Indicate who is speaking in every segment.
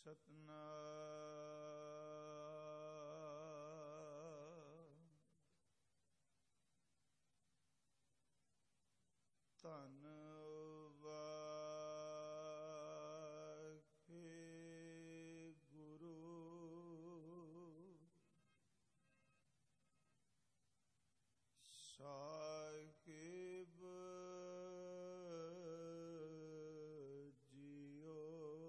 Speaker 1: ਸਤਨਾਮ। ਧੰਨ ਵਾਹਿਗੁਰੂ ਸਾਹਿਬ ਜੀਓ।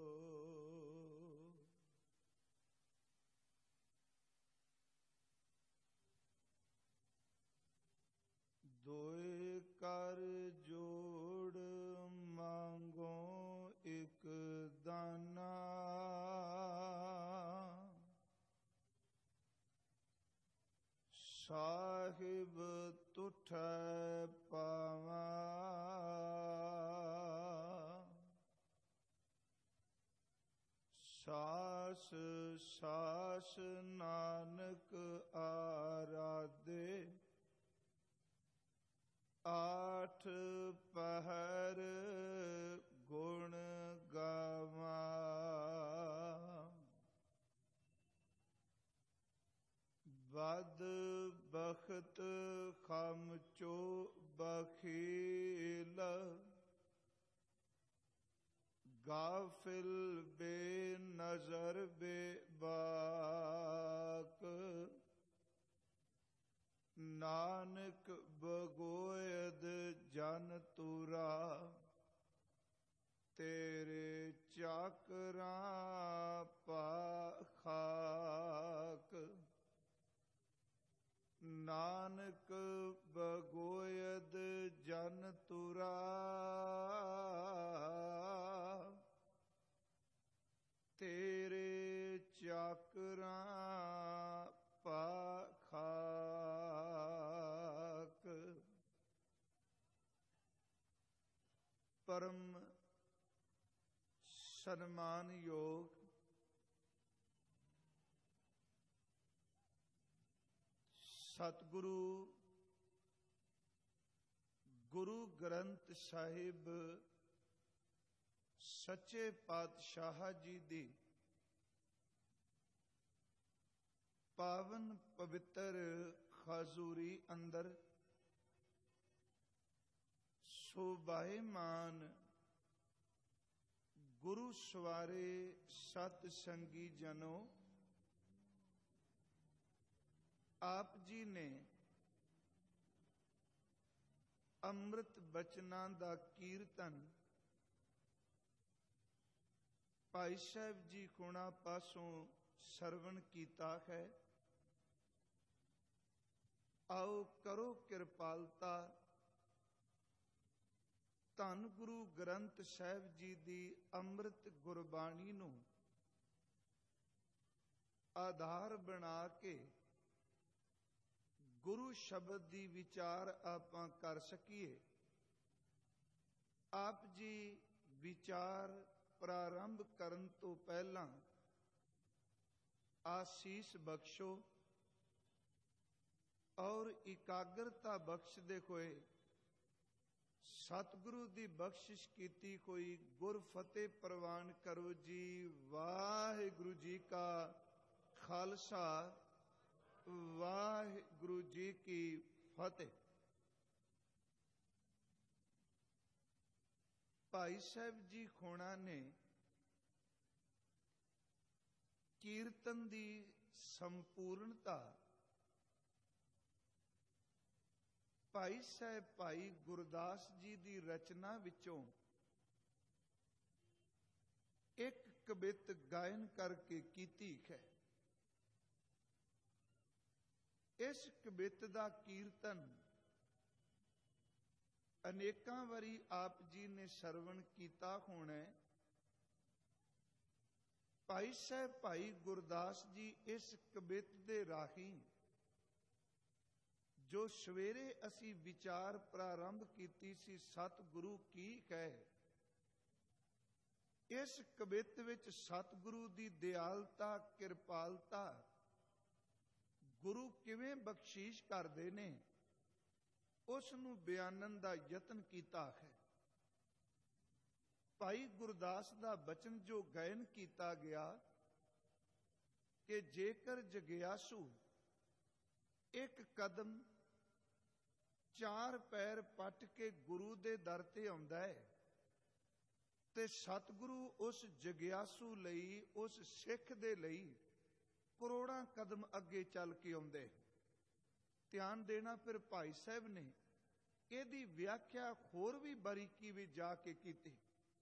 Speaker 1: ਦੋਏ ਕਰ ਜੋੜ ਮੰਗੋ ਇਕ ਦਾਨਾ, ਸਾਹਿਬ ਤੁਠੈ ਪਾਵਾ। ਸਾਸ ਸਾਸ ਨਾਨਕ ਆਰਾਧੇ, ਆਠ ਪਹਿਰ ਗੁਣ ਗਾਵਾਂ। ਬਦ ਬਖਤ ਖਮ ਚੋ ਬਖੀਲ, ਗਾਫਿਲ ਬੇ ਨਜ਼ਰ ਬੇਬਾਕ। ਨਾਨਕ ਬਗੋਇਦ ਜਨ ਤੁਰਾ, ਤੇਰੇ ਚਾਕਰਾਂ ਪਾ ਖਾਕ। ਨਾਨਕ ਬਗੋਇਦ ਜਨ ਤੁਰਾ, ਤੇਰੇ ਚਾਕਰਾਂ ਪਾ ਖਾਕ। ਪਰਮ ਸਨਮਾਨਯੋਗ ਸਤਿਗੁਰੂ ਗੁਰੂ ਗ੍ਰੰਥ ਸਾਹਿਬ ਸੱਚੇ ਪਾਤਸ਼ਾਹ ਜੀ ਦੀ ਪਾਵਨ ਪਵਿੱਤਰ ਖਾਜ਼ੂਰੀ ਅੰਦਰ ਸੋਭਾਇਮਾਨ ਗੁਰੂ ਸਵਾਰੇ ਸਤ ਸੰਗੀ ਜਨੋ, ਆਪ ਜੀ ਨੇ ਅੰਮ੍ਰਿਤ ਬਚਨਾਂ ਦਾ ਕੀਰਤਨ ਭਾਈ ਸਾਹਿਬ ਜੀ ਕੋਣਾ ਪਾਸੋਂ ਸਰਵਣ ਕੀਤਾ ਹੈ। ਆਓ ਕਰੋ ਕਿਰਪਾਲਤਾ, ਧੰਨ ਗੁਰੂ ਗ੍ਰੰਥ ਸਾਹਿਬ ਜੀ ਦੀ ਅੰਮ੍ਰਿਤ ਗੁਰਬਾਣੀ ਨੂੰ ਆਧਾਰ ਬਣਾ ਕੇ ਗੁਰੂ ਸ਼ਬਦ ਦੀ ਵਿਚਾਰ ਆਪਾਂ ਕਰ ਸਕੀਏ। ਆਪ ਜੀ ਵਿਚਾਰ ਪ੍ਰਾਰੰਭ ਕਰਨ ਤੋਂ ਪਹਿਲਾਂ ਆਸੀਸ ਬਖਸ਼ੋ ਔਰ ਇਕਾਗਰਤਾ ਬਖਸ਼ਦੇ ਹੋਏ ਸਤਿਗੁਰੂ ਦੀ ਬਖਸ਼ਿਸ਼ ਕੀਤੀ ਹੋਈ ਗੁਰਫਤਿਹ ਪ੍ਰਵਾਨ ਕਰੋ ਜੀ। ਵਾਹਿਗੁਰੂ ਜੀ ਕਾ ਖਾਲਸਾ, ਵਾਹਿਗੁਰੂ ਜੀ ਕੀ ਫਤਿਹ। ਭਾਈ ਸਾਹਿਬ ਜੀ ਖੋਣਾ ਨੇ ਕੀਰਤਨ ਦੀ ਸੰਪੂਰਨਤਾ ਭਾਈ ਸਾਹਿਬ ਭਾਈ ਗੁਰਦਾਸ ਜੀ ਦੀ ਰਚਨਾ ਵਿੱਚੋਂ ਇੱਕ ਕਵਿਤ ਗਾਇਨ ਕਰਕੇ ਕੀਤੀ ਹੈ। ਇਸ ਕਵਿਤ ਦਾ ਕੀਰਤਨ ਅਨੇਕਾਂ ਵਾਰੀ ਆਪ ਜੀ ਨੇ ਸਰਵਣ ਕੀਤਾ ਹੋਣਾ। ਭਾਈ ਸਾਹਿਬ ਭਾਈ ਗੁਰਦਾਸ ਜੀ ਇਸ ਕਵਿਤ ਦੇ ਰਾਹੀਂ ਜੋ ਸਵੇਰੇ ਅਸੀਂ ਵਿਚਾਰ ਪ੍ਰਾਰੰਭ ਕੀਤੀ ਸੀ, ਸਤਿਗੁਰੂ ਕੀ ਕਹੇ, ਇਸ ਕਵਿਤ ਵਿੱਚ ਸਤਿਗੁਰੂ ਦੀ ਦਿਆਲਤਾ, ਕਿਰਪਾਲਤਾ, ਗੁਰੂ ਕਿਵੇਂ ਬਖਸ਼ੀਸ਼ ਕਰਦੇ ਨੇ, ਉਸ ਨੂੰ ਬਿਆਨਨ ਦਾ ਯਤਨ ਕੀਤਾ ਹੈ। ਭਾਈ ਗੁਰਦਾਸ ਦਾ ਬਚਨ ਜੋ ਗਾਇਨ ਕੀਤਾ ਗਿਆ ਕਿ ਜੇਕਰ ਜਗਿਆਸੂ ਇੱਕ ਕਦਮ 4 ਪੈਰ ਪੱਟ ਕੇ ਗੁਰੂ ਦੇ ਦਰ ਤੇ ਆਉਂਦਾ ਹੈ ਤੇ ਸਤਿਗੁਰੂ ਉਸ ਜਗਿਆਸੂ ਲਈ, ਉਸ ਸਿੱਖ ਦੇ ਲਈ ਕਰੋੜਾਂ ਕਦਮ ਅੱਗੇ ਚੱਲ ਕੇ ਆਉਂਦੇ। ਧਿਆਨ ਦੇਣਾ, ਫਿਰ ਭਾਈ ਸਾਹਿਬ ਨੇ ਇਹਦੀ ਵਿਆਖਿਆ ਹੋਰ ਵੀ ਬਾਰੀਕੀ ਵਿੱਚ ਜਾ ਕੇ ਕੀਤੀ।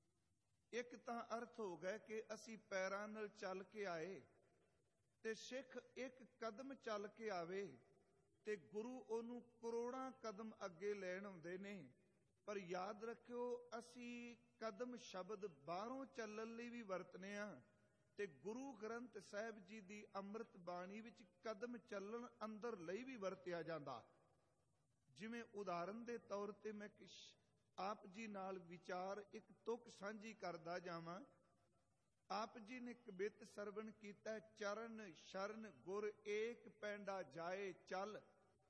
Speaker 1: ਇੱਕ ਤਾਂ ਅਰਥ ਹੋ ਗਿਆ ਕਿ ਅਸੀਂ ਪੈਰਾਂ ਨਾਲ ਚੱਲ ਕੇ ਆਏ ਤੇ ਸਿੱਖ ਇੱਕ ਕਦਮ ਚੱਲ ਕੇ ਆਵੇ ਤੇ ਗੁਰੂ ਉਹਨੂੰ ਕਰੋੜਾਂ ਕਦਮ ਅੱਗੇ ਲੈਣ ਆਉਂਦੇ ਨੇ। ਪਰ ਯਾਦ ਰੱਖਿਓ, ਅਸੀਂ ਕਦਮ ਸ਼ਬਦ ਬਾਹਰੋਂ ਚੱਲਣ ਲਈ ਵੀ ਵਰਤਨੇ ਆ ਤੇ ਗੁਰੂ ਗ੍ਰੰਥ ਸਾਹਿਬ ਜੀ ਦੀ ਅੰਮ੍ਰਿਤ ਬਾਣੀ ਵਿੱਚ ਕਦਮ ਚੱਲਣ ਅੰਦਰ ਲਈ ਵੀ ਵਰਤਿਆ ਜਾਂਦਾ। ਜਿਵੇਂ ਉਦਾਹਰਨ ਦੇ ਤੌਰ ਤੇ ਮੈਂ ਆਪ ਜੀ ਨਾਲ ਵਿਚਾਰ ਇੱਕ ਤੁਕ ਸਾਂਝੀ ਕਰਦਾ ਜਾਵਾਂ। ਆਪ ਜੀ ਨੇ ਕਬਿਤ ਸਰਵਣ ਕੀਤਾ, ਚਰਨ ਸ਼ਰਨ ਗੁਰ ਏਕ ਪੈਂਡਾ ਜਾਏ ਚੱਲ।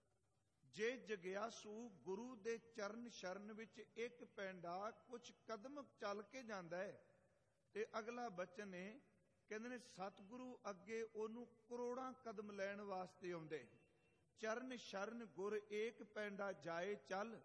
Speaker 1: ਜੇ ਜਗਿਆਸੂ ਗੁਰੂ ਦੇ ਚਰਨ ਸ਼ਰਨ ਵਿੱਚ ਇੱਕ ਪੈਂਡਾ ਕੁਝ ਕਦਮ ਚੱਲ ਕੇ ਜਾਂਦਾ ਹੈ ਤੇ ਅਗਲਾ ਬਚਨ ਹੈ, ਕਹਿੰਦੇ ਨੇ ਸਤਿਗੁਰੂ ਅੱਗੇ ਉਹਨੂੰ ਕਰੋੜਾਂ ਕਦਮ ਲੈਣ ਵਾਸਤੇ ਆਉਂਦੇ। ਚਰਨ ਸ਼ਰਨ ਗੁਰ ਏਕ ਪੈਂਡਾ ਜਾਏ ਚੱਲ,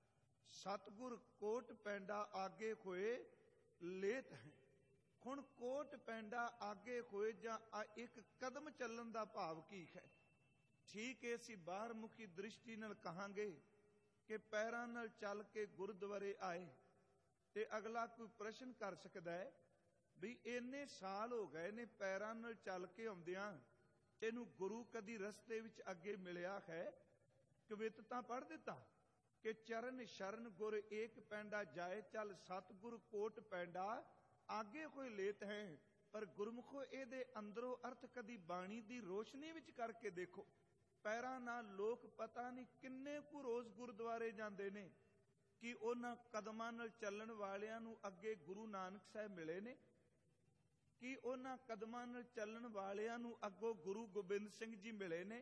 Speaker 1: ਸਤਿਗੁਰ ਕੋਟ ਪੈਂਡਾ ਆਗੇ ਹੋਏ ਲੇਤ ਹੈ। ਹੁਣ ਕੋਟ ਪੈਂਡਾ ਆਗੇ ਹੋਏ ਜਾਂ ਇੱਕ ਕਦਮ ਚੱਲਣ ਦਾ ਭਾਵ ਕੀ ਹੈ? ਠੀਕ ਹੈ, ਅਸੀਂ ਬਾਹਰ ਮੁਖੀ ਦ੍ਰਿਸ਼ਟੀ ਨਾਲ ਕਹਾਂਗੇ ਕਿ ਪੈਰਾਂ ਨਾਲ ਚੱਲ ਕੇ ਗੁਰਦੁਆਰੇ ਆਏ ਤੇ ਅਗਲਾ ਕੋਈ ਪ੍ਰਸ਼ਨ ਕਰ ਸਕਦਾ ਹੈ ਵੀ ਇੰਨੇ ਸਾਲ ਹੋ ਗਏ ਨੇ ਪੈਰਾਂ ਨਾਲ ਚੱਲ ਕੇ ਆਉਂਦਿਆਂ, ਇਹਨੂੰ ਗੁਰੂ ਕਦੀ ਰਸਤੇ ਵਿੱਚ ਅੱਗੇ ਮਿਲਿਆ ਹੈ? ਕਵਿਤ ਤਾਂ ਪੜ੍ਹ ਦਿੱਤਾ ਕਿ ਚਰਨ ਸ਼ਰਨ ਗੁਰ ਏਕ ਪੈਂਡਾ ਜਾਏ ਚੱਲ, ਸਤਿਗੁਰ ਕੋਟ ਪੈਂਡਾ ਆਗੇ ਕੋਈ ਲੇਤ ਹੈ। ਪਰ ਗੁਰਮੁਖੋ ਇਹਦੇ ਅੰਦਰੋਂ ਅਰਥ ਕਦੀ ਬਾਣੀ ਦੀ ਰੋਸ਼ਨੀ ਵਿੱਚ ਕਰਕੇ ਦੇਖੋ। ਪੈਰਾਂ ਨਾਲ ਲੋਕ ਪਤਾ ਨਹੀਂ ਕਿੰਨੇ ਕੁ ਰੋਜ਼ ਗੁਰਦੁਆਰੇ ਜਾਂਦੇ ਨੇ, ਕਿ ਉਹਨਾਂ ਕਦਮਾਂ ਨਾਲ ਚੱਲਣ ਵਾਲਿਆਂ ਨੂੰ ਅੱਗੇ ਗੁਰੂ ਨਾਨਕ ਸਾਹਿਬ ਮਿਲੇ ਨੇ? ਕਿ ਉਹਨਾਂ ਕਦਮਾਂ ਨਾਲ ਚੱਲਣ ਵਾਲਿਆਂ ਨੂੰ ਅੱਗੋਂ ਗੁਰੂ ਗੋਬਿੰਦ ਸਿੰਘ ਜੀ ਮਿਲੇ ਨੇ?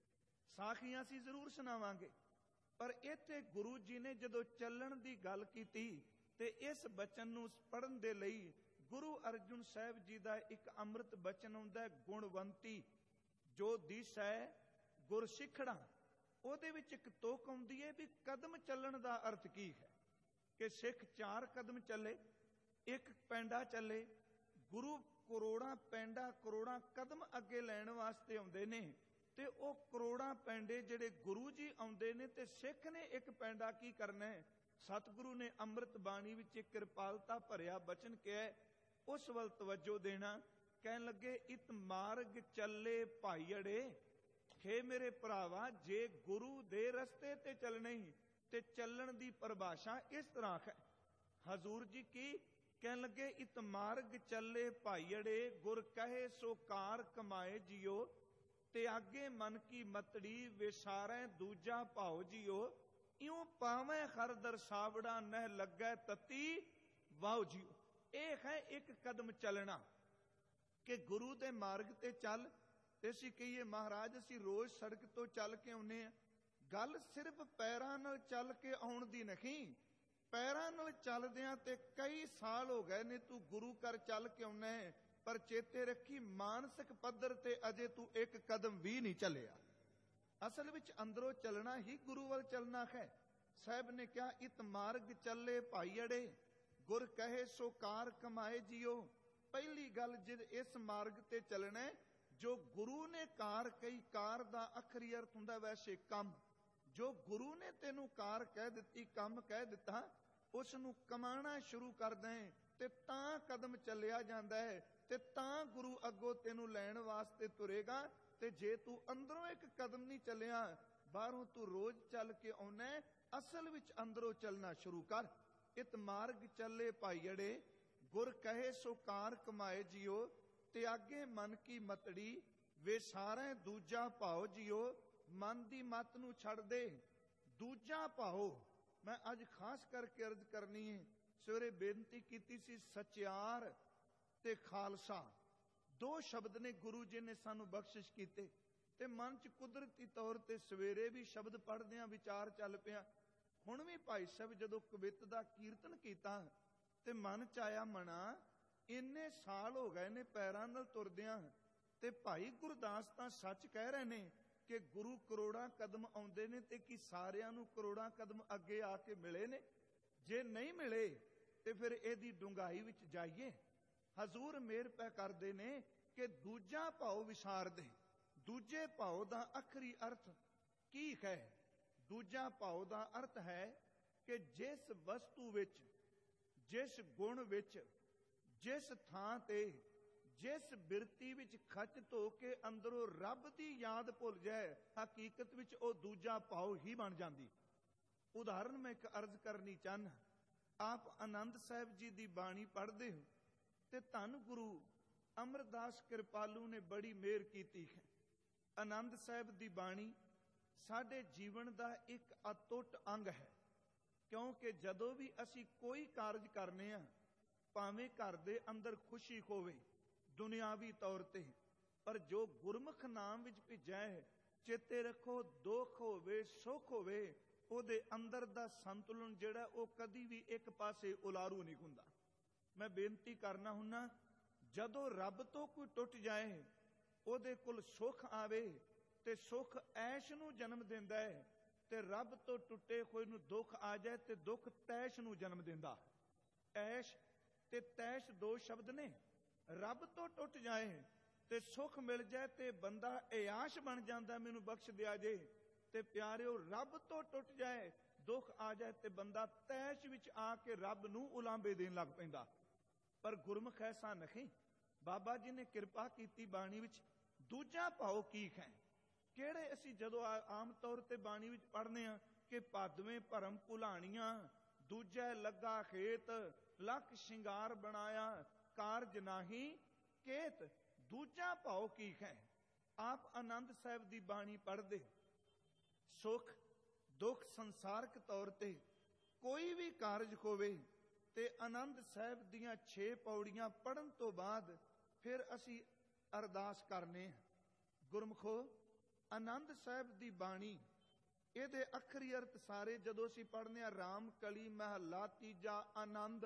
Speaker 1: ਸਾਖੀਆਂ ਅਸੀਂ ਜ਼ਰੂਰ ਸੁਣਾਵਾਂਗੇ, ਪਰ ਇੱਥੇ ਗੁਰੂ ਜੀ ਨੇ ਜਦੋਂ ਚੱਲਣ ਦੀ ਗੱਲ ਕੀਤੀ ਤੇ ਇਸ ਬਚਨ ਨੂੰ ਪੜ੍ਹਨ ਦੇ ਲਈ ਗੁਰੂ ਅਰਜਨ ਸਾਹਿਬ ਜੀ ਦਾ ਇੱਕ ਅੰਮ੍ਰਿਤ ਬਚਨ ਆਉਂਦਾ, ਗੁਣਵੰਤੀ ਜੋ ਦਿਸੈ ਗੁਰ ਸਿੱਖੜਾ। ਉਹਦੇ ਵਿੱਚ ਇੱਕ ਤੋਕ ਆਉਂਦੀ ਹੈ ਵੀ ਕਦਮ ਚੱਲਣ ਦਾ ਅਰਥ ਕੀ ਹੈ, ਕਿ ਸਿੱਖ 4 ਕਦਮ ਚੱਲੇ, ਇੱਕ ਪੈਂਡਾ ਚੱਲੇ। ਗੁਰੂ ਕਰੋੜਾਂ ਪੈਂਡਾ, ਕਰੋੜਾਂ ਕਦਮ ਅੱਗੇ ਲੈਣ ਵਾਸਤੇ ਆਉਂਦੇ ਨੇ ਤੇ ਉਹ ਕਰੋੜਾਂ ਪੈਂਡੇ ਜਿਹੜੇ ਗੁਰੂ ਜੀ ਆਉਂਦੇ ਨੇ ਤੇ ਸਿੱਖ ਨੇ ਇੱਕ ਪੈਂਡਾ ਕੀ ਕਰਨਾ ਹੈ? ਸਤਿਗੁਰੂ ਨੇ ਅੰਮ੍ਰਿਤ ਬਾਣੀ ਵਿੱਚ ਇੱਕ ਕਿਰਪਾਲਤਾ ਭਰਿਆ ਬਚਨ ਕਿਹਾ, ਉਸ ਵੱਲ ਤਵੱਜੋ ਦੇਣਾ। ਕਹਿਣ ਲੱਗੇ, ਇਤ ਮਾਰਗ ਚੱਲੇ ਭਾਈੜੇ। ਹੇ ਮੇਰੇ ਭਰਾਵਾ, ਜੇ ਗੁਰੂ ਦੇ ਰਸਤੇ ਤੇ ਚੱਲਣੇ ਹੀ ਤੇ ਚੱਲਣ ਦੀ ਪਰਿਭਾਸ਼ਾ ਇਸ ਤਰ੍ਹਾਂ ਹੈ। ਹਜ਼ੂਰ ਜੀ ਕੀ ਕਹਿਣ ਲੱਗੇ, ਇਤ ਮਾਰਗ ਚੱਲੇ ਭਾਈੜੇ, ਗੁਰ ਕਹੇ ਸੋ ਕਾਰ ਕਮਾਏ ਜਿਓ, ਤੇ ਆਗੇ ਮਨ ਕੀ ਮਤੜੀ ਵਿਸਾਰੈ ਦੂਜਾ ਭਾਉ ਜਿਓ, ਇਉਂ ਪਾਵੇਂ ਹਰ ਦਰਸਾਵੜਾ ਨਹਿ ਲੱਗੈ ਤਤੀ ਵਾਉ ਜਿਓ। ਇਹ ਹੈ ਇੱਕ ਕਦਮ ਚੱਲਣਾ, ਕਿ ਗੁਰੂ ਦੇ ਮਾਰਗ ਤੇ ਚੱਲ। ਤੇ ਅਸੀਂ ਕਹੀਏ ਮਹਾਰਾਜ ਅਸੀਂ ਰੋਜ਼ ਸੜਕ ਤੋਂ ਚੱਲ ਕੇ ਆਉਨੇ ਆ। ਗੱਲ ਸਿਰਫ ਪੈਰਾਂ ਨਾਲ ਚੱਲ ਕੇ ਆਉਣ ਦੀ ਨਹੀਂ, ਪੈਰਾਂ ਨਾਲ ਚੱਲਦਿਆਂ ਤੇ ਕਈ ਸਾਲ ਹੋ ਗਏ ਨੇ ਤੂੰ ਗੁਰੂ ਘਰ ਚੱਲ ਕੇ ਆਉਣਾ ਹੈ, ਪਰ ਚੇਤੇ ਰੱਖੀ ਮਾਨਸਿਕ ਪੱਧਰ ਤੇ ਅਜੇ ਤੂੰ ਇੱਕ ਕਦਮ ਵੀ ਨਹੀਂ ਚੱਲਿਆ। ਅਸਲ ਵਿੱਚ ਅੰਦਰੋਂ ਚੱਲਣਾ ਹੀ ਗੁਰੂ ਵੱਲ ਚੱਲਣਾ ਹੈ। ਸਾਹਿਬ ਨੇ ਕਿਹਾ, ਇਤ ਮਾਰਗ ਚੱਲੇ ਭਾਈੜੇ, ਗੁਰ ਕਹੇ ਸੋ ਕਾਰ ਕਮਾਏ ਜਿਓ। ਪਹਿਲੀ ਗੱਲ, ਜਿਦ ਇਸ ਮਾਰਗ ਤੇ ਚੱਲਣਾ ਜੋ ਗੁਰੂ ਨੇ ਕਾਰ ਕਹੀ, ਕਾਰ ਦਾ ਅਖਰੀ ਅਰਥ ਹੁੰਦਾ ਵੈਸੇ ਕੰਮ। ਜੋ ਗੁਰੂ ਨੇ ਤੈਨੂੰ ਕਾਰ ਕਹਿ ਦਿੱਤੀ, ਕੰਮ ਕਹਿ ਦਿੱਤਾ, ਉਸ ਨੂੰ ਕਮਾਣਾ ਸ਼ੁਰੂ ਕਰ ਦੇ ਤੇ ਤਾਂ ਕਦਮ ਚੱਲਿਆ ਜਾਂਦਾ ਹੈ ਤੇ ਤਾਂ ਗੁਰੂ ਅੱਗੋਂ ਤੈਨੂੰ ਲੈਣ ਵਾਸਤੇ ਤੁਰੇਗਾ। ਤੇ ਜੇ ਤੂੰ ਅੰਦਰੋਂ ਇੱਕ ਕਦਮ ਨਹੀਂ ਚੱਲਿਆ, ਬਾਹਰੋਂ ਤੂੰ ਰੋਜ਼ ਚੱਲ ਕੇ ਆਉਣਾ, ਅਸਲ ਵਿੱਚ ਅੰਦਰੋਂ ਚੱਲਣਾ ਸ਼ੁਰੂ ਕਰ। ਇਤ ਮਾਰਗ ਚੱਲੇ ਭਾਈੜੇ, ਗੁਰ ਕਹੇ ਸੋ ਕਾਰ ਕਮਾਏ ਜਿਓ, ਤੇ ਆਗੇ ਮਨ ਕੀ ਮਤੜੀ ਵਿਸਾਰੈ ਦੂਜਾ ਭਾਉ ਜਿਓ। ਮਨ ਦੀ ਮਤ ਨੂੰ ਛੱਡ ਦੇ, ਦੂਜਾ ਭਾਉ। ਮੈਂ ਅੱਜ ਖਾਸ ਕਰਕੇ ਅਰਜ਼ ਕਰਨੀ ਹੈ, ਸਵੇਰੇ ਬੇਨਤੀ ਕੀਤੀ ਸੀ, ਸਚਿਆਰ ਤੇ ਖਾਲਸਾ 2 ਸ਼ਬਦ ਨੇ ਗੁਰੂ ਜੀ ਨੇ ਸਾਨੂੰ ਬਖਸ਼ਿਸ਼ ਕੀਤੇ ਤੇ ਮਨ 'ਚ ਕੁਦਰਤੀ ਤੌਰ ਤੇ ਸਵੇਰੇ ਵੀ ਸ਼ਬਦ ਪੜ੍ਹਦਿਆਂ ਵਿਚਾਰ ਚੱਲ ਪਿਆ। ਹੁਣ ਵੀ ਭਾਈ ਸਾਹਿਬ ਜਦੋਂ ਕਵਿਤ ਦਾ ਕੀਰਤਨ ਕੀਤਾ ਤੇ ਮਨ ਚ ਆਇਆ, ਮਨਾ ਇੰਨੇ ਸਾਲ ਹੋ ਗਏ ਨੇ ਪੈਰਾਂ ਨਾਲ ਤੁਰਦਿਆਂ, ਤੇ ਭਾਈ ਗੁਰਦਾਸ ਤਾਂ ਸੱਚ ਕਹਿ ਰਹੇ ਨੇ ਕਿ ਗੁਰੂ ਕਰੋੜਾਂ ਕਦਮ ਆਉਂਦੇ ਨੇ, ਤੇ ਕੀ ਸਾਰਿਆਂ ਨੂੰ ਕਰੋੜਾਂ ਕਦਮ ਅੱਗੇ ਆ ਕੇ ਮਿਲੇ ਨੇ? ਜੇ ਨਹੀਂ ਮਿਲੇ ਤੇ ਫਿਰ ਇਹਦੀ ਡੂੰਘਾਈ ਵਿੱਚ ਜਾਈਏ। ਹਜ਼ੂਰ ਮਿਹਰ ਪੈ ਕਰਦੇ ਨੇ ਕਿ ਦੂਜਾ ਭਾਉ ਵਿਸਾਰਦੇ। ਦੂਜੇ ਭਾਉ ਦਾ ਆਖਰੀ ਅਰਥ ਕੀ ਹੈ? ਦੂਜਾ ਭਾਉ ਦਾ ਅਰਥ ਹੈ ਕਿ ਜਿਸ ਵਸਤੂ ਵਿੱਚ, ਜਿਸ ਗੁਣ ਵਿੱਚ, ਜਿਸ ਥਾਂ ਤੇ, ਜਿਸ ਬਿਰਤੀ ਵਿੱਚ ਖਚਿਤ ਹੋ ਕੇ ਅੰਦਰੋਂ ਰੱਬ ਦੀ ਯਾਦ ਭੁੱਲ ਜਾਏ, ਹਕੀਕਤ ਵਿੱਚ ਉਹ ਦੂਜਾ ਭਾਉ ਹੀ ਬਣ ਜਾਂਦੀ। ਉਦਾਹਰਨ ਮੈਂ ਇੱਕ ਅਰਜ਼ ਕਰਨੀ ਚਾਹੁੰਦਾ। ਆਪ ਆਨੰਦ ਸਾਹਿਬ ਜੀ ਦੀ ਬਾਣੀ ਪੜ੍ਹਦੇ ਹੋ ਤੇ ਧੰਨ ਗੁਰੂ ਅਮਰਦਾਸ ਕਿਰਪਾਲੂ ਨੇ ਬੜੀ ਮਿਹਰ ਕੀਤੀ ਹੈ। ਆਨੰਦ ਸਾਹਿਬ ਦੀ ਬਾਣੀ ਸਾਡੇ ਜੀਵਨ ਦਾ ਇੱਕ ਅਟੁੱਟ ਅੰਗ ਹੈ, ਕਿਉਂਕਿ ਜਦੋਂ ਵੀ ਅਸੀਂ ਕੋਈ ਕਾਰਜ ਕਰਨੇ ਆ, ਭਾਵੇਂ ਘਰ ਦੇ ਅੰਦਰ ਖੁਸ਼ੀ ਹੋਵੇ ਦੁਨਿਆਵੀ ਤੌਰ ਤੇ, ਪਰ ਜੋ ਗੁਰਮੁਖ ਨਾਮ ਵਿੱਚ ਭਿੱਜਿਆ ਹੈ, ਚੇਤੇ ਰੱਖੋ, ਦੁੱਖ ਹੋਵੇ ਸੁੱਖ ਹੋਵੇ, ਉਹਦੇ ਅੰਦਰ ਦਾ ਸੰਤੁਲਨ ਜਿਹੜਾ ਉਹ ਕਦੀ ਵੀ ਇੱਕ ਪਾਸੇ ਉਲਾਰੂ ਨਹੀਂ ਹੁੰਦਾ। ਮੈਂ ਬੇਨਤੀ ਕਰਨਾ ਹੁੰਨਾ, ਜਦੋਂ ਰੱਬ ਤੋਂ ਕੋਈ ਟੁੱਟ ਜਾਏ, ਉਹਦੇ ਕੋਲ ਸੁੱਖ ਆਵੇ ਤੇ ਸੁੱਖ ਐਸ਼ ਨੂੰ ਜਨਮ ਦਿੰਦਾ ਹੈ, ਤੇ ਰੱਬ ਤੋਂ ਟੁੱਟੇ ਹੋਏ ਨੂੰ ਦੁੱਖ ਆ ਜਾਏ ਤੇ ਦੁੱਖ ਤੈਸ਼ ਨੂੰ ਜਨਮ ਦਿੰਦਾ। ਐਸ਼ ਤੇ ਤੈਸ਼ ਦੋ ਸ਼ਬਦ ਨੇ। ਰੱਬ ਤੋਂ ਟੁੱਟ ਜਾਏ ਤੇ ਸੁੱਖ ਮਿਲ ਜਾਏ ਤੇ ਬੰਦਾ ਇਆਸ਼ ਬਣ ਜਾਂਦਾ, ਮੈਨੂੰ ਬਖਸ਼ ਦਿਆ ਜੇ। ਤੇ ਪਿਆਰਿਓ, ਰੱਬ ਤੋਂ ਟੁੱਟ ਜਾਏ, ਦੁੱਖ ਆ ਜਾਏ ਤੇ ਬੰਦਾ ਤੈਸ਼ ਵਿੱਚ ਆ ਕੇ ਰੱਬ ਨੂੰ ਉਲਾਂਬੇ ਦੇਣ ਲੱਗ ਪੈਂਦਾ। ਪਰ ਗੁਰਮੁਖ ਐਸਾ ਨਹੀਂ। ਬਾਬਾ ਜੀ ਨੇ ਕਿਰਪਾ ਕੀਤੀ ਬਾਣੀ ਵਿੱਚ ਦੂਜਾ ਭਾਉ ਕੀ ਹੈ? ਕਿਹੜੇ ਅਸੀਂ ਜਦੋਂ ਆਮ ਤੌਰ ਤੇ ਬਾਣੀ ਵਿੱਚ ਪੜ੍ਹਨੇ ਆ ਕਿ ਭਾਦਵੇਂ ਭਰਮ ਭੁਲਾਣੀਆਂ, ਦੂਜੇ ਲੱਗਾ ਖੇਤ, ਲੱਖ ਸ਼ਿੰਗਾਰ ਬਣਾਇਆ, ਕਾਰਜ ਨਾਹੀ ਕੇਤ। ਦੂਜਾ ਭਾਉ ਕੀ ਹੈ? ਆਪ ਆਨੰਦ ਸਾਹਿਬ ਦੀ ਬਾਣੀ ਪੜ੍ਹਦੇ, ਸੁੱਖ ਦੁੱਖ ਸੰਸਾਰਕ ਤੌਰ ਤੇ ਕੋਈ ਵੀ ਕਾਰਜ ਹੋਵੇ ਤੇ ਆਨੰਦ ਸਾਹਿਬ ਦੀਆਂ 6 ਪੌੜੀਆਂ ਪੜ੍ਹਨ ਤੋਂ ਬਾਅਦ ਫਿਰ ਅਸੀਂ ਅਰਦਾਸ ਕਰਨੇ ਹਾਂ। ਗੁਰਮੁਖੋ, ਆਨੰਦ ਸਾਹਿਬ ਦੀ ਬਾਣੀ, ਇਹਦੇ ਅੱਖਰੀ ਅਰਥ ਸਾਰੇ ਜਦੋਂ ਅਸੀਂ ਪੜ੍ਹਨੇ ਆ, ਰਾਮ ਕਲੀ ਮਹੱਲਾ ਤੀਜਾ ਆਨੰਦ।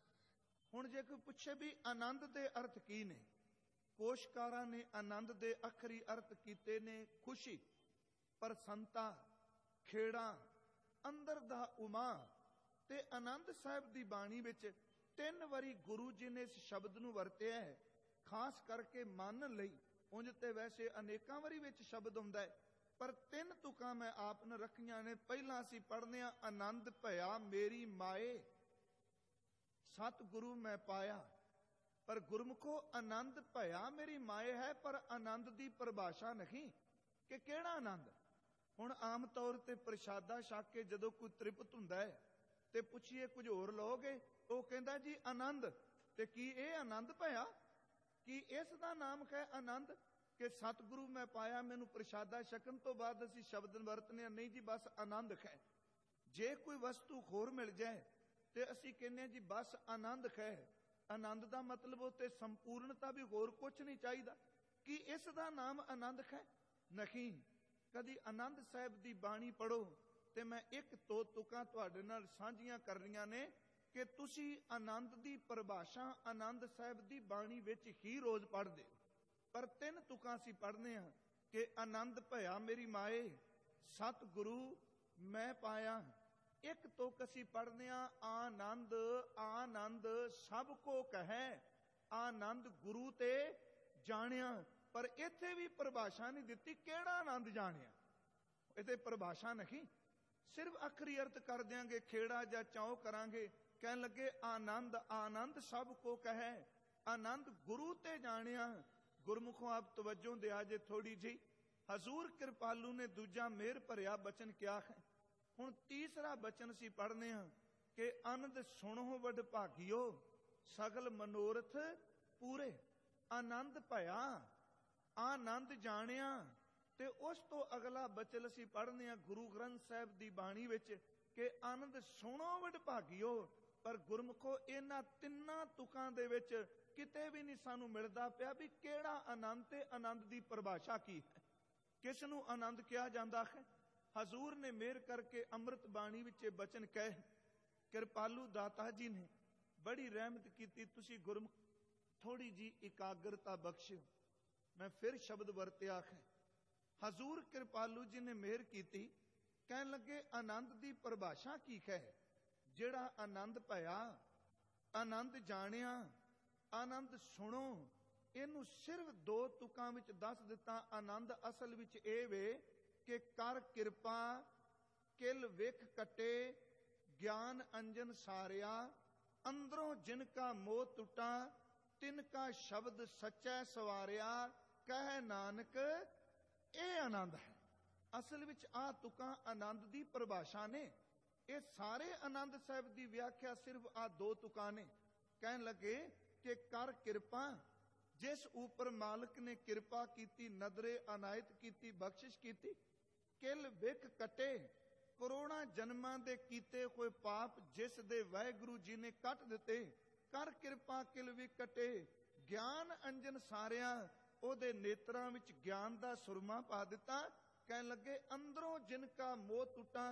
Speaker 1: ਹੁਣ ਜੇ ਕੋਈ ਪੁੱਛੇ ਵੀ ਆਨੰਦ ਦੇ ਅਰਥ ਕੀ ਨੇ, ਕੋਸ਼ਕਾਰਾਂ ਨੇ ਆਨੰਦ ਦੇ ਅੱਖਰੀ ਅਰਥ ਕੀਤੇ ਨੇ ਖੁਸ਼ੀ, ਪ੍ਰਸੰਨਤਾ, ਖੇੜਾ, ਅੰਦਰ ਦਾ ਉਮਾ। ਤੇ ਆਨੰਦ ਸਾਹਿਬ ਦੀ ਬਾਣੀ ਵਿੱਚ 3 ਵਾਰੀ ਗੁਰੂ ਜੀ ਨੇ ਇਸ ਸ਼ਬਦ ਨੂੰ ਵਰਤਿਆ ਹੈ, ਖਾਸ ਕਰਕੇ ਮਨ ਲਈ। ਉਂਝ ਤੇ ਵੈਸੇ ਅਨੇਕਾਂ ਵਾਰੀ ਵਿੱਚ ਸ਼ਬਦ ਹੁੰਦਾ ਹੈ, ਪਰ 3 ਤੁਕਾਂ ਮੈਂ ਆਪ ਨੇ ਰੱਖੀਆਂ ਨੇ। ਪਹਿਲਾਂ ਅਸੀਂ ਪੜ੍ਹਨੇ ਆ, ਆਨੰਦ ਭਇਆ ਮੇਰੀ ਮਾਏ, ਸਤਿਗੁਰੂ ਮੈਂ ਪਾਇਆ। ਪਰ ਗੁਰਮੁਖੋ, ਆਨੰਦ ਭਇਆ ਮੇਰੀ ਮਾਏ ਹੈ, ਪਰ ਆਨੰਦ ਦੀ ਪਰਿਭਾਸ਼ਾ ਨਹੀਂ ਕਿ ਕਿਹੜਾ ਆਨੰਦ। ਹੁਣ ਆਮ ਤੌਰ ਤੇ ਪ੍ਰਸ਼ਾਦਾ ਛਕ ਕੇ ਜਦੋਂ ਕੋਈ ਤ੍ਰਿਪਤ ਹੁੰਦਾ ਹੈ ਤੇ ਪੁੱਛੀਏ ਕੁਝ ਹੋਰ ਲਓਗੇ, ਉਹ ਕਹਿੰਦਾ ਜੀ ਆਨੰਦ। ਤੇ ਕੀ ਇਹ ਆਨੰਦ ਭਇਆ? ਕੀ ਇਸ ਦਾ ਨਾਮ ਹੈ ਆਨੰਦ ਕਿ ਸਤਿਗੁਰੂ ਮੈਂ ਪਾਇਆ? ਮੈਨੂੰ ਪ੍ਰਸ਼ਾਦਾ ਛਕਣ ਤੋਂ ਬਾਅਦ ਅਸੀਂ ਸ਼ਬਦ ਵਰਤਨੇ, ਨਹੀਂ ਜੀ ਬਸ ਆਨੰਦ ਹੈ। ਜੇ ਕੋਈ ਵਸਤੂ ਹੋਰ ਮਿਲ ਜਾਏ ਤੇ ਅਸੀਂ ਕਹਿੰਦੇ ਜੀ ਬਸ ਆਨੰਦ ਹੈ। ਆਨੰਦ ਦਾ ਮਤਲਬ ਉੱਤੇ ਸੰਪੂਰਨਤਾ ਵੀ, ਹੋਰ ਕੁਝ ਨਹੀਂ ਚਾਹੀਦਾ। ਕੀ ਇਸ ਦਾ ਨਾਮ ਆਨੰਦ ਹੈ? ਨਹੀਂ। ਕਦੀ ਆਨੰਦ ਸਾਹਿਬ ਦੀ ਬਾਣੀ ਪੜ੍ਹੋ ਤੇ ਮੈਂ 1-2 ਤੁਕਾਂ ਤੁਹਾਡੇ ਨਾਲ ਸਾਂਝੀਆਂ ਕਰਨੀਆਂ ਨੇ ਕਿ ਤੁਸੀਂ ਆਨੰਦ ਦੀ ਪਰਿਭਾਸ਼ਾ ਆਨੰਦ ਸਾਹਿਬ ਦੀ ਬਾਣੀ ਵਿੱਚ ਹੀ ਰੋਜ਼ ਪੜ੍ਹਦੇ ਹੋ। ਪਰ 3 ਤੁਕਾਂ ਅਸੀਂ ਪੜ੍ਹਨੇ ਆ ਕਿ ਆਨੰਦ ਭਇਆ ਮੇਰੀ ਮਾਏ, ਸਤਿਗੁਰੂ ਮੈਂ ਪਾਇਆ। 1 ਤੁਕ ਅਸੀਂ ਪੜ੍ਹਨੇ ਆ, ਆਨੰਦ ਆਨੰਦ ਸਭ ਕੋ ਕਹੈ, ਆਨੰਦ ਗੁਰੂ ਤੇ ਜਾਣਿਆ। ਪਰ ਇੱਥੇ ਵੀ ਪਰਿਭਾਸ਼ਾ ਨਹੀਂ ਦਿੱਤੀ ਕਿਹੜਾ ਆਨੰਦ ਜਾਣਿਆ, ਇਹਦੇ ਪਰਿਭਾਸ਼ਾ ਨਹੀਂ। ਸਿਰਫ ਆਖਰੀ ਅਰਥ ਕਰ ਦਿਆਂਗੇ, ਖੇੜਾ ਜਾਂ ਚਾਉ ਕਰਾਂਗੇ, ਕਹਿਣ ਲੱਗੇ ਆਨੰਦ ਆਨੰਦ ਸਭ ਕੋ ਕਹੈ, ਆਨੰਦ ਗੁਰੂ ਤੇ ਜਾਣਿਆ। ਗੁਰਮੁਖੋਂ ਆਪ ਤਵੱਜੋ ਦਿਆ ਜੇ ਥੋੜੀ ਜਿਹੀ। ਹਜ਼ੂਰ ਕਿਰਪਾਲੂ ਨੇ ਦੂਜਾ ਮਿਹਰ ਭਰਿਆ ਬਚਨ ਕਿਹਾ ਹੈ। ਹੁਣ ਤੀਸਰਾ ਬਚਨ ਅਸੀਂ ਪੜ੍ਹਨੇ ਆ ਕਿ ਆਨੰਦ ਸੁਣੋ ਵਡ ਭਾਗਿਓ, ਸਗਲ ਮਨੋਰਥ ਪੂਰੇ। ਆਨੰਦ ਭਇਆ, ਆਨੰਦ ਜਾਣਿਆ। ਤੇ ਉਸ ਤੋਂ ਅਗਲਾ ਬਚਨ ਅਸੀਂ ਪੜ੍ਹਨੇ ਆ ਗੁਰੂ ਗ੍ਰੰਥ ਸਾਹਿਬ ਦੀ ਬਾਣੀ ਵਿੱਚ ਕਿ ਆਨੰਦ ਸੁਣੋ ਵਡ ਭਾਗਿਓ। ਪਰ ਗੁਰਮੁਖੋ, ਇਹਨਾਂ 3 ਤੁਕਾਂ ਦੇ ਵਿੱਚ ਕਿਤੇ ਵੀ ਨਹੀਂ ਸਾਨੂੰ ਮਿਲਦਾ ਪਿਆ ਵੀ ਕਿਹੜਾ ਆਨੰਦ ਤੇ ਆਨੰਦ ਦੀ ਪਰਿਭਾਸ਼ਾ ਕੀ ਹੈ, ਕਿਸ ਨੂੰ ਆਨੰਦ ਕਿਹਾ ਜਾਂਦਾ ਹੈ। ਹਜ਼ੂਰ ਨੇ ਮਿਹਰ ਕਰਕੇ ਅੰਮ੍ਰਿਤ ਬਾਣੀ ਵਿੱਚ ਇਹ ਬਚਨ ਕਹੇ। ਕਿਰਪਾਲੂ ਦਾਤਾ ਜੀ ਨੇ बड़ी रहमत की, तुसी गुरमुख थोड़ी जी इकाग्रता बख्शियो। मैं फिर शब्द वरत्या है। हजूर कृपालू जी ने मेहर की, कहन लगे आनंद की परिभाषा की है। जिहड़ा आनंद पाया, आनंद जानिया, आनंद सुनो, इनू सिर्फ दो तुकां विच दस दिता। आनंद असल विच इह वे कि कर किरपा, किल विख कटे, ज्ञान अंजन सारिया, अंदरों जिनका मोह टुटा, तिनका शब्द सच्चा सवारिया, कह नानक ये आनंद है। असल विच आ तुकां आनंद की परिभाषा ने। ये सारे आनंद साहब की व्याख्या सिर्फ आ दो तुकां ने। कहन लगे कि कर किरपा, जिस ऊपर मालिक ने किरपा की, नदरे अनायत की, बख्शिश की। किल विख कटे, करोड़ां जन्मां दे कीते हुए पाप जिस दे वाहिगुरु जी ने कट दिते। कर किरपा किल विख कटे, ज्ञान अंजन सारिया, ओदे नेत्रां विच ज्ञान दा सुरमा पा दिता। कहन लगे अंदरों जिनका मोह टुटा,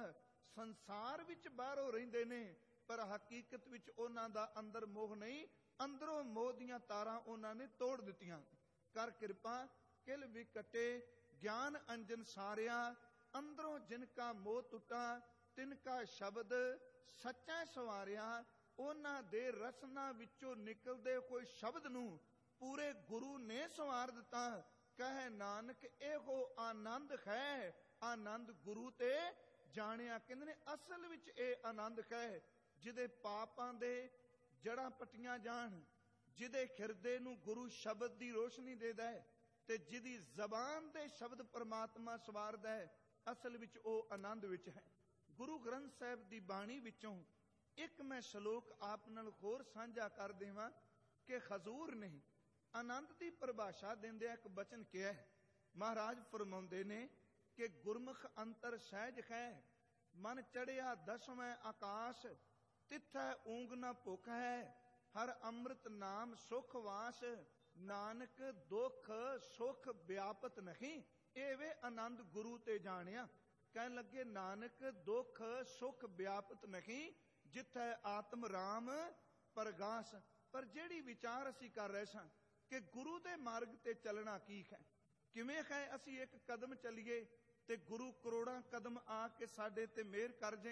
Speaker 1: संसार विच बाहरों रहिंदे ने पर हकीकत विच उन्हां दा अंदर मोह नहीं, अंदरों मोह दीयां तारां उन्हां ने तोड़ दित्तियां। कर किरपा किल विख कटे, ज्ञान अंजन सारिया, अंदरों जिनका मोह टुटा, तिनका शब्द सच्चा सवारिया। उन्हां दे रसना विचों निकलदे होए शब्द नूं पूरे गुरु ने सवार दिता। कहे नानक एहो आनंद है, आनंद गुरु ते जानिया। कहंदे ने असल विच इह आनंद है जिहदे पापां दे जड़ां पट्टियां जाण, जिहदे हिरदे नूं गुरु शब्द दी रोशनी देदा है ते जिहदी जबान दे शब्द परमात्मा सवारदा है। असल विच ओह आनंद विच है। गुरु ग्रंथ साहिब दी बाणी विचों एक मैं श्लोक आप नाल होर साझा कर देवां कि हजूर ने आनंद की परिभाषा देंदे एक बचन किया है। महाराज फरमाउंदे ने कि गुरमुख अंतर सहज है, मन चढ़िया दसवें आकाश, तिथै ऊंग न भुख है, हर अमृत नाम सुख वास, नानक दुख सुख व्यापत नहीं। एवे आनंद गुरु ते जानिया। कहन लगे नानक दुख सुख व्यापत नहीं, जिथे आत्म राम परगास। पर जेड़ी विचार असी कर रहे सन कि गुरु दे मार्ग ते चलना की है, किवें है असी एक कदम चलीए ते गुरु करोड़ां कदम आके साडे ते मेहर कर जाए।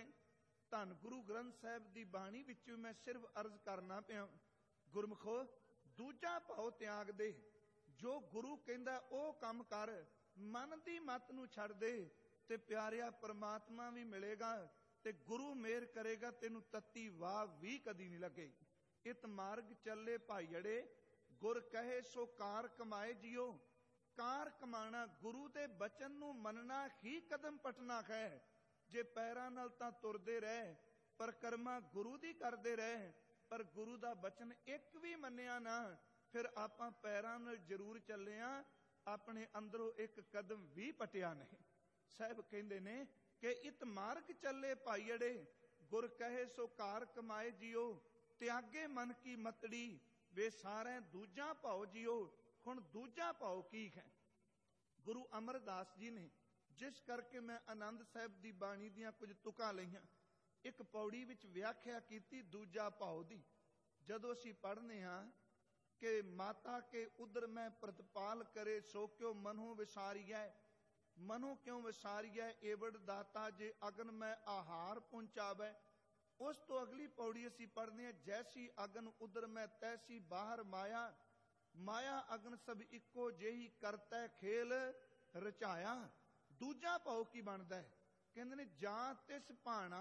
Speaker 1: धन गुरु ग्रंथ साहिब दी बाणी विचों मैं सिर्फ अर्ज करना पिया, गुरमुखो दूजा भाव त्याग दे, जो गुरु कहंदा ओह काम कर, मन दी मत नूं छड़ दे ते प्यारिया परमात्मा भी मिलेगा ते गुरु मेहर करेगा, तेनू तत्ती वाह भी कदी नहीं लगेगी। इत मार्ग चले भाईड़े, गुर कहे सो कार कमाए जियो। कार कमाना गुरु दे बचन नूं मनना ही कदम पटना है। जे पैरां नाल तां तुरदे रहे, पर कर्मा गुरु दी करदे रहे, पर गुरु दा बचन एक भी मन्निया ना, फिर आपां पैरां नाल जरूर चले आ, अपने अंदरों एक कदम भी पटिया नहीं। साहब कहंदे ने कि इत मार्ग चले भाईड़े, गुर कहे सो कार कमाए जियो, त्यागे मन की मतड़ी, वे सारे दूजा भाव जियो। हुण दूजा भाव की है? गुरु अमरदास जी ने जिस करके मैं आनंद साहब की बाणी दियां कुछ तुकां लईआं, एक पौड़ी विच व्याख्या कीती दूजा भाव दी। जदों असीं पढ़ने हां कि माता के उदर में प्रतिपाल करे, सो क्यों मनो विसारिया, मनो क्यों विसारिया, एवड़ दाता जे अगन में आहार पहुंचावे। उस तो अगली पौड़ी असीं पढ़ने हैं, जैसी अगन उदर में तैसी बाहर माया, माया अगन सब इको जेही करता खेल रचाया। दूजा भाव की बनता है? कहंदे ने जां तिस भाणा,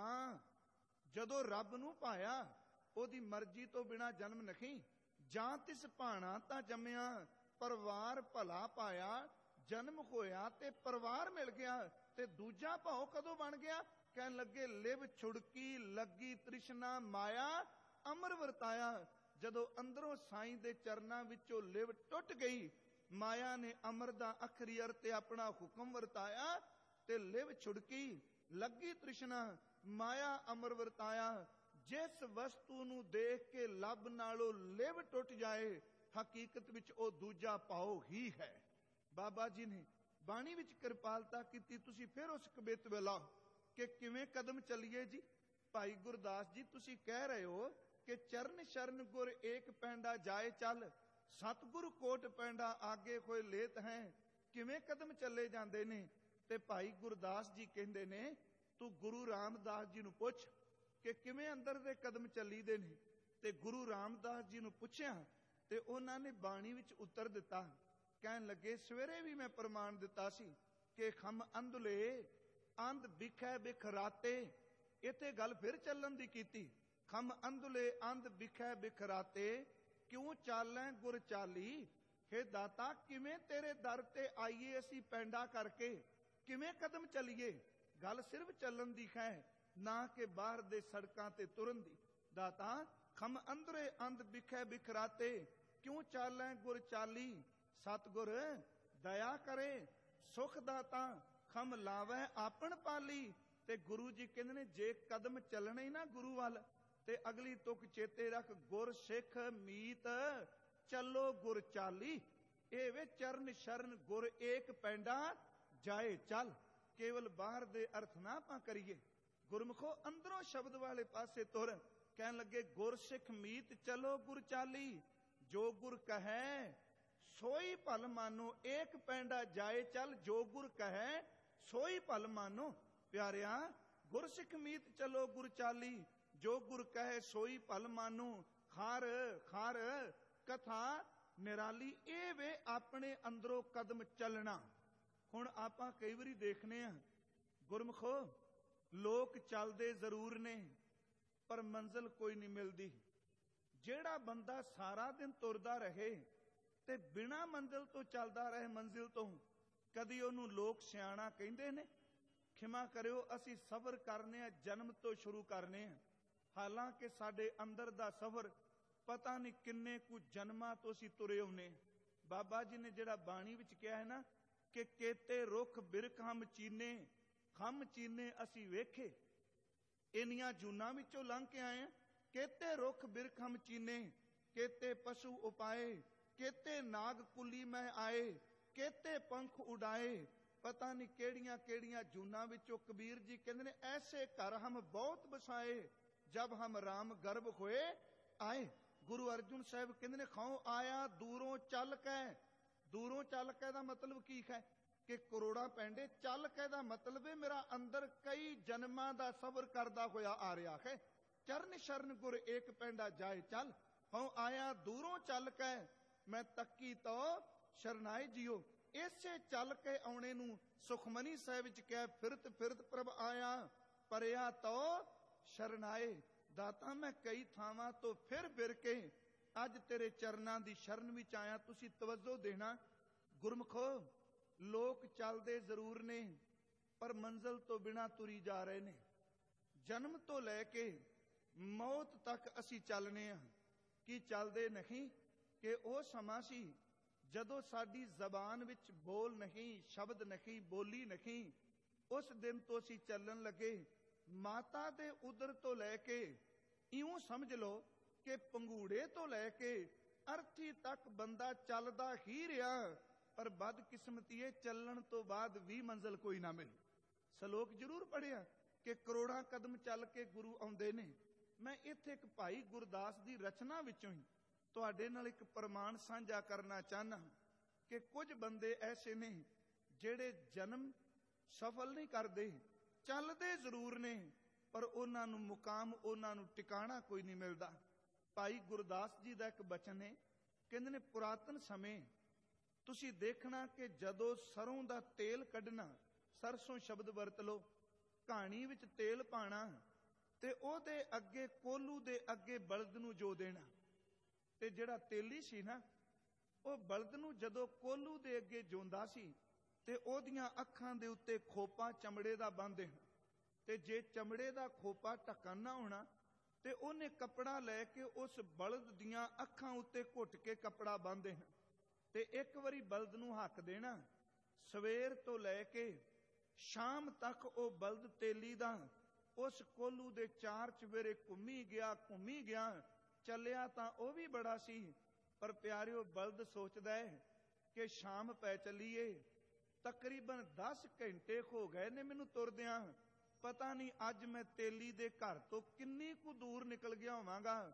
Speaker 1: जदों रब नूं पाया ओदी मर्जी तो बिना जन्म नहीं, जां तिस भाणा तां जम्मिया, परिवार भला पाया, जन्म होया ते परिवार मिल गया। ते दूजा भाव कदों बन गया? कहन लगे लिव छुड़की लगी तृष्णा, माया अमर वरताया। जदों अंदरों साईं दे चरनां विचों लिव टुट गई, माया ने अमर दा अखरी अर्थ ते अपना हुक्म वरताया, ते लिव छुड़की लगी तृष्णा, माया अमर वरताया। जिस वस्तु नूं देख के लब नालों लिव टुट जाए, हकीकत विच ओ दूजा भाव ही है। बाबा जी ने बाणी विच किरपालता कीती। तुसीं फिर उस कबित वेला कि किवें कदम चलीए जी। भाई गुरदास जी तुसीं कह रहे हो ਕਿ ਚਰਨ ਸ਼ਰਨ ਗੁਰ ਏਕ ਪੈਂਡਾ ਜਾਏ ਚੱਲ, ਸਤਿਗੁਰ ਕੋਟ ਪੈਂਡਾ ਆਗੇ ਹੋਏ ਲੇਤ ਹੈ। ਕਿਵੇਂ ਕਦਮ ਚੱਲੇ ਜਾਂਦੇ ਨੇ? ਤੇ ਭਾਈ ਗੁਰਦਾਸ ਜੀ ਕਹਿੰਦੇ ਨੇ, ਤੂੰ ਗੁਰੂ ਰਾਮਦਾਸ ਜੀ ਨੂੰ ਪੁੱਛ ਕਿ ਕਿਵੇਂ ਅੰਦਰ ਦੇ ਕਦਮ ਚੱਲੀਦੇ ਨੇ। ਤੇ ਗੁਰੂ ਰਾਮਦਾਸ ਜੀ ਨੂੰ ਪੁੱਛਿਆ ਤੇ ਉਹਨਾਂ ਨੇ ਬਾਣੀ ਵਿੱਚ ਉੱਤਰ ਦਿੱਤਾ। ਕਹਿਣ ਲੱਗੇ, ਸਵੇਰੇ ਵੀ ਮੈਂ ਪ੍ਰਮਾਣ ਦਿੱਤਾ ਸੀ ਕਿ ਖਮ ਅੰਧਲੇ ਅੰਧ ਬਿਖੈ ਬਿਖਰਾਤੇ। ਇੱਥੇ ਗੱਲ ਫਿਰ ਚੱਲਣ ਦੀ ਕੀਤੀ। ਖਮ ਅੰਧਲੇ ਅੰਧ ਬਿਖੈ ਬਿਖਰਾਤੇ, ਕਿਉਂ ਚਾਲੈ ਗੁਰ ਚਾਲੀ। ਹੇ ਦਾਤਾ, ਕਿਵੇਂ ਤੇਰੇ ਦਰ ਤੇ ਆਈਏ ਅਸੀਂ ਪੈਂਡਾ ਕਰਕੇ, ਕਿਵੇਂ ਕਦਮ ਚੱਲੀਏ? ਗੱਲ ਸਿਰਫ ਚੱਲਣ ਦੀ ਹੈ, ਨਾ ਕਿ ਬਾਹਰ ਦੇ ਸੜਕਾਂ ਤੇ ਤੁਰਨ ਦੀ। ਦਾਤਾ, ਖਮ ਅੰਦਰੇ ਅੰਧ ਬਿਖੈ ਬਿਖਰਾਤੇ, ਕਿਉਂ ਚਾਲੈ ਗੁਰ ਚਾਲੀ। ਸਤਿਗੁਰ ਦਇਆ ਕਰੇ ਸੁਖ ਦਾਤਾ, ਖਮ ਲਾਵੈ ਆਪਣ ਪਾਲੀ। ਤੇ ਗੁਰੂ ਜੀ ਕਹਿੰਦੇ ਨੇ, ਜੇ ਕਦਮ ਚੱਲਣੇ ਹੀ ਨਾ ਗੁਰੂ ਵੱਲ, ਤੇ ਅਗਲੀ ਤੁਕ ਚੇਤੇ ਰੱਖ, ਗੁਰ ਸਿੱਖ ਮੀਤ ਚੱਲੋ ਗੁਰ ਚਾਲੀ। ਇਹ ਵੇ ਚਰਨ ਸ਼ਰਨ ਗੁਰ ਏਕ ਪੈਂਡਾ ਜਾਏ ਚੱਲ। ਕੇਵਲ ਬਾਹਰ ਦੇ ਅਰਥ ਨਾ ਆਪਾਂ ਕਰੀਏ, ਗੁਰਮੁਖੋ ਅੰਦਰੋਂ ਸ਼ਬਦ ਵਾਲੇ ਪਾਸੇ ਤੁਰ। ਕਹਿਣ ਲੱਗੇ, ਗੁਰ ਸਿੱਖ ਮੀਤ ਚਲੋ ਗੁਰ ਚਾਲੀ, ਜੋ ਗੁਰ ਕਹੈ ਸੋਈ ਭਲ ਮਾਨੋ। ਏਕ ਪੈਂਡਾ ਜਾਏ ਚੱਲ, ਜੋ ਗੁਰ ਕਹੈ ਸੋਈ ਭਲ ਮਾਨੋ। ਪਿਆਰਿਆ, ਗੁਰ ਸਿੱਖ ਮੀਤ ਚਲੋ ਗੁਰ ਚਾਲੀ, ਜੋ ਗੁਰ ਕਹੈ ਸੋਈ ਭਲ ਮਾਨੋ। ਖਾਰ ਖਾਰ ਕਥਾ ਨਿਰਾਲੀ। ਇਹ ਵੇ ਆਪਣੇ ਅੰਦਰੋਂ ਕਦਮ ਚੱਲਣਾ। ਹੁਣ ਆਪਾਂ ਕਈ ਵਾਰੀ ਦੇਖਨੇ ਆ, ਗੁਰਮੁਖੋ ਲੋਕ ਚੱਲਦੇ ਜ਼ਰੂਰ ਨੇ ਪਰ ਮੰਜ਼ਿਲ ਕੋਈ ਨਹੀਂ ਮਿਲਦੀ। ਜਿਹੜਾ ਬੰਦਾ ਸਾਰਾ ਦਿਨ ਤੁਰਦਾ ਰਹੇ ਤੇ ਬਿਨਾਂ ਮੰਜ਼ਿਲ ਤੋਂ ਚੱਲਦਾ ਰਹੇ ਮੰਜ਼ਿਲ ਤੋਂ, ਕਦੀ ਉਹਨੂੰ ਲੋਕ ਸਿਆਣਾ ਕਹਿੰਦੇ ਨੇ? ਖਿਮਾ ਕਰਿਓ, ਅਸੀਂ ਸਫ਼ਰ ਕਰਨੇ ਆ, ਜਨਮ ਤੋਂ ਸ਼ੁਰੂ ਕਰਨੇ ਆ। ਹਾਲਾਂਕਿ ਸਾਡੇ ਅੰਦਰ ਦਾ ਸਫ਼ਰ ਪਤਾ ਨਹੀਂ ਕਿੰਨੇ ਕੁ ਜਨਮਾਂ ਤੋਂ ਅਸੀਂ ਤੁਰੇ ਹੁੰਨੇ। ਬਾਬਾ ਜੀ ਨੇ ਜਿਹੜਾ ਬਾਣੀ ਵਿੱਚ ਕਿਹਾ ਹੈ ਨਾ, ਕਿ ਕੇਤੇ ਰੁੱਖ ਬਿਰਖ ਹਮ ਚੀਨੇ, ਹਮ ਚੀਨੇ ਅਸੀਂ ਵੇਖੇ। ਇੰਨੀਆਂ ਜੂਨਾਂ ਵਿੱਚੋਂ ਲੰਘ ਕੇ ਆਏ ਆ। ਕੇਤੇ ਰੁੱਖ ਬਿਰਖ ਹਮ ਚੀਨੇ, ਕੇਤੇ ਪਸ਼ੂ ਉਪਾਏ, ਕੇਤੇ ਨਾਗ ਕੁਲੀ ਮੈਂ ਆਏ, ਕੇਤੇ ਪੰਖ ਉਡਾਏ। ਪਤਾ ਨਹੀਂ ਕਿਹੜੀਆਂ ਕਿਹੜੀਆਂ ਜੂਨਾਂ ਵਿੱਚੋਂ ਕਬੀਰ ਜੀ ਕਹਿੰਦੇ ਨੇ, ਐਸੇ ਘਰ ਹਮ ਬਹੁਤ ਬਸਾਏ, ਜਬ ਹਮ ਰਾਮ ਗਰਭ ਹੋਏ ਆਏ। ਗੁਰੂ ਅਰਜੁਨ ਸਾਹਿਬ ਕਹਿੰਦੇ ਨੇ, ਖਾਓ ਆਇਆ ਦੂਰੋਂ ਚੱਲ ਕੇ। ਦੂਰੋਂ ਚੱਲ ਕੇ ਦਾ ਮਤਲਬ ਕੀ ਹੈ? ਕਿ ਕਰੋੜਾਂ ਪੈਂਡੇ। ਚੱਲ ਕੇ ਦਾ ਮਤਲਬ ਹੈ ਮੇਰਾ ਅੰਦਰ ਕਈ ਜਨਮਾਂ ਦਾ ਸਬਰ ਕਰਦਾ ਹੋਇਆ ਆ ਰਿਹਾ ਹੈ। ਚਰਨ ਸ਼ਰਨ ਗੁਰ ਏਕ ਪੈਂਡਾ ਜਾਏ ਚੱਲ, ਹਉ ਆਇਆ ਦੂਰੋਂ ਚੱਲ ਕੇ, ਮੈਂ ਤੱਕੀ ਤੋ ਸ਼ਰਨਾਏ ਜੀਓ। ਇਸੇ ਚੱਲ ਕੇ ਆਉਣੇ ਨੂੰ ਸੁਖਮਨੀ ਸਾਹਿਬ ਵਿੱਚ ਕਿਹਾ, ਫਿਰਤ ਫਿਰਤ ਪ੍ਰਭ ਆਇਆ, ਪਰਿਆ ਤੋ ਸ਼ਰਨਾਏ। ਦਾਤਾ, ਮੈਂ ਕਈ ਥਾਵਾਂ ਤੋਂ ਫਿਰ ਫਿਰ ਕੇ ਅੱਜ ਤੇਰੇ ਚਰਨਾਂ ਦੀ ਸ਼ਰਨ ਵਿੱਚ ਆਇਆ। ਤੁਸੀਂ ਤਵੱਜੋ ਦੇਣਾ। ਗੁਰਮੁਖੋ, ਲੋਕ ਚੱਲਦੇ ਜ਼ਰੂਰ ਨੇ ਪਰ ਮੰਜ਼ਿਲ ਤੋਂ ਬਿਨਾਂ ਤੁਰੀ ਜਾ ਰਹੇ ਨੇ। ਜਨਮ ਤੋਂ ਲੈ ਕੇ ਮੌਤ ਤੱਕ ਅਸੀਂ ਚੱਲਨੇ ਆ। ਕੀ ਚੱਲਦੇ ਨਹੀਂ? ਕਿ ਉਹ ਸਮਾਂ ਸੀ ਜਦੋਂ ਸਾਡੀ ਜ਼ਬਾਨ ਵਿੱਚ ਬੋਲ ਨਹੀਂ, ਸ਼ਬਦ ਨਹੀਂ, ਬੋਲੀ ਨਹੀਂ। ਉਸ ਦਿਨ ਤੋਂ ਅਸੀਂ ਚੱਲਣ ਲੱਗੇ। ਮਾਤਾ ਦੇ ਉਦਰ ਤੋਂ ਲੈ ਕੇ ਇਉਂ ਸਮਝ ਲਓ ਕਿ ਪੰਗੂੜੇ ਤੋਂ ਲੈ ਕੇ ਅਰਥੀ ਤੱਕ ਬੰਦਾ ਚੱਲਦਾ ਹੀ ਰਿਹਾ। ਪਰ ਬਦਕਿਸਮਤੀਏ, ਚੱਲਣ ਤੋਂ ਬਾਅਦ ਵੀ ਮੰਜ਼ਿਲ ਕੋਈ ਨਾ ਮਿਲੀ। ਸ਼ਲੋਕ ਜ਼ਰੂਰ ਪੜ੍ਹਿਆ ਕਿ ਕਰੋੜਾਂ ਕਦਮ ਚੱਲ ਕੇ ਗੁਰੂ ਆਉਂਦੇ ਨੇ। ਮੈਂ ਇੱਥੇ ਇੱਕ ਭਾਈ ਗੁਰਦਾਸ ਦੀ ਰਚਨਾ ਵਿੱਚੋਂ ਹੀ ਤੁਹਾਡੇ ਨਾਲ ਇੱਕ ਪ੍ਰਮਾਣ ਸਾਂਝਾ ਕਰਨਾ ਚਾਹੁੰਦਾ ਕਿ ਕੁਝ ਬੰਦੇ ਐਸੇ ਨੇ ਜਿਹੜੇ ਜਨਮ ਸਫਲ ਨਹੀਂ ਕਰਦੇ, ਚੱਲਦੇ ਜ਼ਰੂਰ ਨੇ ਪਰ ਉਹਨਾਂ ਨੂੰ ਮੁਕਾਮ, ਉਹਨਾਂ ਨੂੰ ਟਿਕਾਣਾ ਕੋਈ ਨਹੀਂ ਮਿਲਦਾ। ਭਾਈ ਗੁਰਦਾਸ ਜੀ ਦਾ ਇੱਕ ਬਚਨ ਹੈ, ਕਹਿੰਦੇ ਨੇ, ਪੁਰਾਤਨ ਸਮੇਂ ਤੁਸੀਂ ਦੇਖਣਾ ਕਿ ਜਦੋਂ ਸਰੋਂ ਦਾ ਤੇਲ ਕੱਢਣਾ, ਸਰਸੋਂ ਸ਼ਬਦ ਵਰਤ ਲਓ, ਕਹਾਣੀ ਵਿੱਚ ਤੇਲ ਪਾਣਾ ਤੇ ਉਹਦੇ ਅੱਗੇ ਕੋਲੂ ਦੇ ਅੱਗੇ ਬਲਦ ਨੂੰ ਜੋ ਦੇਣਾ। ਤੇ ਜਿਹੜਾ ਤੇਲੀ ਸੀ ਨਾ, ਉਹ ਬਲਦ ਨੂੰ ਜਦੋਂ ਕੋਲੂ ਦੇ ਅੱਗੇ ਜੋਂਦਾ ਸੀ ਤੇ ਉਹਦੀਆਂ ਅੱਖਾਂ ਦੇ ਉੱਤੇ ਖੋਪਾ ਚਮੜੇ ਦਾ ਬੰਨ੍ਹਦੇ ਹਨ। ਤੇ ਜੇ ਚਮੜੇ ਦਾ ਖੋਪਾ ਢੱਕਣ ਨਾ ਹੋਣਾ ਤੇ ਉਹਨੇ ਕੱਪੜਾ ਲੈ ਕੇ ਉਸ ਬਲਦ ਦੀਆਂ ਅੱਖਾਂ ਉੱਤੇ ਘੁੱਟ ਕੇ ਕੱਪੜਾ ਬੰਨ੍ਹਦੇ ਹਨ। ਤੇ ਇੱਕ ਵਾਰੀ ਬਲਦ ਨੂੰ ਹੱਕ ਦੇਣਾ, ਸਵੇਰ ਤੋਂ ਲੈ ਕੇ ਸ਼ਾਮ ਤੱਕ ਉਹ ਬਲਦ ਤੇਲੀ ਦਾ ਉਸ ਕੋਲੂ ਦੇ ਚਾਰ ਚੁਫੇਰੇ ਘੁੰਮੀ ਗਿਆ। ਚੱਲਿਆ ਤਾਂ ਉਹ ਵੀ ਬੜਾ ਸੀ, ਪਰ ਪਿਆਰਿਓ, ਬਲਦ ਸੋਚਦਾ ਹੈ ਕਿ ਸ਼ਾਮ ਪੈ ਚੱਲੀਏ, ਤਕਰੀਬਨ 10 ਘੰਟੇ ਹੋ ਗਏ ਨੇ ਮੈਨੂੰ ਤੁਰਦਿਆਂ, ਪਤਾ ਨਹੀਂ ਅੱਜ ਮੈਂ ਤੇਲੀ ਦੇ ਘਰ ਤੋਂ ਕਿੰਨੀ ਕੁ ਦੂਰ ਨਿਕਲ ਗਿਆ ਹੋਵਾਂਗਾ।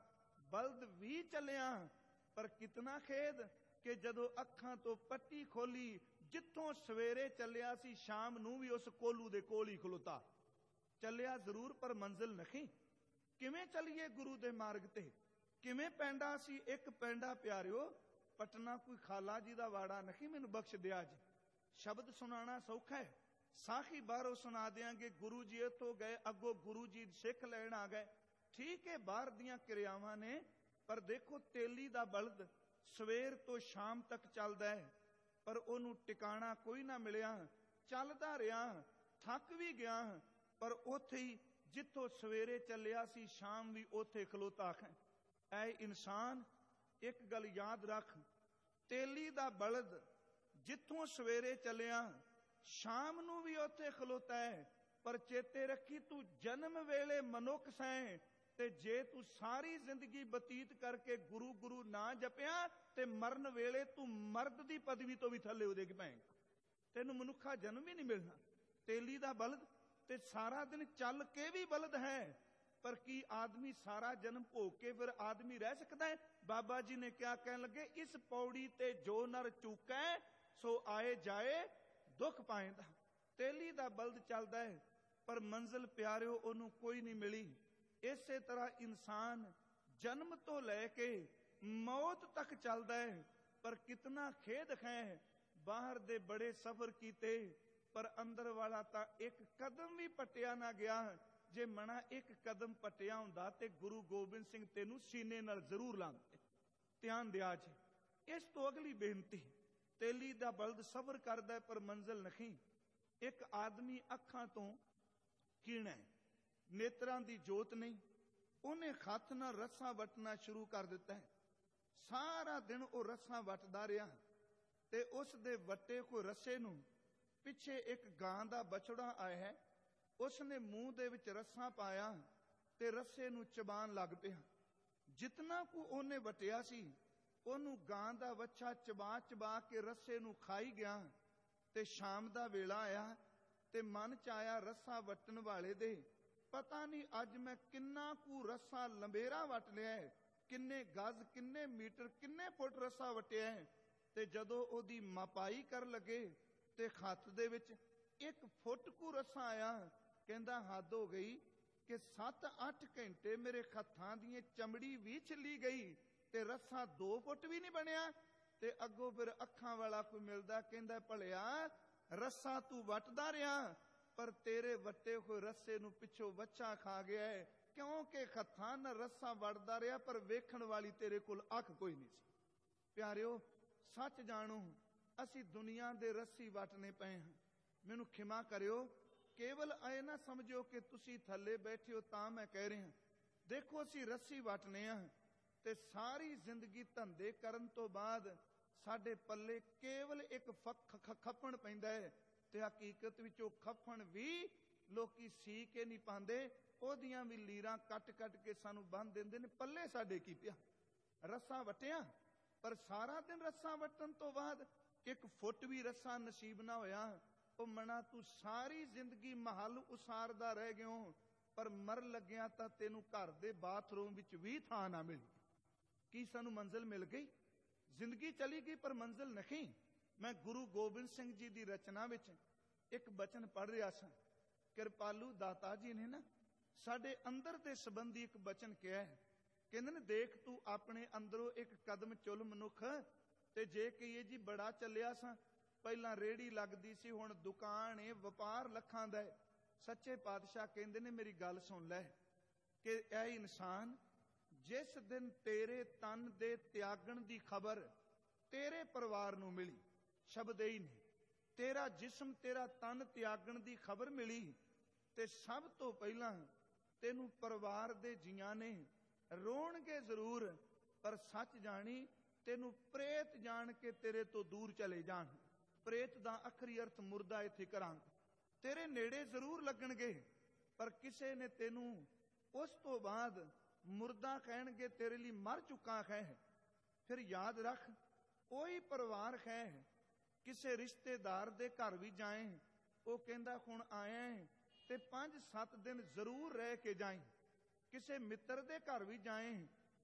Speaker 1: ਬਲਦ ਵੀ ਚੱਲਿਆ, ਪਰ ਕਿਤਨਾ ਖੇਦ ਕਿ ਜਦੋਂ ਅੱਖਾਂ ਤੋਂ ਪੱਟੀ ਖੋਲੀ, ਜਿੱਥੋਂ ਸਵੇਰੇ ਚੱਲਿਆ ਸੀ ਸ਼ਾਮ ਨੂੰ ਵੀ ਉਸ ਕੋਲੂ ਦੇ ਕੋਲ ਹੀ ਖਲੋਤਾ। ਚੱਲਿਆ ਜ਼ਰੂਰ ਪਰ ਮੰਜ਼ਿਲ ਨਹੀਂ। ਕਿਵੇਂ ਚੱਲੀਏ ਗੁਰੂ ਦੇ ਮਾਰਗ ਤੇ? ਕਿਵੇਂ ਪੈਂਡਾ ਸੀ? ਇੱਕ ਪੈਂਡਾ ਪਿਆਰਿਓ, ਪਟਨਾ ਕੋਈ ਖਾਲਾ ਜੀ ਦਾ ਵਾੜਾ ਨਹੀਂ, ਮੈਨੂੰ ਬਖਸ਼ ਦਿਆ ਜੀ। ਸ਼ਬਦ ਸੁਣਾਣਾ ਸੌਖਾ ਹੈ, ਸਾਖੀ ਬਾਹਰੋਂ ਸੁਣਾ ਦਿਆਂਗੇ। ਗੁਰੂ ਜੀ ਇੱਥੋਂ ਗਏ, ਅੱਗੋਂ ਗੁਰੂ ਜੀ ਸਿੱਖ ਲੈਣ ਆ ਗਏ। ਠੀਕ ਹੈ, ਬਾਹਰ ਦੀਆਂ ਕਿਰਿਆਵਾਂ ਨੇ, ਪਰ ਦੇਖੋ ਤੇਲੀ ਦਾ ਬਲਦ ਸਵੇਰ ਤੋਂ ਸ਼ਾਮ ਤੱਕ ਚੱਲਦਾ ਹੈ, ਪਰ ਉਹਨੂੰ ਟਿਕਾਣਾ ਕੋਈ ਨਾ ਮਿਲਿਆ। ਚੱਲਦਾ ਰਿਹਾ, ਥੱਕ ਵੀ ਗਿਆ, ਪਰ ਉੱਥੇ ਹੀ ਜਿੱਥੋਂ ਸਵੇਰੇ ਚੱਲਿਆ ਸੀ ਸ਼ਾਮ ਵੀ ਉੱਥੇ ਖਲੋਤਾ ਹੈ। ਐ ਇਨਸਾਨ, ਇੱਕ ਗੱਲ ਯਾਦ ਰੱਖ, ਤੇਲੀ ਦਾ ਬਲਦ ਜਿੱਥੋਂ ਸਵੇਰੇ ਚੱਲਿਆ ਸ਼ਾਮ ਨੂੰ ਵੀ ਉੱਥੇ ਖਲੋਤਾ ਹੈ, ਪਰ ਚੇਤੇ ਰੱਖੀ ਤੂੰ ਜਨਮ ਵੇਲੇ ਮਨੁੱਖ ਸੈਂ, ਤੇ ਜੇ ਤੂੰ ਸਾਰੀ ਜ਼ਿੰਦਗੀ ਬਤੀਤ ਕਰਕੇ ਗੁਰੂ ਗੁਰੂ ਨਾ ਜਪਿਆ ਤੇ ਮਰਨ ਵੇਲੇ ਤੂੰ ਮਰਦ ਦੀ ਪਦਵੀ ਤੋਂ ਵੀ ਥੱਲੇ ਉਹਦੇ ਕੇ ਪੈਂਗਾ, ਤੈਨੂੰ ਮਨੁੱਖਾ ਜਨਮ ਹੀ ਨਹੀਂ ਮਿਲਣਾ। ਤੇਲੀ ਦਾ ਬਲਦ ਤੇ ਸਾਰਾ ਦਿਨ ਚੱਲ ਕੇ ਵੀ ਬਲਦ ਹੈ, ਪਰ ਕੀ ਆਦਮੀ ਸਾਰਾ ਜਨਮ ਭੋਗ ਕੇ ਫਿਰ ਆਦਮੀ ਰਹਿ ਸਕਦਾ ਹੈ? ਬਾਬਾ ਜੀ ਨੇ ਕਿਆ ਕਹਿਣ ਲੱਗੇ, ਇਸ ਪੌੜੀ ਤੇ ਜੋ ਨਰ ਚੁੱਕੈ ਸੋ ਆਏ ਜਾਏ ਦੁੱਖ ਪਾਏਂਦਾ। ਤੇਲੀ ਦਾ ਬਲਦ ਚੱਲਦਾ ਹੈ, ਪਰ ਮੰਜ਼ਿਲ ਪਿਆਰਿਓ ਉਹਨੂੰ ਕੋਈ ਨਹੀਂ ਮਿਲੀ। ਇਸੇ ਤਰ੍ਹਾਂ ਇਨਸਾਨ ਜਨਮ ਤੋਂ ਲੈ ਕੇ ਮੌਤ ਤੱਕ ਚੱਲਦਾ ਹੈ, ਪਰ ਕਿਤਨਾ ਖੇਦ ਹੈ। ਬਾਹਰ ਦੇ ਬੜੇ ਸਫ਼ਰ ਕੀਤੇ, ਪਰ ਅੰਦਰ ਵਾਲਾ ਤਾਂ ਇੱਕ ਕਦਮ ਵੀ ਪੱਟਿਆ ਨਾ ਗਿਆ। ਜੇ ਮਣਾ ਇੱਕ ਕਦਮ ਪੱਟਿਆ ਹੁੰਦਾ ਤੇ ਗੁਰੂ ਗੋਬਿੰਦ ਸਿੰਘ ਤੈਨੂੰ ਸੀਨੇ ਨਾਲ ਜ਼ਰੂਰ ਲਾਉਂਦੇ। ਧਿਆਨ ਦਿਆ ਜੀ। ਇਸ ਤੋਂ ਅਗਲੀ ਬੇਨਤੀ, ਤੇਲੀ ਦਾ ਬਲਦ ਸਫ਼ਰ ਕਰਦਾ ਪਰ ਮੰਜ਼ਿਲ ਨਹੀਂ। ਇੱਕ ਆਦਮੀ ਅੱਖਾਂ ਤੋਂ ਕੀਣਾ ਹੈ, ਨੇਤਰਾਂ ਦੀ ਜੋਤ ਨਹੀਂ, ਉਹਨੇ ਹੱਥ ਨਾਲ ਰੱਸਾ ਵੱਟਣਾ ਸ਼ੁਰੂ ਕਰ ਦਿੱਤਾ ਹੈ। ਸਾਰਾ ਦਿਨ ਉਹ ਰੱਸਾ ਵੱਟਦਾ ਰਿਹਾ, ਤੇ ਉਸ ਦੇ ਵੱਟੇ ਹੋਏ ਰੱਸੇ ਨੂੰ ਪਿੱਛੇ ਇੱਕ ਗਾਂ ਦਾ ਬਛੜਾ ਆਇਆ ਹੈ, ਉਸਨੇ ਮੂੰਹ ਦੇ ਵਿੱਚ ਰੱਸਾ ਪਾਇਆ ਤੇ ਰੱਸੇ ਨੂੰ ਚਬਾਣ ਲੱਗ ਪਿਆ। ਜਿਤਨਾ ਕੁ ਉਹਨੇ ਵਟਿਆ ਸੀ ਉਹਨੂੰ ਗਾਂ ਦਾ ਵੱਛਾ ਚਬਾ ਚਬਾ ਕੇ ਰੱਸੇ ਨੂੰ ਖਾਈ ਗਿਆ। ਤੇ ਸ਼ਾਮ ਦਾ ਵੇਲਾ ਆਇਆ ਤੇ ਮਨ ਚ ਆਇਆ ਰੱਸਾ ਵੱਟਣ ਵਾਲੇ ਦੇ, ਪਤਾ ਨਹੀਂ ਅੱਜ ਮੈਂ ਕਿੰਨਾ ਕੁ ਰੱਸਾ ਲੰਬੇਰਾ ਵੱਟ ਲਿਆ ਹੈ, ਕਿੰਨੇ ਗਜ਼, ਕਿੰਨੇ ਮੀਟਰ, ਕਿੰਨੇ ਫੁੱਟ ਰੱਸਾ ਵਟਿਆ ਹੈ। ਤੇ ਜਦੋਂ ਉਹਦੀ ਮਾਪਾਈ ਕਰਨ ਲੱਗੇ ਤੇ ਹੱਥ ਦੇ ਵਿੱਚ 1 ਫੁੱਟ ਕੁ ਰੱਸਾ ਆਇਆ। ਕਹਿੰਦਾ ਹੱਦ ਹੋ ਗਈ ਕਿ 7-8 ਘੰਟੇ ਮੇਰੇ ਹੱਥਾਂ ਦੀ ਚਮੜੀ ਵੀ ਛਿੱਲੀ ਗਈ ਤੇ ਰੱਸਾ 2 ਫੁੱਟ ਵੀ ਨਹੀਂ ਬਣਿਆ। ਤੇ ਅੱਗੋਂ ਫਿਰ ਅੱਖਾਂ ਵਾਲਾ ਕੋਈ ਮਿਲਦਾ, ਕਹਿੰਦਾ ਭਲਿਆ ਰੱਸਾ ਤੂੰ ਵੱਟਦਾ ਰਿਹਾ, ਪਰ ਤੇਰੇ ਵੱਟੇ ਹੋਏ ਰੱਸੇ ਨੂੰ ਪਿੱਛੋਂ ਵੱਛਾ ਖਾ ਗਿਆ ਹੈ, ਕਿਉਂਕਿ ਹੱਥਾਂ ਨਾਲ ਰੱਸਾ ਵੜਦਾ ਰਿਹਾ ਪਰ ਵੇਖਣ ਵਾਲੀ ਤੇਰੇ ਕੋਲ ਅੱਖ ਕੋਈ ਨਹੀਂ ਸੀ। ਪਿਆਰਿਓ, ਸੱਚ ਜਾਣੋ, ਅਸੀਂ ਦੁਨੀਆ ਦੇ ਰੱਸੀ ਵੱਟਨੇ ਪਏ ਹਾਂ। ਮੈਨੂੰ ਖਿਮਾ ਕਰਿਓ, ਕੇਵਲ ਐ ਨਾ ਸਮਝੋ ਕਿ ਤੁਸੀਂ ਥੱਲੇ ਬੈਠੇ ਹੋ ਤਾਂ ਮੈਂ ਕਹਿ ਰਿਹਾ। ਦੇਖੋ, ਅਸੀਂ ਰੱਸੀ ਵੱਟਨੇ ਆ ਤੇ ਸਾਰੀ ਜ਼ਿੰਦਗੀ ਧੰਦੇ ਕਰਨ ਤੋਂ ਬਾਅਦ ਸਾਡੇ ਪੱਲੇ ਕੇਵਲ ਇੱਕ ਖੱਫਣ ਪੈਂਦਾ ਹੈ, ਤੇ ਹਕੀਕਤ ਵਿੱਚ ਉਹ ਖੱਫਣ ਵੀ ਲੋਕੀ ਸੀ ਕੇ ਨਹੀਂ ਪਾਉਂਦੇ, ਉਹਦੀਆਂ ਵੀ ਲੀਰਾਂ ਕੱਟ ਕੱਟ ਕੇ ਸਾਨੂੰ ਬੰਨ ਦਿੰਦੇ ਨੇ। ਪੱਲੇ ਸਾਡੇ ਕੀ ਪਿਆ? ਰੱਸਾ ਵਟਿਆ, ਪਰ ਸਾਰਾ ਦਿਨ ਰੱਸਾ ਵਟਣ ਤੋਂ ਬਾਅਦ 1 ਫੁੱਟ ਵੀ ਰੱਸਾ ਨਸੀਬ ਨਾ ਹੋਇਆ। ਉਹ ਮਣਾ ਤੂੰ ਸਾਰੀ ਜ਼ਿੰਦਗੀ ਮਹੱਲ ਉਸਾਰਦਾ ਰਹਿ ਗਿਓ, ਪਰ ਮਰ ਲੱਗਿਆ ਤਾਂ ਤੈਨੂੰ ਘਰ ਦੇ ਬਾਥਰੂਮ ਵਿੱਚ ਵੀ ਥਾਂ ਨਾ ਮਿਲੀ। ਕੀ ਸਾਨੂੰ ਮੰਜ਼ਿਲ ਮਿਲ ਗਈ? ਜ਼ਿੰਦਗੀ ਚਲੀ ਗਈ ਪਰ ਮੰਜ਼ਿਲ ਨਹੀਂ। ਮੈਂ ਗੁਰੂ ਗੋਬਿੰਦ ਸਿੰਘ ਜੀ ਦੀ ਰਚਨਾ ਵਿੱਚ ਇੱਕ ਬਚਨ ਪੜ੍ਹ ਰਿਹਾ ਸਾਂ। ਕਿਰਪਾਲੂ ਦਾਤਾ ਜੀ ਨੇ ਨਾ ਸਾਡੇ ਅੰਦਰ ਦੇ ਸੰਬੰਧੀ ਇੱਕ ਬਚਨ ਕਿਹਾ ਹੈ। ਕਹਿੰਦੇ ਨੇ, ਦੇਖ ਤੂੰ ਆਪਣੇ ਅੰਦਰੋਂ ਇੱਕ ਕਦਮ ਚੁੱਲ ਮਨੁੱਖ, ਤੇ ਜੇ ਕਹੀਏ ਜੀ ਬੜਾ ਚੱਲਿਆ ਸਾਂ, ਪਹਿਲਾਂ ਰੇੜੀ ਲੱਗਦੀ ਸੀ, ਹੁਣ ਦੁਕਾਨ ਏ, ਵਪਾਰ ਲੱਖਾਂ ਦਾ ਹੈ। ਸੱਚੇ ਪਾਤਸ਼ਾਹ ਕਹਿੰਦੇ ਨੇ, ਮੇਰੀ ਗੱਲ ਸੁਣ ਲੈ ਕਿ ਇਹ ਇਨਸਾਨ, ਜਿਸ ਦਿਨ ਤੇਰੇ ਤਨ ਦੇ ਤਿਆਗਣ ਦੀ ਖਬਰ ਤੇਰੇ ਪਰਿਵਾਰ ਨੂੰ ਮਿਲੀ, ਸ਼ਬਦ ਹੀ ਨੇ, ਤੇਰਾ ਜਿਸਮ, ਤੇਰਾ ਤਨ ਤਿਆਗਣ ਦੀ ਖਬਰ ਮਿਲੀ, ਤੇ ਸਭ ਤੋਂ ਪਹਿਲਾਂ ਤੈਨੂੰ ਪਰਿਵਾਰ ਦੇ ਜੀਆਂ ਨੇ ਰੋਣਗੇ ਜ਼ਰੂਰ, ਪਰ ਸੱਚ ਜਾਣੀ ਤੈਨੂੰ ਪ੍ਰੇਤ ਜਾਣ ਕੇ ਤੇਰੇ ਤੋਂ ਦੂਰ ਚਲੇ ਜਾਣ। ਪ੍ਰੇਤ ਦਾ ਆਖਰੀ ਅਰਥ ਮੁਰਦਾ ਇੱਥੇ ਕਰਾਂਗੇ। ਤੇਰੇ ਨੇੜੇ ਜ਼ਰੂਰ ਲੱਗਣਗੇ, ਪਰ ਕਿਸੇ ਨੇ ਤੈਨੂੰ ਉਸ ਤੋਂ ਬਾਅਦ ਮੁਰਦਾ ਕਹਿਣਗੇ, ਤੇਰੇ ਲਈ ਮਰ ਚੁੱਕਾ ਹੈ। ਫਿਰ ਯਾਦ ਰੱਖ, ਕੋਈ ਪਰਿਵਾਰ ਹੈ, ਕਿਸੇ ਰਿਸ਼ਤੇਦਾਰ ਦੇ ਘਰ ਵੀ ਜਾਏ, ਉਹ ਕਹਿੰਦਾ ਹੁਣ ਆਇਆ ਹੈ ਤੇ 5-7 ਦਿਨ ਜ਼ਰੂਰ ਰਹਿ ਕੇ ਜਾਏ। ਕਿਸੇ ਮਿੱਤਰ ਦੇ ਘਰ ਵੀ ਜਾਏ,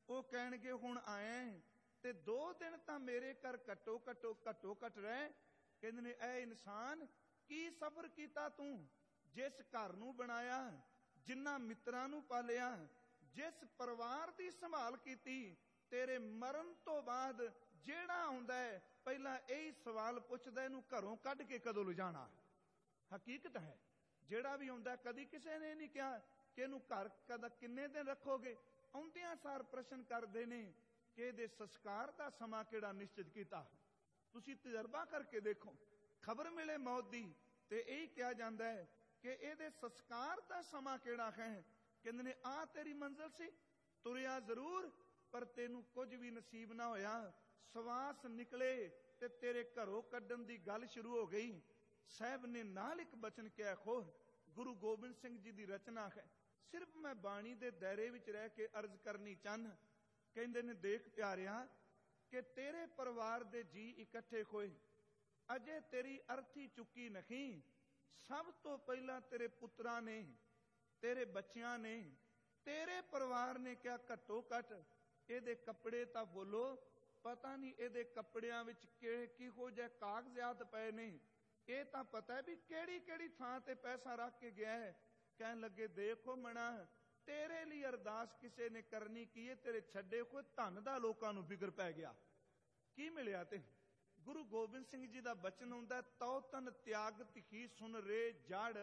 Speaker 1: ਉਹ ਕਹਿਣਗੇ ਹੁਣ ਆਇਆ ਤੇ 2 ਦਿਨ ਤਾਂ ਮੇਰੇ ਘਰ ਘੱਟੋ ਘੱਟ ਰਹਿ। ਕਹਿੰਦੇ ਨੇ ਐ ਇਨਸਾਨ, ਕੀ ਸਬਰ ਕੀਤਾ ਤੂੰ, ਜਿਸ ਘਰ ਨੂੰ ਬਣਾਇਆ, ਜਿਨ੍ਹਾਂ ਮਿੱਤਰਾਂ ਨੂੰ ਪਾਲਿਆ, ਜਿਸ ਪਰਿਵਾਰ ਦੀ ਸੰਭਾਲ ਕੀਤੀ, ਤੇਰੇ ਮਰਨ ਤੋਂ ਬਾਅਦ ਜਿਹੜਾ ਆਉਂਦਾ ਹੈ ਪਹਿਲਾਂ ਇਹੀ ਸਵਾਲ ਪੁੱਛਦਾ, ਇਹਨੂੰ ਘਰੋਂ ਕੱਢ ਕੇ ਕਦੋਂ ਲਿਜਾਣਾ। ਹਕੀਕਤ ਹੈ, ਜਿਹੜਾ ਵੀ ਆਉਂਦਾ ਕਦੀ ਕਿਸੇ ਨੇ ਨਹੀਂ ਕਿਹਾ ਕਿ ਇਹਨੂੰ ਘਰ ਕਦਾ ਕਿੰਨੇ ਦਿਨ ਰੱਖੋਗੇ। ਆਉਂਦਿਆਂ ਸਾਰ ਪ੍ਰਸ਼ਨ ਕਰਦੇ ਨੇ ਕਿ ਇਹਦੇ ਸੰਸਕਾਰ ਦਾ ਸਮਾਂ ਕਿਹੜਾ ਨਿਸ਼ਚਿਤ ਕੀਤਾ। ਤੁਸੀਂ ਤਜਰਬਾ ਕਰਕੇ ਦੇਖੋ, ਖਬਰ ਮਿਲੇ ਮੌਤ ਦੀ ਤੇ ਇਹੀ ਕਿਹਾ ਜਾਂਦਾ ਹੈ ਕਿ ਇਹਦੇ ਸੰਸਕਾਰ ਦਾ ਸਮਾਂ ਕਿਹੜਾ ਹੈ। ਕਹਿੰਦੇ ਨੇ ਆਹ ਤੇਰੀ ਮੰਜ਼ਿਲ ਸੀ, ਤੁਰਿਆ ਜ਼ਰੂਰ ਪਰ ਤੈਨੂੰ ਕੁਝ ਵੀ ਨਸੀਬ ਨਾ ਹੋਇਆ। ਸਵਾਸ ਨਿਕਲੇ ਤੇ ਤੇਰੇ ਘਰੋਂ ਕੱਢਣ ਦੀ ਗੱਲ ਸ਼ੁਰੂ ਹੋ ਗਈ। ਸਾਹਿਬ ਨੇ ਨਾਲ ਇੱਕ ਬਚਨ ਕਿਹਾ, ਖੋਰ ਗੁਰੂ ਗੋਬਿੰਦ ਸਿੰਘ ਜੀ ਦੀ ਰਚਨਾ ਹੈ, ਸਿਰਫ ਮੈਂ ਬਾਣੀ ਦੇ ਦਾਇਰੇ ਵਿੱਚ ਰਹਿ ਕੇ ਅਰਜ਼ ਕਰਨੀ ਚਾਹੁੰਦਾ। ਕਹਿੰਦੇ ਨੇ ਦੇਖ ਪਿਆਰਿਆ ਕਿ ਤੇਰੇ ਪਰਿਵਾਰ ਦੇ ਜੀ ਇਕੱਠੇ ਹੋਏ, ਅਜੇ ਤੇਰੀ ਅਰਥੀ ਚੁੱਕੀ ਨਹੀਂ। ਸਭ ਤੋਂ ਪਹਿਲਾਂ ਤੇਰੇ ਪੁੱਤਰਾਂ ਨੇ, ਤੇਰੇ ਬੱਚਿਆਂ ਨੇ, ਤੇਰੇ ਪਰਿਵਾਰ ਨੇ ਕਿਹਾ ਘੱਟੋ ਘੱਟ ਇਹਦੇ ਕੱਪੜੇ ਤਾਂ ਬੋਲੋ। ਪਤਾ ਨਹੀਂ ਇਹਦੇ ਕੱਪੜਿਆਂ ਵਿੱਚ ਕਿਹੋ ਜਿਹੇ ਕਾਗਜ਼ਾਤ ਪਏ ਨੇ, ਇਹ ਤਾਂ ਪਤਾ ਵੀ ਕਿਹੜੀ ਕਿਹੜੀ ਥਾਂ ਤੇ ਪੈਸਾ ਰੱਖ ਕੇ ਗਿਆ ਹੈ। ਕਹਿਣ ਲੱਗੇ ਦੇਖੋ ਮਣਾ, ਤੇਰੇ ਲਈ ਅਰਦਾਸ ਕਿਸੇ ਨੇ ਕਰਨੀ ਕੀ ਹੈ, ਤੇਰੇ ਛੱਡੇ ਹੋਏ ਧਨ ਦਾ ਲੋਕਾਂ ਨੂੰ ਫਿਕਰ ਪੈ ਗਿਆ। ਕੀ ਮਿਲਿਆ ਤੇ ਗੁਰੂ ਗੋਬਿੰਦ ਸਿੰਘ ਜੀ ਦਾ ਬਚਨ ਆਉਂਦਾ, ਤਉ ਤਨ ਤਿਆਗ ਤਿਖੀ ਸੁਨ ਰੇ ਜੜ,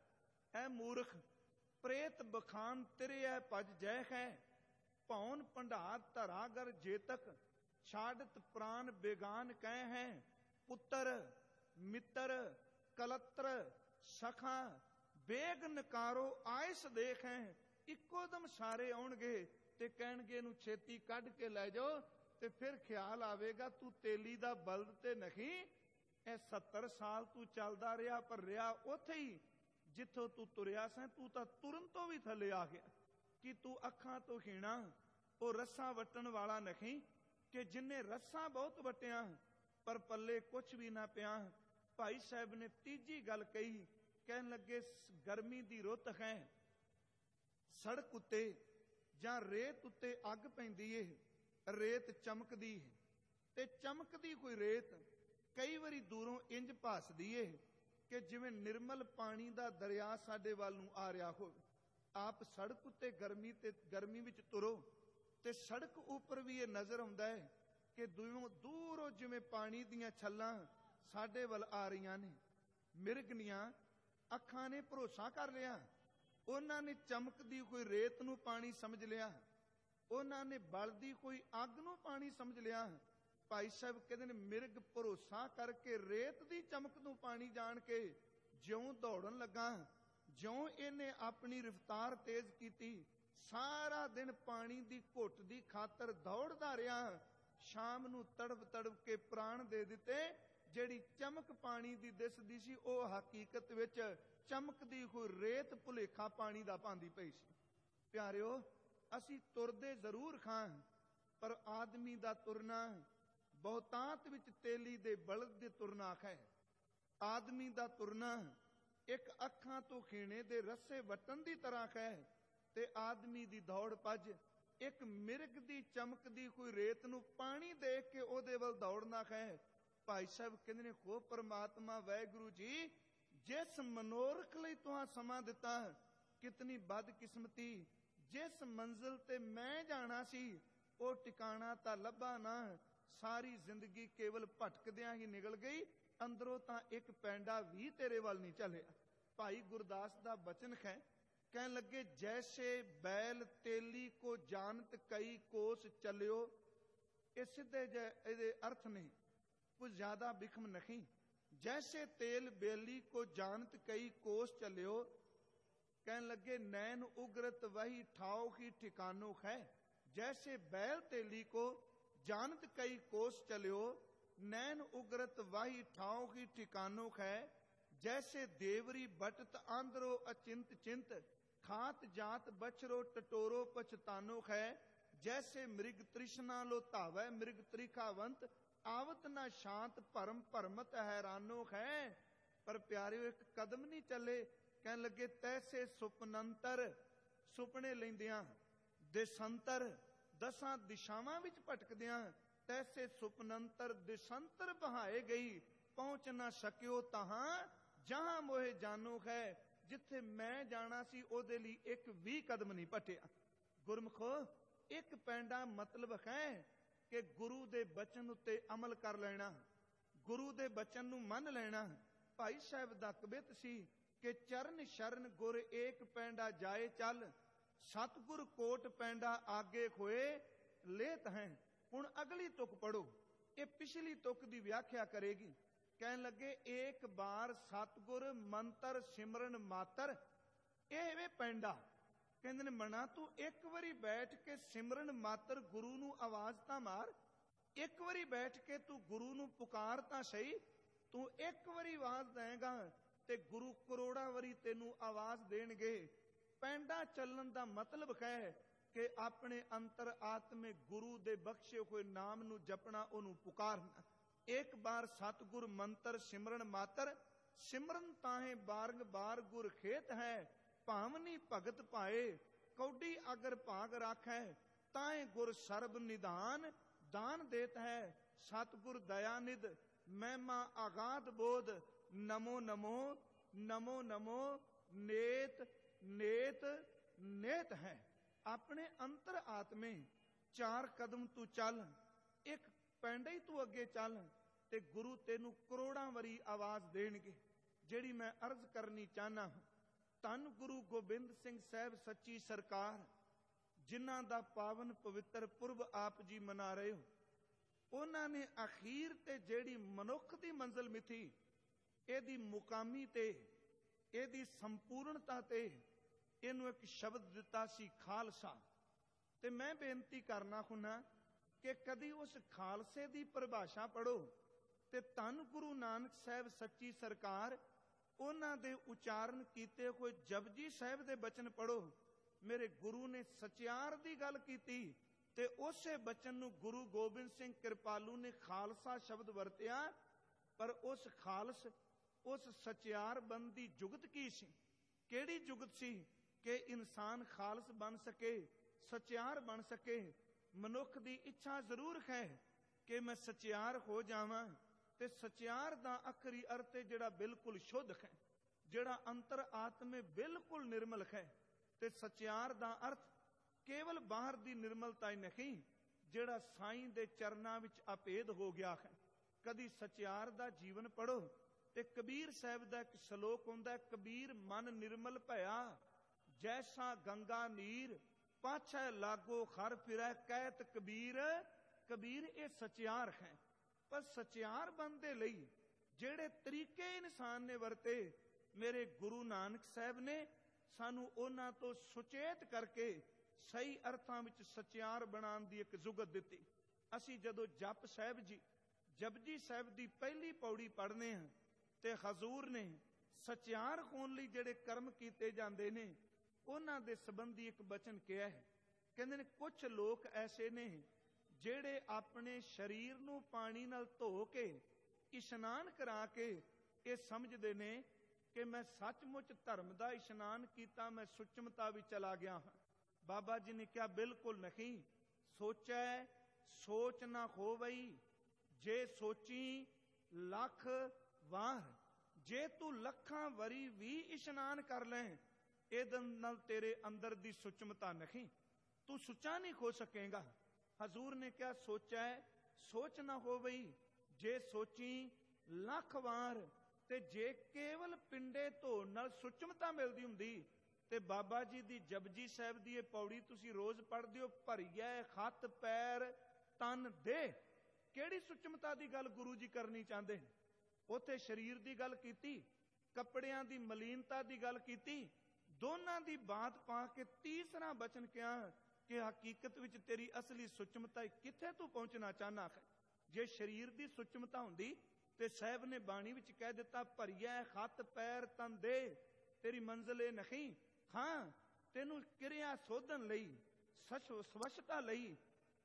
Speaker 1: ਐ ਮੂਰਖ ਪ੍ਰੇਤ ਬਖਾਨ ਤੇਰੇ ਐ ਭਜ ਜੈ ਹੈ। ਭੌਨ ਭੰਡਾਰ ਧਰਾਗਰ ਜੇਤਕ, ਛਾੜਤ ਪ੍ਰਾਨ ਬੇਗਾਨ ਕਹਿ ਹੈ। ਪੁੱਤਰ ਮਿੱਤਰ ਕਲਤਰ ਸਖਾ, ਬੇਗ ਨਕਾਰੋ ਆਇਸ ਦੇਖ ਹੈ। ਇੱਕੋ ਦਮ ਸਾਰੇ ਆਉਣਗੇ ਤੇ ਕਹਿਣਗੇ ਇਹਨੂੰ ਛੇਤੀ ਕੱਢ ਕੇ ਲੈ ਜਾਓ, ਤੇ ਫਿਰ ਖਿਆਲ ਆਵੇਗਾ ਤੂੰ ਤੇਲੀ ਦਾ ਬਲਦ ਤੇ ਨਹੀਂ। ਇਹ 70 ਸਾਲ ਤੂੰ ਚੱਲਦਾ ਰਿਹਾ, ਪਰ ਰਿਹਾ ਉੱਥੇ ਹੀ ਜਿੱਥੋਂ ਤੂੰ ਤੁਰਿਆ ਸੈਂ। ਤੂੰ ਤਾਂ ਤੁਰਨ ਤੋਂ ਵੀ ਥੱਲੇ ਆ ਗਿਆ। ਕਿ ਤੂੰ ਅੱਖਾਂ ਤੋਂ ਹੀਣਾ ਉਹ ਰੱਸਾ ਵੱਟਣ ਵਾਲਾ ਨਹੀਂ, ਕਿ ਜਿੰਨੇ ਰੱਸਾ ਬਹੁਤ ਵਟਿਆ ਪਰ ਪੱਲੇ ਕੁਛ ਵੀ ਨਾ ਪਿਆ। ਭਾਈ ਸਾਹਿਬ ਨੇ ਤੀਜੀ ਗੱਲ ਕਹੀ, ਕਹਿਣ ਲੱਗੇ ਗਰਮੀ ਦੀ ਰੁੱਤ ਹੈ, ਸੜਕ ਉੱਤੇ ਜਾਂ ਰੇਤ ਉੱਤੇ ਅੱਗ ਪੈਂਦੀ ਏ, ਰੇਤ ਚਮਕਦੀ ਏ, ਤੇ ਚਮਕਦੀ ਕੋਈ ਰੇਤ ਕਈ ਵਾਰੀ ਦੂਰੋਂ ਇੰਜ ਭਾਸਦੀ ਏ ਕਿ ਜਿਵੇਂ ਨਿਰਮਲ ਪਾਣੀ ਦਾ ਦਰਿਆ ਸਾਡੇ ਵੱਲ ਨੂੰ ਆ ਰਿਹਾ ਹੋਵੇ। ਆਪ ਸੜਕ ਉੱਤੇ ਗਰਮੀ ਵਿੱਚ ਤੁਰੋ ਤੇ ਸੜਕ ਉੱਪਰ ਵੀ ਇਹ ਨਜ਼ਰ ਆਉਂਦਾ ਹੈ ਕਿ ਦੂਰੋਂ ਜਿਵੇਂ ਪਾਣੀ ਦੀਆਂ ਛੱਲਾਂ ਸਾਡੇ ਵੱਲ ਆ ਰਹੀਆਂ ਨੇ। ਮਿਰਗਨੀਆਂ ਅੱਖਾਂ ਨੇ ਭਰੋਸਾ ਕਰ ਲਿਆ, ਉਹਨਾਂ ਨੇ ਚਮਕਦੀ ਕੋਈ ਰੇਤ ਨੂੰ ਪਾਣੀ ਸਮਝ ਲਿਆ, ਉਹਨਾਂ ਨੇ ਬਲਦੀ ਕੋਈ ਅੱਗ ਨੂੰ ਪਾਣੀ ਸਮਝ ਲਿਆ। ਭਾਈ ਸਾਹਿਬ ਕਹਿੰਦੇ ਨੇ ਮਿਰਗ ਭਰੋਸਾ ਕਰਕੇ ਰੇਤ ਦੀ ਚਮਕ ਨੂੰ ਪਾਣੀ ਜਾਣ ਕੇ ਜਿਉਂ ਦੌੜਨ ਲੱਗਾ, ਜਿਉਂ ਇਹਨੇ ਆਪਣੀ ਰਫ਼ਤਾਰ ਤੇਜ਼ ਕੀਤੀ, ਸਾਰਾ ਦਿਨ ਪਾਣੀ ਦੀ ਘੁੱਟ ਦੀ ਖਾਤਰ ਦੌੜਦਾ ਰਿਹਾ। ਸ਼ਾਮ ਨੂੰ ਤੜਫ ਤੜਫ ਕੇ ਪ੍ਰਾਣ ਦੇ ਦਿੱਤੇ। ਜਿਹੜੀ ਚਮਕ ਪਾਣੀ ਦੀ ਦਿਸਦੀ ਸੀ ਉਹ ਹਕੀਕਤ ਵਿੱਚ ਚਮਕਦੀ ਹੋਈ ਰੇਤ ਭੁਲੇਖਾ ਪਾਣੀ ਦਾ ਪਾਉਂਦੀ ਪਈ ਸੀ। ਪਿਆਰਿਓ, ਅਸੀਂ ਤੁਰਦੇ ਜ਼ਰੂਰ ਖਾਂ, ਪਰ ਆਦਮੀ ਦਾ ਤੁਰਨਾ ਬਹੁਤਾਤ ਵਿੱਚ ਤੇਲੀ ਦੇ ਬਲਦ ਦੇ ਤੁਰਨਾ ਹੈ। ਆਦਮੀ ਦਾ ਤੁਰਨਾ ਇੱਕ ਅੱਖਾਂ ਤੋਂ ਖੀਣੇ ਦੇ ਰੱਸੇ ਵੱਟਣ ਦੀ ਤਰ੍ਹਾਂ ਹੈ, ਤੇ ਆਦਮੀ ਦੀ ਦੌੜ ਭੱਜ ਇੱਕ ਮਿਰਗ ਦੀ ਚਮਕਦੀ ਕੋਈ ਰੇਤ ਨੂੰ ਪਾਣੀ ਦੇਖ ਕੇ ਉਹਦੇ ਵੱਲ ਦੌੜਨਾ ਹੈ। ਭਾਈ ਸਾਹਿਬ ਕਹਿੰਦੇ ਨੇ ਹੋ ਪਰਮਾਤਮਾ ਵਾਹਿਗੁਰੂ ਜੀ, ਜਿਸ ਮਨੋਰਥ ਲਈ ਤੁਹਾਂ ਸਮਾਂ ਦਿੱਤਾ, ਕਿਤਨੀ ਬਦਕਿਸਮਤੀ। ਜਿਸ ਮੰਜ਼ਿਲ ਤੇ ਮੈਂ ਜਾਣਾ ਸੀ ਉਹ ਟਿਕਾਣਾ ਤਾਂ ਲੱਭਾ ਨਾ। ਸਾਰੀ ਜ਼ਿੰਦਗੀ ਕੇਵਲ ਭਟਕਦਿਆਂ ਹੀ ਨਿਕਲ ਗਈ, ਅੰਦਰੋਂ ਤਾਂ ਇੱਕ ਪੈਂਡਾ ਵੀ ਤੇਰੇ ਵੱਲ ਨਹੀਂ ਚੱਲਿਆ। ਭਾਈ ਗੁਰਦਾਸ ਦਾ ਬਚਨ ਹੈ, ਕਹਿਣ ਲੱਗੇ ਜੈਸੇ ਬੈਲ ਤੇਲੀ ਕੋ ਜਾਣਤ ਕਈ ਕੋਸ ਚੱਲਿਓ। ਇਹ ਸਿੱਧੇ ਇਹਦੇ ਅਰਥ ਨੇ, ਕੁਝ ਜ਼ਿਆਦਾ ਬਿਖਮ ਨਹੀਂ। ਜੈਸੇ ਤੇਲ ਬੇਲੀ ਕੋ ਜਾਣਤ ਕਈ ਕੋਸ ਚੱਲਿਓ। ਕਹਿਣ ਲੱਗੇ ਨੈਣ ਉਗਰਤ ਵਹੀ ਠਾਓ ਹੀ ठिकानो है। जैसे बैल तेली को जानत कई कोस चलियो, नैन उगरत वाही ठाओ ही ठिकानो है। जैसे देवरी बटत आंदरो अचिंत चिंत, खात जात बछरो टटोरो पछतानो है। जैसे मृग तृष्णा लो धावै मृग त्रिखावंत, आवत ना शांत भरम भरमत हैरानो है। पर प्यारियो एक कदम नहीं चले। कहन लगे तैसे सुपनंतर, सुपने लेंदियां देसंतर ਦਸਾਂ ਦਿਸ਼ਾਵਾਂ ਵਿੱਚ ਭਟਕਦਿਆਂ ਤੈਸੇ ਸੁਪਨੰਤਰ ਦਿਸ਼ੰਤਰ ਬਹਾਏ ਗਈ, ਪਹੁੰਚ ਨਾ ਸਕਿਓ ਤਹਾਂ ਜਹਾਂ ਮੋਹਿ ਜਾਨੂ ਹੈ। ਜਿੱਥੇ ਮੈਂ ਜਾਣਾ ਸੀ ਉਹਦੇ ਲਈ ਇੱਕ ਵੀ ਕਦਮ ਨਹੀਂ ਪਟਿਆ। ਗੁਰਮੁਖੋ, ਇੱਕ ਪੈਂਡਾ ਮਤਲਬ ਹੈ ਕਿ ਗੁਰੂ ਦੇ ਬਚਨ ਉੱਤੇ ਅਮਲ ਕਰ ਲੈਣਾ, ਗੁਰੂ ਦੇ ਬਚਨ ਨੂੰ ਮੰਨ ਲੈਣਾ। ਭਾਈ ਸਾਹਿਬ ਦਾ ਕਬਿਤ ਸੀ ਕਿ ਚਰਨ ਸ਼ਰਨ ਗੁਰ ਏਕ ਪੈਂਡਾ ਜਾਏ ਚੱਲ, ਸਤਿਗੁਰ ਕੋਟ ਪੈਂਡਾ ਆਗੇ ਹੋਏ ਲੇਤ ਹੈ। ਹੁਣ ਅਗਲੀ ਤੁਕ ਪੜੋ, ਇਹ ਪਿਛਲੀ ਤੁਕ ਦੀ ਵਿਆਖਿਆ ਕਰੇਗੀ। ਕਹਿਣ ਲੱਗੇ ਏਕ ਬਾਰ ਸਤਿਗੁਰ ਮੰਤਰ ਸਿਮਰਨ ਮਾਤਰ, ਇਹ ਵੇ ਪੈਂਡਾ। ਕਹਿੰਦੇ ਨੇ ਮਣਾ ਤੂੰ ਇੱਕ ਵਾਰੀ ਬੈਠ ਕੇ ਸਿਮਰਨ ਮਾਤਰ ਗੁਰੂ ਨੂੰ ਆਵਾਜ਼ ਤਾਂ ਮਾਰ, ਇੱਕ ਵਾਰੀ ਬੈਠ ਕੇ ਤੂੰ ਗੁਰੂ ਨੂੰ ਪੁਕਾਰ ਤਾਂ ਸਹੀ। ਤੂੰ ਇੱਕ ਵਾਰੀ ਆਵਾਜ਼ ਦੇਗਾ ਤੇ ਗੁਰੂ ਕਰੋੜਾਂ ਵਾਰੀ ਤੈਨੂੰ ਆਵਾਜ਼ ਦੇਣਗੇ। ਪੈਂਡਾ ਚੱਲਣ ਦਾ ਮਤਲਬ ਹੈ ਕਿ ਆਪਣੇ ਅੰਤਰ ਆਤਮੇ ਗੁਰੂ ਦੇ ਬਖਸ਼ੇ ਹੋਏ ਨਾਮ ਨੂੰ ਜਪਣਾ, ਉਹਨੂੰ ਪੁਕਾਰਨਾ। ਇੱਕ ਬਾਰ ਸਤਿਗੁਰ ਮੰਤਰ ਸਿਮਰਨ ਮਾਤਰ, ਸਿਮਰਨ ਤਾਹੇ ਬਾਰੰਗ ਬਾਰ ਗੁਰ ਖੇਤ ਹੈ। ਭਾਵਨੀ ਭਗਤ ਭਾਏ ਕੌਡੀ ਅਗਰ ਭਾਗ ਰਾਖੈ, ਤਾਹੇ ਗੁਰ ਸਰਬ ਨਿਧਾਨ ਦਾਨ ਦੇਤ ਹੈ। ਸਤਿਗੁਰ ਦਇਆਨਿਧ ਮਹਿਮਾ ਆਗਾਧ ਬੋਧ, ਨਮੋ ਨਮੋ ਨਮੋ ਨਮੋ ਨੇਤ ਨੇਤ ਨੇਤ ਹੈ। ਆਪਣੇ ਅੰਤਰ ਆਤਮੇ 4 ਕਦਮ ਤੂੰ ਚੱਲ, ਇੱਕ ਪੈਂਡਾ ਹੀ ਤੂੰ ਅੱਗੇ ਚੱਲ ਤੇ ਗੁਰੂ ਤੈਨੂੰ ਕਰੋੜਾਂ ਵਾਰੀ ਆਵਾਜ਼ ਦੇਣਗੇ। ਜਿਹੜੀ ਮੈਂ ਅਰਜ਼ ਕਰਨੀ ਚਾਹਨਾ, ਧੰਨ ਗੁਰੂ ਗੋਬਿੰਦ ਸਿੰਘ ਸਾਹਿਬ ਸੱਚੀ ਸਰਕਾਰ, ਜਿਨ੍ਹਾਂ ਦਾ ਪਾਵਨ ਪਵਿੱਤਰ ਪੁਰਬ ਆਪ ਜੀ ਮਨਾ ਰਹੇ ਹੋ, ਉਹਨਾਂ ਨੇ ਅਖੀਰ ਤੇ ਜਿਹੜੀ ਮਨੁੱਖ ਦੀ ਮੰਜ਼ਿਲ ਮਿਥੀ, ਇਹਦੀ ਮੁਕਾਮੀ ਤੇ, ਇਹਦੀ ਸੰਪੂਰਨਤਾ ਤੇ ਇਹਨੂੰ ਇੱਕ ਸ਼ਬਦ ਦਿੱਤਾ ਸੀ, ਖਾਲਸਾ। ਤੇ ਮੈਂ ਬੇਨਤੀ ਕਰਨਾ ਹੁੰਨਾ ਕਿ ਕਦੀ ਉਸ ਖਾਲਸੇ ਦੀ ਪਰਿਭਾਸ਼ਾ ਪੜੋ ਤੇ ਧੰਨ ਗੁਰੂ ਨਾਨਕ ਸਾਹਿਬ ਸੱਚੀ ਸਰਕਾਰ, ਉਹਨਾਂ ਦੇ ਉਚਾਰਨ ਕੀਤੇ ਹੋਏ ਜਪਜੀ ਸਾਹਿਬ ਦੇ ਬਚਨ ਪੜੋ। ਮੇਰੇ ਗੁਰੂ ਨੇ ਸਚਿਆਰ ਦੀ ਗੱਲ ਕੀਤੀ ਤੇ ਉਸੇ ਬਚਨ ਨੂੰ ਗੁਰੂ ਗੋਬਿੰਦ ਸਿੰਘ ਕਿਰਪਾਲੂ ਨੇ ਖਾਲਸਾ ਸ਼ਬਦ ਵਰਤਿਆ। ਪਰ ਉਸ ਖਾਲਸ, ਉਸ ਸਚਿਆਰ ਬੰਦ ਦੀ ਜੁਗਤ ਕੀ ਸੀ? ਕਿਹੜੀ ਜੁਗਤ ਸੀ ਕਿ ਇਨਸਾਨ ਖਾਲਸ ਬਣ ਸਕੇ, ਸਚਿਆਰ ਬਣ ਸਕੇ? ਮਨੁੱਖ ਦੀ ਇੱਛਾ ਜ਼ਰੂਰ ਹੈ ਕਿ ਮੈਂ ਸਚਿਆਰ ਹੋ ਜਾਵਾਂ, ਤੇ ਸਚਿਆਰ ਦਾ ਆਖਰੀ ਅਰਥ ਹੈ ਜਿਹੜਾ ਬਿਲਕੁਲ ਸ਼ੁੱਧ ਹੈ, ਜਿਹੜਾ ਅੰਤਰ ਆਤਮੇ ਬਿਲਕੁਲ ਨਿਰਮਲ ਹੈ। ਤੇ ਸਚਿਆਰ ਦਾ ਅਰਥ ਕੇਵਲ ਬਾਹਰ ਦੀ ਨਿਰਮਲਤਾ ਹੀ ਨਹੀਂ, ਜਿਹੜਾ ਸਾਈਂ ਦੇ ਚਰਨਾਂ ਵਿੱਚ ਅਭੇਦ ਹੋ ਗਿਆ ਹੈ। ਕਦੀ ਸਚਿਆਰ ਦਾ ਜੀਵਨ ਪੜੋ ਤੇ ਕਬੀਰ ਸਾਹਿਬ ਦਾ ਇੱਕ ਸ਼ਲੋਕ ਹੁੰਦਾ, ਕਬੀਰ ਮਨ ਨਿਰਮਲ ਭਇਆ ਜੈਸਾ ਗੰਗਾ ਨੀਰ, ਪਾਛੈ ਲਾਗੋ ਖਰ ਫਿਰੈ ਕਹਿਤ ਕਬੀਰ। ਕਬੀਰ ਇਹ ਸਚਿਆਰ ਹੈ। ਪਰ ਸਚਿਆਰ ਬਣਨ ਦੇ ਲਈ ਜਿਹੜੇ ਤਰੀਕੇ ਇਨਸਾਨ ਨੇ ਵਰਤੇ, ਮੇਰੇ ਗੁਰੂ ਨਾਨਕ ਸਾਹਿਬ ਨੇ ਸਾਨੂੰ ਉਹਨਾਂ ਤੋਂ ਸੁਚੇਤ ਕਰਕੇ ਸਹੀ ਅਰਥਾਂ ਵਿੱਚ ਸਚਿਆਰ ਬਣਾਉਣ ਦੀ ਇੱਕ ਜੁਗਤ ਦਿੱਤੀ। ਅਸੀਂ ਜਦੋਂ ਜਪ ਸਾਹਿਬ ਜੀ, ਜਪਜੀ ਸਾਹਿਬ ਦੀ ਪਹਿਲੀ ਪੌੜੀ ਪੜ੍ਹਨੇ ਹਾਂ ਤੇ ਹਜ਼ੂਰ ਨੇ ਸਚਿਆਰ ਹੋਣ ਲਈ ਜਿਹੜੇ ਕਰਮ ਕੀਤੇ ਜਾਂਦੇ ਨੇ, ਉਹਨਾਂ ਦੇ ਸੰਬੰਧੀ ਇੱਕ ਬਚਨ ਕਿਹਾ ਹੈ। ਕਹਿੰਦੇ ਨੇ ਕੁਝ ਲੋਕ ਐਸੇ ਨੇ ਜਿਹੜੇ ਆਪਣੇ ਸਰੀਰ ਨੂੰ ਪਾਣੀ ਨਾਲ ਧੋ ਕੇ, ਇਸ਼ਨਾਨ ਕਰਾ ਕੇ ਇਹ ਸਮਝਦੇ ਨੇ ਕਿ ਮੈਂ ਸੱਚਮੁੱਚ ਧਰਮ ਦਾ ਇਸ਼ਨਾਨ ਕੀਤਾ, ਮੈਂ ਸੁਚਮਤਾ ਵਿੱਚ ਚਲਾ ਗਿਆ ਹਾਂ। ਬਾਬਾ ਜੀ ਨੇ ਕਿਹਾ ਬਿਲਕੁਲ ਨਹੀਂ। ਸੋਚੈ ਸੋਚ ਨਾ ਹੋਵਈ, ਜੇ ਸੋਚੀ ਲੱਖ ਵਾਰ। ਜੇ ਤੂੰ ਲੱਖਾਂ ਵਾਰੀ ਵੀ ਇਸ਼ਨਾਨ ਕਰ ਲੈ, ਇਹਦੇ ਨਾਲ ਤੇਰੇ ਅੰਦਰ ਦੀ ਸੁਚਮਤਾ ਨਹੀਂ, ਤੂੰ ਸੁੱਚਾ ਨਹੀਂ ਹੋ ਸਕੇਗਾ। ਹਜ਼ੂਰ ਨੇ ਕਿਹਾ ਸੋਚੈ ਸੋਚ ਨਾ ਹੋਵਈ, ਜੇ ਸੋਚੀ ਲੱਖ ਵਾਰ। ਤੇ ਜੇ ਕੇਵਲ ਪਿੰਡੇ ਧੋਣ ਨਾਲ ਸੁਚਮਤਾ ਮਿਲਦੀ ਹੁੰਦੀ ਤੇ ਬਾਬਾ ਜੀ ਦੀ ਜਪਜੀ ਸਾਹਿਬ ਦੀ ਇਹ ਪੌੜੀ ਤੁਸੀਂ ਰੋਜ਼ ਪੜ੍ਹਦੇ ਹੋ, ਭਰੀਐ ਹੱਥ ਪੈਰ ਤਨ ਦੇ। ਕਿਹੜੀ ਸੁਚਮਤਾ ਦੀ ਗੱਲ ਗੁਰੂ ਜੀ ਕਰਨੀ ਚਾਹੁੰਦੇ? ਉੱਥੇ ਸਰੀਰ ਦੀ ਗੱਲ ਕੀਤੀ, ਕੱਪੜਿਆਂ ਦੀ ਮਲੀਨਤਾ ਦੀ ਗੱਲ ਕੀਤੀ, ਦੋਨਾਂ ਦੀ ਬਾਤ ਪਾ ਕੇ ਤੀਸਰਾ ਬਚਨ ਕਿਹਾ ਕਿ ਹਕੀਕਤ ਵਿੱਚ ਤੇਰੀ ਅਸਲੀ ਸੁਚਮਤਾ ਕਿੱਥੇ ਤੂੰ ਪਹੁੰਚਣਾ ਚਾਹਨਾ ਹੈ। ਜੇ ਸਰੀਰ ਦੀ ਸੁਚਮਤਾ ਹੁੰਦੀ ਤੇ ਸਾਹਿਬ ਨੇ ਬਾਣੀ ਵਿੱਚ ਕਹਿ ਦਿੱਤਾ ਭਰੀਐ ਹੱਥ ਪੈਰ ਤਨ ਦੇ, ਤੇਰੀ ਮੰਜ਼ਿਲ ਇਹ ਨਹੀਂ। ਹਾਂ, ਤੈਨੂੰ ਕਿਰਿਆ ਸੋਧਨ ਲਈ, ਸਵੱਛਤਾ ਲਈ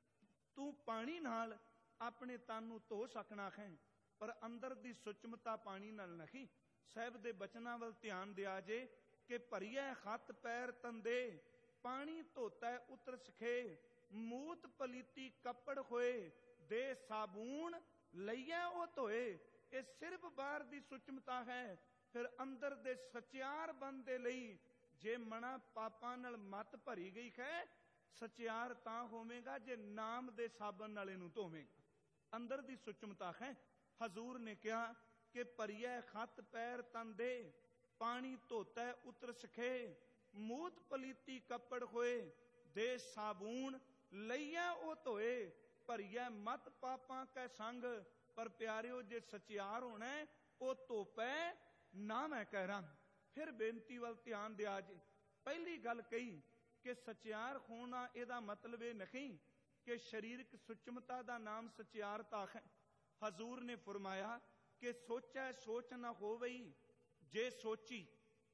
Speaker 1: ਤੂੰ ਪਾਣੀ ਨਾਲ ਆਪਣੇ ਤਨ ਨੂੰ ਧੋ ਸਕਣਾ ਹੈ, ਪਰ ਅੰਦਰ ਦੀ ਸੁਚਮਤਾ ਪਾਣੀ ਨਾਲ ਨਹੀਂ। ਸਾਹਿਬ ਦੇ ਬਚਨਾਂ ਵੱਲ ਧਿਆਨ ਦਿਆ ਜੇ ਕਿ ਭਰੀਐ ਹੱਥ ਪੈਰ ਤਨ ਦੇ, ਪਾਣੀ ਧੋਤਾ ਉਤਰ ਸਖੇ, ਮੂਤ ਪਲੀਤੀ ਕੱਪੜ ਹੋਏ, ਦੇ ਸਾਬੂਨ ਲਈਐ ਉਹ ਧੋਏ। ਇਹ ਸਿਰਫ ਬਾਹਰ ਦੀ ਸੁਚਮਤਾ ਹੈ। ਫਿਰ ਅੰਦਰ ਦੇ ਸਚਿਆਰ ਬਣ ਦੇ ਲਈ ਜੇ ਮਨਾ ਪਾਪਾਂ ਨਾਲ ਮੱਤ ਭਰੀ ਗਈ ਹੈ, ਸਚਿਆਰ ਤਾਂ ਹੋਵੇਗਾ ਜੇ ਨਾਮ ਦੇ ਸਾਬਣ ਨਾਲ ਇਹਨੂੰ ਧੋਵੇਗਾ। ਅੰਦਰ ਦੀ ਸੁਚਮਤਾ ਹੈ। ਹਜ਼ੂਰ ਨੇ ਕਿਹਾ ਕਿ ਭਰੀਐ ਖੱਤ ਪੈਰ ਤਨ ਦੇ, ਪਾਣੀ ਧੋਤੈ ਉਤਰ ਸਖੇ। ਮੂਤ ਪਲੀਤੀ ਕੱਪੜ ਹੋਏ, ਦੇ ਸਾਬੂਨ ਲਈਐ ਉਹ ਧੋਏ। ਭਰੀਐ ਮਤ ਪਾਪਾਂ ਕੈ ਸੰਗ, ਪਰ ਪਿਆਰਿਓ ਜੇ ਸਚਿਆਰ ਹੋਣਾ ਉਹ ਧੋਪੈ ਨਾ ਮੈਂ ਕਹਿ ਰੰਗ। ਫਿਰ ਬੇਨਤੀ ਵੱਲ ਧਿਆਨ ਦਿਆ ਜੇ। ਪਹਿਲੀ ਗੱਲ ਕਹੀ ਕਿ ਸਚਿਆਰ ਹੋਣਾ ਇਹਦਾ ਮਤਲਬ ਇਹ ਨਹੀਂ ਕਿ ਸਰੀਰਕ ਸੁਚਮਤਾ ਦਾ ਨਾਮ ਸਚਿਆਰਤਾ ਹੈ। ਹਜ਼ੂਰ ਨੇ ਫਰਮਾਇਆ ਕਿ ਸੋਚੈ ਸੋਚ ਨਾ ਹੋਵਈ, ਜੇ ਸੋਚੀ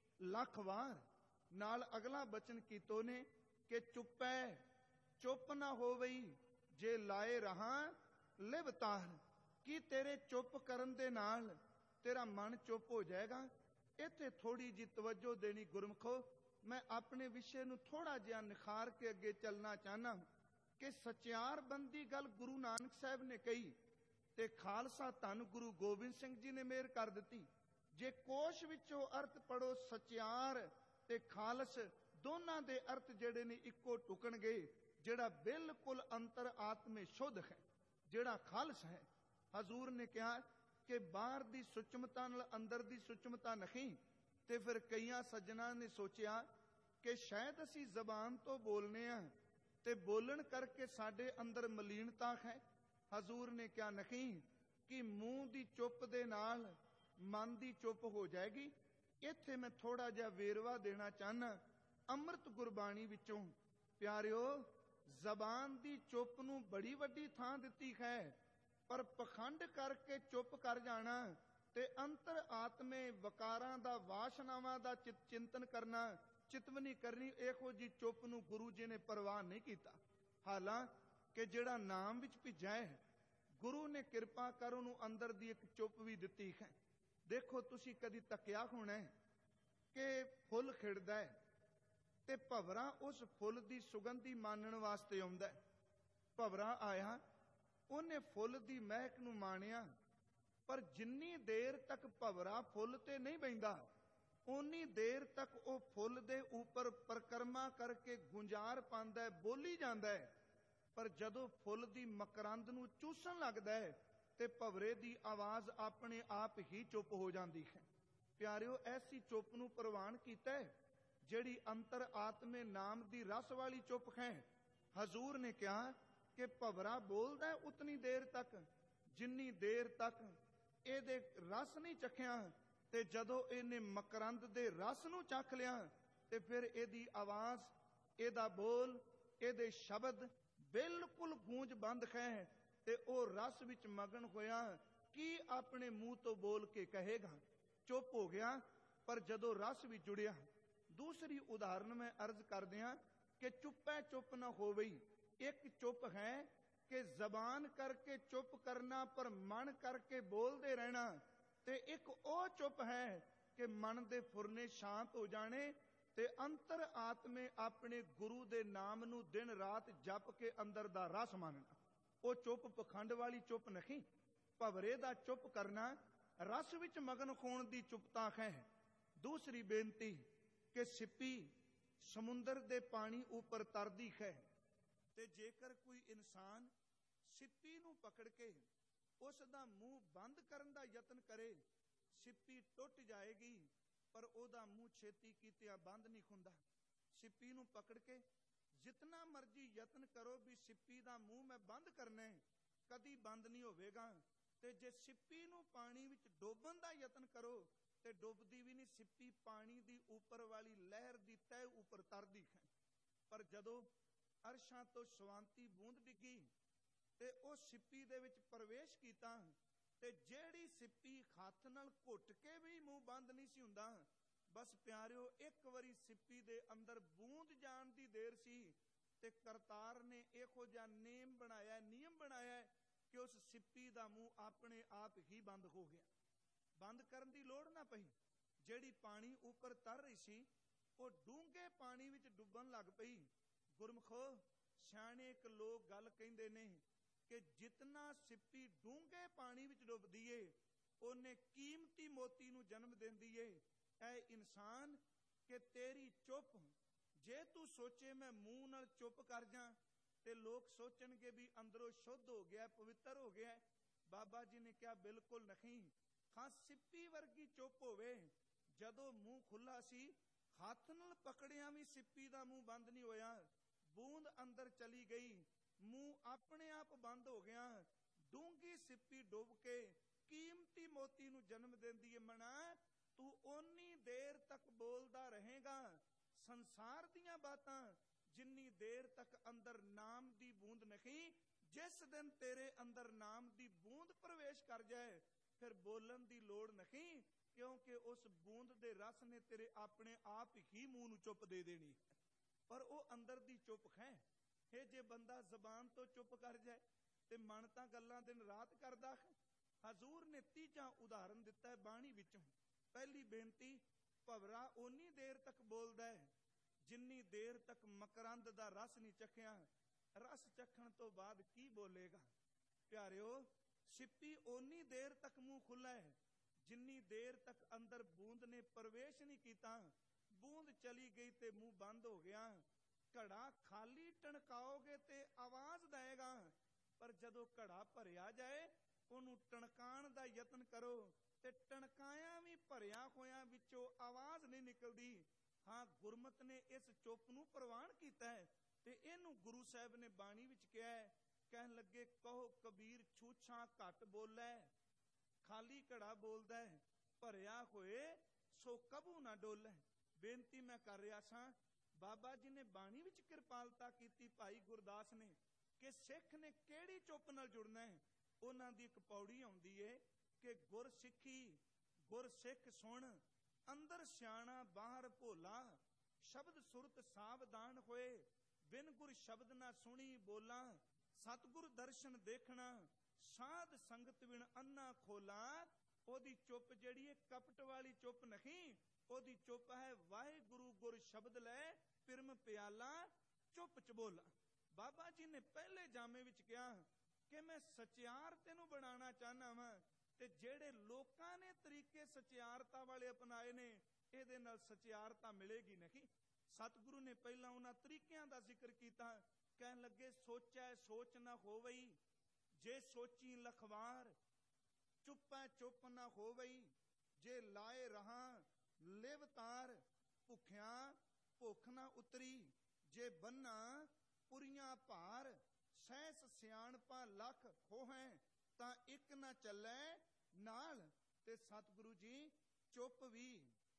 Speaker 1: ਲੱਖ ਵਾਰ। ਨਾਲ ਅਗਲਾ ਬਚਨ ਕੀਤੋ ਨੇ ਕਿ ਚੁੱਪੈ ਚੁੱਪ ਨਾ ਹੋਵਈ, ਜੇ ਲਾਏ ਰਹਾ ਲਿਵਤਾਰ। ਕੀ ਤੇਰੇ ਚੁੱਪ ਕਰਨ ਦੇ ਨਾਲ ਤੇਰਾ ਮਨ ਚੁੱਪ ਹੋ ਜਾਏਗਾ? ਇੱਥੇ ਥੋੜੀ ਜਿਹੀ ਤਵੱਜੋ ਦੇਣੀ ਗੁਰਮਖੋ। ਮੈਂ ਆਪਣੇ ਵਿਸ਼ੇ ਨੂੰ ਥੋੜਾ ਜਿਹਾ ਨਿਖਾਰ ਕੇ ਅੱਗੇ ਚੱਲਣਾ ਚਾਹਨਾ ਕਿ ਸਚਿਆਰ ਬੰਦੀ ਗੱਲ ਗੁਰੂ ਨਾਨਕ ਸਾਹਿਬ ਨੇ ਕਹੀ ਤੇ ਖਾਲਸਾ ਧੰਨ ਗੁਰੂ ਗੋਬਿੰਦ ਸਿੰਘ ਜੀ ਨੇ ਮਿਹਰ ਕਰ ਦਿੱਤੀ। ਜੇ ਕੋਸ਼ ਵਿੱਚੋਂ ਅਰਥ ਪੜੋ, ਸਚਿਆਰ ਤੇ ਖਾਲਸ ਦੋਨਾਂ ਦੇ ਅਰਥ ਜਿਹੜੇ ਨੇ ਇੱਕੋ ਟੁਕਣਗੇ। ਜਿਹੜਾ ਬਿਲਕੁਲ ਅੰਤਰ ਆਤਮੇ ਸ਼ੁੱਧ ਹੈ, ਜਿਹੜਾ ਖਾਲਸ ਹੈ। ਹਜ਼ੂਰ ਨੇ ਕਿਹਾ ਕਿ ਬਾਹਰ ਦੀ ਸੁਚਮਤਾ ਨਾਲ ਅੰਦਰ ਦੀ ਸੁਚਮਤਾ ਨਹੀਂ। ਤੇ ਫਿਰ ਕਈਆਂ ਸੱਜਣਾ ਨੇ ਸੋਚਿਆ ਕਿ ਸ਼ਾਇਦ ਅਸੀਂ ਜ਼ਬਾਨ ਤੋਂ ਬੋਲਨੇ ਆ ਤੇ ਬੋਲਣ ਕਰਕੇ ਸਾਡੇ ਅੰਦਰ ਮਲੀਨਤਾ ਹੈ। ਹਜ਼ੂਰ ਨੇ ਕਿਹਾ ਨਹੀਂ ਕਿ ਮੂੰਹ ਦੀ ਚੁੱਪ ਦੇ ਨਾਲ ਮਨ ਦੀ ਚੁੱਪ ਹੋ ਜਾਏਗੀ। ਇੱਥੇ ਮੈਂ ਥੋੜਾ ਜਿਹਾ ਵੇਰਵਾ ਦੇਣਾ ਚਾਹਨਾ ਅੰਮ੍ਰਿਤ ਗੁਰਬਾਣੀ ਵਿੱਚੋਂ। ਪਿਆਰਿਓ, ਜ਼ਬਾਨ ਦੀ ਚੁੱਪ ਨੂੰ ਬੜੀ ਵੱਡੀ ਥਾਂ ਦਿੱਤੀ ਹੈ, ਪਰ ਪਖੰਡ ਕਰਕੇ ਚੁੱਪ ਕਰ ਜਾਣਾ ਤੇ ਅੰਤਰ ਆਤਮੇ ਵਕਾਰਾਂ ਦਾ, ਵਾਸ਼ਨਾਵਾਂ ਦਾ ਚਿੰਤਨ ਕਰਨਾ, ਚਿਤਵਨੀ ਕਰਨੀ, ਇਹੋ ਜੀ ਚੁੱਪ ਨੂੰ ਗੁਰੂ ਜੀ ਨੇ ਪਰਵਾਹ ਨਹੀਂ ਕੀਤਾ। ਹਾਲਾਂਕਿ ਜਿਹੜਾ ਨਾਮ ਵਿੱਚ ਭਿੱਜਾ ਹੈ, ਗੁਰੂ ਨੇ ਕਿਰਪਾ ਕਰ ਉਹਨੂੰ ਅੰਦਰ ਦੀ ਇੱਕ ਚੁੱਪ ਵੀ ਦਿੱਤੀ ਹੈ। ਦੇਖੋ, ਤੁਸੀਂ ਕਦੀ ਤੱਕਿਆ ਹੋਣਾ ਕਿ ਫੁੱਲ ਖਿੜਦਾ ਹੈ ਤੇ ਭਵਰਾ ਉਸ ਫੁੱਲ ਦੀ ਸੁਗੰਧੀ ਮਾਣਨ ਵਾਸਤੇ ਆਉਂਦਾ। ਭਵਰਾ ਆਇਆ, ਉਹਨੇ ਫੁੱਲ ਦੀ ਮਹਿਕ ਨੂੰ ਮਾਣਿਆ, ਪਰ ਜਿੰਨੀ ਦੇਰ ਤੱਕ ਭਵਰਾ ਫੁੱਲ ਤੇ ਨਹੀਂ ਬਹਿੰਦਾ, ਓਨੀ ਦੇਰ ਤੱਕ ਉਹ ਫੁੱਲ ਦੇ ਉੱਪਰ ਪਰਕਰਮਾ ਕਰਕੇ ਗੁੰਜਾਰ ਪਾਉਂਦਾ ਹੈ, ਬੋਲੀ ਜਾਂਦਾ ਹੈ। ਪਰ ਜਦੋਂ ਫੁੱਲ ਦੀ ਮਕਰੰਦ ਨੂੰ ਚੂਸਣ ਲੱਗਦਾ ਹੈ ਤੇ ਭਵਰੇ ਦੀ ਆਵਾਜ਼ ਆਪਣੇ ਆਪ ਹੀ ਚੁੱਪ ਹੋ ਜਾਂਦੀ ਹੈ। ਪਿਆਰਿਓ, ਐਸੀ ਚੁੱਪ ਨੂੰ ਪ੍ਰਵਾਨ ਕੀਤਾ ਹੈ ਜਿਹੜੀ ਅੰਤਰ ਆਤਮੇ ਨਾਮ ਦੀ ਰਸ ਵਾਲੀ ਚੁੱਪ ਹੈ। ਹਜ਼ੂਰ ਨੇ ਕਿਹਾ ਕਿ ਭਵਰਾ ਬੋਲਦਾ ਉਤਨੀ ਦੇਰ ਤੱਕ ਜਿੰਨੀ ਦੇਰ ਤੱਕ ਇਹਦੇ ਰਸ ਨਹੀਂ ਚਖਿਆ, ਤੇ ਜਦੋਂ ਇਹਨੇ ਮਕਰੰਦ ਦੇ ਰਸ ਨੂੰ ਚਖ ਲਿਆ ਤੇ ਫਿਰ ਇਹਦੀ ਆਵਾਜ਼, ਇਹਦਾ ਬੋਲ, ਇਹਦੇ ਸ਼ਬਦ ਬਿਲਕੁਲ ਗੂੰਜ ਬੰਦ ਹੈ ਤੇ ਉਹ ਰਸ ਵਿੱਚ ਮਗਨ ਹੋਇਆ ਕੀ ਆਪਣੇ ਮੂੰਹ ਤੋਂ ਬੋਲ ਕੇ ਕਹੇਗਾ। ਚੁੱਪ ਹੋ ਗਿਆ, ਪਰ ਜਦੋਂ ਰਸ ਵੀ ਜੁੜਿਆ। ਦੂਸਰੀ ਉਦਾਹਰਨ ਮੈਂ ਅਰਜ਼ ਕਰਦਿਆਂ ਕਿ ਚੁੱਪੈ ਚੁੱਪ ਨਾ ਹੋਵਈ। ਇੱਕ ਚੁੱਪ ਹੈ ਕਿ ਜ਼ਬਾਨ ਕਰਕੇ ਚੁੱਪ ਕਰਨਾ ਪਰ ਮਨ ਕਰਕੇ ਬੋਲਦੇ ਰਹਿਣਾ, ਤੇ ਇੱਕ ਉਹ ਚੁੱਪ ਹੈ ਕਿ ਮਨ ਦੇ ਫੁਰਨੇ ਸ਼ਾਂਤ ਹੋ ਜਾਣੇ ਤੇ ਅੰਤਰ ਆਤਮੇ ਆਪਣੇ ਗੁਰੂ ਦੇ ਨਾਮ ਨੂੰ ਦਿਨ ਰਾਤ ਜਪ ਕੇ ਅੰਦਰ ਦਾ ਰਸ ਮੰਨਣਾ। ਉਹ ਚੁੱਪ ਪਖੰਡ ਵਾਲੀ ਚੁੱਪ ਨਹੀਂ। ਭਵਰੇ ਦਾ ਚੁੱਪ ਕਰਨਾ ਰਸ ਵਿੱਚ ਮਗਨ ਹੋਣ ਦੀ ਚੁੱਪਤਾ ਹੈ। ਦੂਸਰੀ ਬੇਨਤੀ ਕਿ ਸਿੱਪੀ ਸਮੁੰਦਰ ਦੇ ਪਾਣੀ ਉੱਪਰ ਤਰਦੀ ਹੈ ਤੇ ਜੇਕਰ ਕੋਈ ਇਨਸਾਨ ਸਿੱਪੀ ਨੂੰ ਪਕੜ ਕੇ ਉਸ ਦਾ ਮੂੰਹ ਬੰਦ ਕਰਨ ਦਾ ਯਤਨ ਕਰੇ, ਸਿੱਪੀ ਟੁੱਟ ਜਾਏਗੀ, ਪਰ ਉਹਦਾ ਮੂੰਹ ਛੇਤੀ ਕੀਤਿਆਂ ਬੰਦ ਨਹੀਂ ਹੁੰਦਾ। ਸਿੱਪੀ ਨੂੰ ਪਕੜ ਕੇ ਜਿਤਨਾ ਮਰਜੀ ਯਤਨ ਕਰੋ ਵੀ ਸਿੱਪੀ ਦਾ ਮੂੰਹ ਮੈਂ ਬੰਦ ਕਰਨਾ ਹੈ, ਕਦੀ ਬੰਦ ਨਹੀਂ ਹੋਵੇਗਾ। ਤੇ ਜੇ ਸਿੱਪੀ ਨੂੰ ਪਾਣੀ ਵਿੱਚ ਡੋਬਣ ਦਾ ਯਤਨ ਕਰੋ ਤੇ ਡੁੱਬਦੀ ਵੀ ਨਹੀਂ, ਸਿੱਪੀ ਪਾਣੀ ਦੀ ਉੱਪਰ ਵਾਲੀ ਲਹਿਰ ਦੀ ਤਹਿ ਉੱਪਰ ਤਰਦੀ ਹੈ। ਪਰ ਜਦੋਂ ਅਰਸ਼ਾਂ ਤੋਂ ਸਵਾਂਤੀ ਬੂੰਦ ਡਿੱਗੀ ਤੇ ਉਹ ਸਿੱਪੀ ਦੇ ਵਿੱਚ ਪ੍ਰਵੇਸ਼ ਕੀਤਾ, ਤੇ ਜਿਹੜੀ ਸਿੱਪੀ ਹੱਥ ਨਾਲ ਘੁੱਟ ਕੇ ਵੀ ਮੂੰਹ ਬੰਦ ਨਹੀਂ ਸੀ ਹੁੰਦਾ, ਬਸ ਪਿਆਰਿਓ ਇੱਕ ਵਾਰੀ ਸਿੱਪੀ ਦੇ ਅੰਦਰ ਬੂੰਦ ਜਾਣ ਦੀ ਦੇਰ ਸੀ ਤੇ ਕਰਤਾਰ ਨੇ ਇਹੋ ਜਿਹਾ ਨਿਯਮ ਬਣਾਇਆ ਕਿ ਉਸ ਸਿੱਪੀ ਦਾ ਮੂੰਹ ਆਪਣੇ ਆਪ ਹੀ ਬੰਦ ਹੋ ਗਿਆ। ਬੰਦ ਕਰਨ ਦੀ ਲੋੜ ਨਾ ਪਈ। ਜਿਹੜੀ ਪਾਣੀ ਉੱਪਰ ਤਰ ਰਹੀ ਸੀ ਉਹ ਡੂੰਘੇ ਪਾਣੀ ਵਿੱਚ ਡੁੱਬਣ ਲੱਗ ਪਈ। ਗੁਰਮਖੋ, ਸਿਆਣੇ ਇੱਕ ਲੋਕ ਗੱਲ ਕਹਿੰਦੇ ਨੇ ਕਿ ਜਿਤਨਾ ਸਿੱਪੀ ਡੂੰਘੇ ਪਾਣੀ ਵਿੱਚ ਡੁੱਬਦੀ ਏ ਉਹਨੇ ਕੀਮਤੀ ਮੋਤੀ ਨੂੰ ਜਨਮ ਦਿੰਦੀ ਏ। ਐ ਇਨਸਾਨ ਕਿ ਤੇਰੀ ਚੁੱਪ, ਜੇ ਤੂੰ ਸੋਚੇ ਮੈਂ ਮੂੰਹ ਨਾਲ ਚੁੱਪ ਕਰ ਜਾ ਤੇ ਲੋਕ ਸੋਚਣਗੇ ਵੀ ਅੰਦਰੋਂ ਸ਼ੁੱਧ ਹੋ ਗਿਆ, ਪਵਿੱਤਰ ਹੋ ਗਿਆ। ਬਾਬਾ ਜੀ ਨੇ ਕਿਹਾ ਬਿਲਕੁਲ ਨਹੀਂ। ਹਾਂ, ਸਿੱਪੀ ਵਰਗੀ ਚੁੱਪ ਹੋਵੇ। ਜਦੋਂ ਮੂੰਹ ਖੁੱਲਾ ਸੀ, ਹੱਥ ਨਾਲ ਪਕੜਿਆ ਵੀ ਸਿੱਪੀ ਦਾ ਮੂੰਹ ਬੰਦ ਨਹੀਂ ਹੋਇਆ। ਬੂੰਦ ਅੰਦਰ ਚਲੀ ਗਈ, ਮੂੰਹ ਆਪਣੇ ਆਪ ਬੰਦ ਹੋ ਗਿਆ। ਡੂੰਗੀ ਸਿੱਪੀ ਡੁੱਬ ਕੇ ਕੀਮਤੀ ਮੋਤੀ ਨੂੰ ਜਨਮ ਦਿੰਦੀ ਹੈ। ਮਣਾ, ਤੂੰ ਓਨੀ ਦੇਰ ਤੱਕ ਬੋਲਦਾ ਰਹੇਗਾ ਸੰਸਾਰ ਦੀਆਂ ਬਾਤਾਂ ਜਿੰਨੀ ਦੇਰ ਤੱਕ ਅੰਦਰ ਨਾਮ ਦੀ ਬੂੰਦ ਨਹੀਂ। ਜਿਸ ਦਿਨ ਤੇਰੇ ਅੰਦਰ ਨਾਮ ਦੀ ਬੂੰਦ ਪ੍ਰਵੇਸ਼ ਕਰ ਜਾਏ ਫਿਰ ਬੋਲਣ ਦੀ ਲੋੜ ਨਹੀਂ, ਕਿਉਂਕਿ ਉਸ ਬੂੰਦ ਦੇ ਰਸ ਨੇ ਤੇਰੇ ਆਪਣੇ ਆਪ ਹੀ ਮੂੰਹ ਨੂੰ ਚੁੱਪ ਦੇ ਦੇਣੀ। ਪਰ ਉਹ ਅੰਦਰ ਦੀ ਚੁੱਪ ਹੈ। ਇਹ ਜੇ ਬੰਦਾ ਜ਼ਬਾਨ ਤੋਂ ਚੁੱਪ ਕਰ ਜਾਏ ਤੇ ਮਨ ਤਾਂ ਗੱਲਾਂ ਦਿਨ ਰਾਤ ਕਰਦਾ ਹੈ। ਹਜ਼ੂਰ ਨੇ ਤੀਜਾ ਉਦਾਹਰਨ ਦਿੱਤਾ ਹੈ ਬਾਣੀ ਵਿੱਚੋਂ। ਪਹਿਲੀ ਬੇਨਤੀ, ਭਵਰਾ ਓਨੀ ਦੇਰ ਤੱਕ ਬੋਲਦਾ ਹੈ ਜਿੰਨੀ ਦੇਰ ਤੱਕ ਮਕਰੰਦ ਦਾ ਰਸ ਨਹੀਂ ਚੱਖਿਆ। ਰਸ ਚੱਖਣ ਤੋਂ ਬਾਅਦ ਕੀ ਬੋਲੇਗਾ? ਪਿਆਰਿਓ, ਸਿੱਪੀ ਓਨੀ ਦੇਰ ਤੱਕ ਮੂੰਹ ਖੁੱਲਾ ਹੈ ਜਿੰਨੀ ਦੇਰ ਤੱਕ ਅੰਦਰ ਬੂੰਦ ਨੇ ਪ੍ਰਵੇਸ਼ ਨਹੀਂ ਕੀਤਾ। ਬੂੰਦ ਚਲੀ ਗਈ ਤੇ ਮੂੰਹ ਬੰਦ ਹੋ ਗਿਆ। ਘੜਾ ਖਾਲੀ ਟਣਕਾਓਗੇ ਤੇ ਆਵਾਜ਼ ਦੇਗਾ, ਪਰ ਜਦੋਂ ਘੜਾ ਭਰਿਆ ਜਾਏ ਉਹਨੂੰ ਟਣਕਾਣ ਦਾ ਯਤਨ ਕਰੋ ਤੇ ਟਣਕਾਇਆ ਵੀ ਭਰਿਆ ਹੋਇਆ ਵਿੱਚੋਂ ਆਵਾਜ਼ ਨਹੀਂ ਨਿਕਲਦੀ। ਹਾਂ, ਗੁਰਮਤ ਨੇ ਇਸ ਚੁੱਪ ਨੂੰ ਪ੍ਰਵਾਨ ਕੀਤਾ ਹੈ ਤੇ ਇਹਨੂੰ ਗੁਰੂ ਸਾਹਿਬ ਨੇ ਬਾਣੀ ਵਿੱਚ ਕਿਹਾ ਹੈ। ਕਹਿਣ ਲੱਗੇ, ਕਹੋ ਕਬੀਰ ਛੂਛਾਂ ਘੱਟ ਬੋਲੇ, ਖਾਲੀ ਘੜਾ ਬੋਲਦਾ ਹੈ, ਭਰਿਆ ਹੋਏ ਸੋ ਕਬੂ ਨਾ ਡੋਲੇ। ਬੇਨਤੀ ਮੈਂ ਕਰ ਰਿਹਾ ਸਾਂ, ਬਾਬਾ ਜੀ ਨੇ ਬਾਣੀ ਵਿੱਚ ਕਿਰਪਾਲਤਾ ਕੀਤੀ ਭਾਈ ਗੁਰਦਾਸ ਨੇ ਕਿ ਸਿੱਖ ਨੇ ਕਿਹੜੀ ਚੁੱਪ ਨਾਲ ਜੁੜਨਾ ਹੈ। ਉਹਨਾਂ ਦੀ ਇੱਕ ਪੌੜੀ ਆਉਂਦੀ ਏ ਕਿ ਗੁਰ ਸਿੱਖੀ ਗੁਰ ਸਿੱਖ ਸੁਣ, ਅੰਦਰ ਸਿਆਣਾ ਬਾਹਰ ਭੋਲਾ, ਸ਼ਬਦ ਸੁਰਤ ਸਾਵਧਾਨ ਹੋਏ, ਬਿਨ ਗੁਰ ਸ਼ਬਦ ਨਾ ਸੁਣੀ ਬੋਲਾ, ਸਤਿਗੁਰ ਦਰਸ਼ਨ ਦੇਖਣਾ, ਸਾਧ ਸੰਗਤ ਬਿਨ ਅੰਨਾ ਖੋਲਾ। ਉਹਦੀ ਚੁੱਪ ਜਿਹੜੀ ਹੈ ਕਪਟ ਵਾਲੀ ਚੁੱਪ ਨਹੀਂ, ਉਹਦੀ ਚੁੱਪ ਹੈ ਵਾਹਿਗੁਰੂ ਗੁਰ ਸ਼ਬਦ ਲੈ ਪਿਰਮ ਪਿਆਲਾ ਚੁੱਪ ਚ ਬੋਲਾ। ਬਾਬਾ ਜੀ ਨੇ ਪਹਿਲੇ ਜਾਮੇ ਵਿੱਚ ਕਿਹਾ ਕਿ ਮੈਂ ਸਚਿਆਰ ਤੈਨੂੰ ਬਣਾਉਣਾ ਚਾਹਨਾ ਵਾਂ, ਤੇ ਜਿਹੜੇ ਲੋਕਾਂ ਨੇ ਤਰੀਕੇ ਸਚਿਆਰਤਾ ਵਾਲੇ ਅਪਣਾਏ ਨੇ ਇਹਦੇ ਨਾਲ ਸਚਿਆਰਤਾ ਮਿਲੇਗੀ ਨਹੀਂ। ਸਤਿਗੁਰੂ ਨੇ ਪਹਿਲਾਂ ਉਹਨਾਂ ਤਰੀਕਿਆਂ ਦਾ ਜ਼ਿਕਰ ਕੀਤਾ। ਕਹਿਣ ਲੱਗੇ, ਸੋਚੈ ਸੋਚ ਨਾ ਹੋਵਈ, ਜੇ ਸੋਚੀ ਲਖਵਾਰ, ਚੁੱਪੈ ਚੁੱਪ ਨਾ ਹੋਵਈ, ਜੇ ਲਾਏ ਰਹਾ ਲਿਵ ਤਾਰ, ਭੁੱਖਿਆ ਭੁੱਖ ਨਾ ਉਤਰੀ, ਜੇ ਬੰਨਾ ਪੁਰੀਆਂ ਭਾਰ, ਸਹਿਸ ਸਿਆਣਪਾ ਲੱਖ ਹੋਹੈ, ਤਾਂ ਇੱਕ ਨਾ ਚੱਲੇ ਨਾਲ। ਤੇ ਸਤਿਗੁਰੂ ਜੀ ਚੁੱਪ ਵੀ,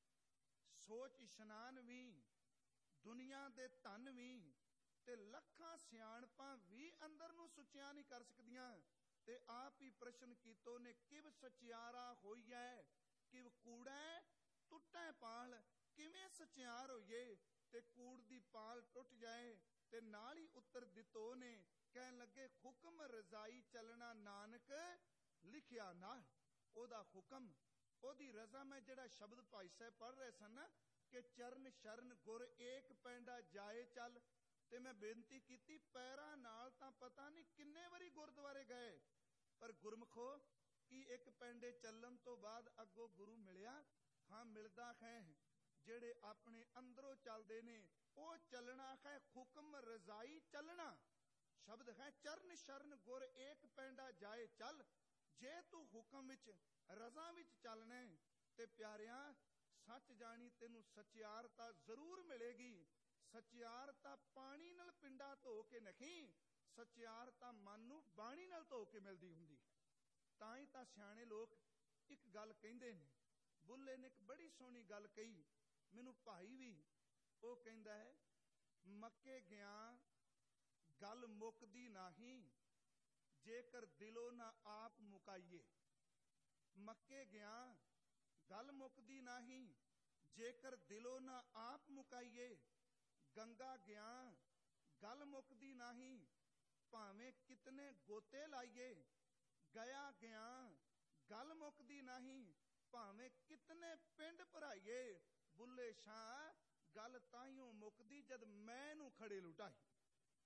Speaker 1: ਸੋਚ ਇਸ਼ਨਾਨ ਵੀ, ਦੁਨੀਆ ਦੇ ਧਨ ਵੀ ਤੇ ਲੱਖਾਂ ਸਿਆਣਪਾਂ ਵੀ ਅੰਦਰ ਨੂੰ ਸੁੱਚਿਆ ਨਹੀਂ ਕਰ ਸਕਦੀਆਂ। ਤੇ ਆਪ ਹੀ ਪ੍ਰਸ਼ਨ ਕੀਤੋ ਨੇ, ਕਿਵ ਸਚਿਆਰਾ ਹੋਈਐ, ਕਿਵ ਕੂੜੈ ਟੁੱਟੈ ਪਾਲ। ਕਿਵੇਂ ਸਚਿਆਰ ਹੋਈਏ ਤੇ ਕੂੜ ਦੀ ਪਾਲ ਟੁੱਟ ਜਾਏ। ਤੇ ਨਾਲ ਹੀ ਉੱਤਰ ਦਿੱਤੋ ਨੇ, ਕਹਿਣ ਲੱਗੇ, ਹੁਕਮ ਰਜ਼ਾਈ ਚੱਲਣਾ ਨਾਨਕ ਲਿਖਿਆ ਨਾ। ਉਹਦਾ ਹੁਕਮ, ਉਹਦੀ ਰਜ਼ਾ। ਮੈਂ ਜਿਹੜਾ ਸ਼ਬਦ ਭਾਈ ਸਾਹਿਬ ਪੜ੍ਹ ਰਹੇ ਸਨ ਨਾ ਕਿ ਚਰਨ ਸ਼ਰਨ ਗੁਰ ਏਕ ਪੈਂਡਾ ਜਾਏ ਚੱਲ, ਤੇ ਮੈਂ ਬੇਨਤੀ ਕੀਤੀ ਪੈਰਾਂ ਨਾਲ ਤਾਂ ਪਤਾ ਨਹੀਂ ਕਿੰਨੇ ਵਾਰੀ ਗੁਰਦੁਆਰੇ ਗਏ, ਪਰ ਗੁਰਮਖੋ ਕੀ ਇੱਕ ਪੈਂਡੇ ਚੱਲਣ ਤੋਂ ਬਾਅਦ ਅੱਗੋਂ ਗੁਰੂ ਮਿਲਿਆ? ਹਾਂ, ਮਿਲਦਾ ਹੈ। ਜਿਹੜੇ ਆਪਣੇ ਅੰਦਰੋਂ ਚੱਲਦੇ ਨੇ ਉਹ ਚੱਲਣਾ ਹੈ। ਹੁਕਮ ਰਜ਼ਾਈ ਚੱਲਣਾ ਸ਼ਬਦ ਹੈ। ਚਰਨ ਸ਼ਰਨ ਗੁਰ ਏਕ ਪੈਂਡਾ ਜਾਏ ਚੱਲ। ਜੇ ਤੂੰ ਹੁਕਮ ਵਿੱਚ ਰਜ਼ਾ ਵਿੱਚ ਚੱਲਣਾ ਤੇ ਪਿਆਰਿਆਂ ਸੱਚ ਜਾਣੀ ਤੈਨੂੰ ਸਚਿਆਰਤਾ ਜ਼ਰੂਰ ਮਿਲੇਗੀ। ਸਚਿਆਰਤਾ ਪਾਣੀ ਨਾਲ ਪਿੰਡਾ ਧੋ ਕੇ ਨਹੀਂ, ਸਚਿਆਰਤਾ ਮਨ ਨੂੰ ਬਾਣੀ ਨਾਲ ਧੋ ਕੇ ਮਿਲਦੀ ਹੁੰਦੀ ਹੈ। ਤਾਂ ਹੀ ਤਾਂ ਸਿਆਣੇ ਲੋਕ ਇੱਕ ਗੱਲ ਕਹਿੰਦੇ ਨੇ। ਬੁੱਲੇ ਨੇ ਇੱਕ ਬੜੀ ਸੋਹਣੀ ਗੱਲ ਕਹੀ, ਮੈਨੂੰ ਭਾਈ ਵੀ ਉਹ ਕਹਿੰਦਾ ਹੈ, ਮੱਕੇ ਗਿਆ ਗੱਲ ਮੁੱਕਦੀ ਨਹੀਂ, ਜੇਕਰ ਦਿਲੋਂ ਨਾ ਆਪ ਮੁਕਾਈਏ। ਮੱਕੇ ਗਿਆ ਗੱਲ ਮੁੱਕਦੀ ਨਹੀਂ, ਜੇਕਰ ਦਿਲੋਂ ਨਾ ਆਪ ਮੁਕਾਈਏ। ਗੰਗਾ ਗਿਆ ਗੱਲ ਮੁੱਕਦੀ ਨਹੀਂ, ਭਾਵੇਂ ਕਿਤਨੇ ਗੋਤੇ ਲਾਈਏ। ਗਿਆ ਗਿਆ ਗੱਲ ਮੁੱਕਦੀ ਨਹੀਂ, ਭਾਵੇਂ ਕਿਤਨੇ ਪਿੰਡ ਭਰਾਈਏ। ਬੁੱਲੇ ਸ਼ਾਹ ਗੱਲ ਤਾਈਓ ਮੁੱਕਦੀ ਜਦ ਮੈਂ ਨੂੰ ਖੜੇ ਲੁਟਾਈ।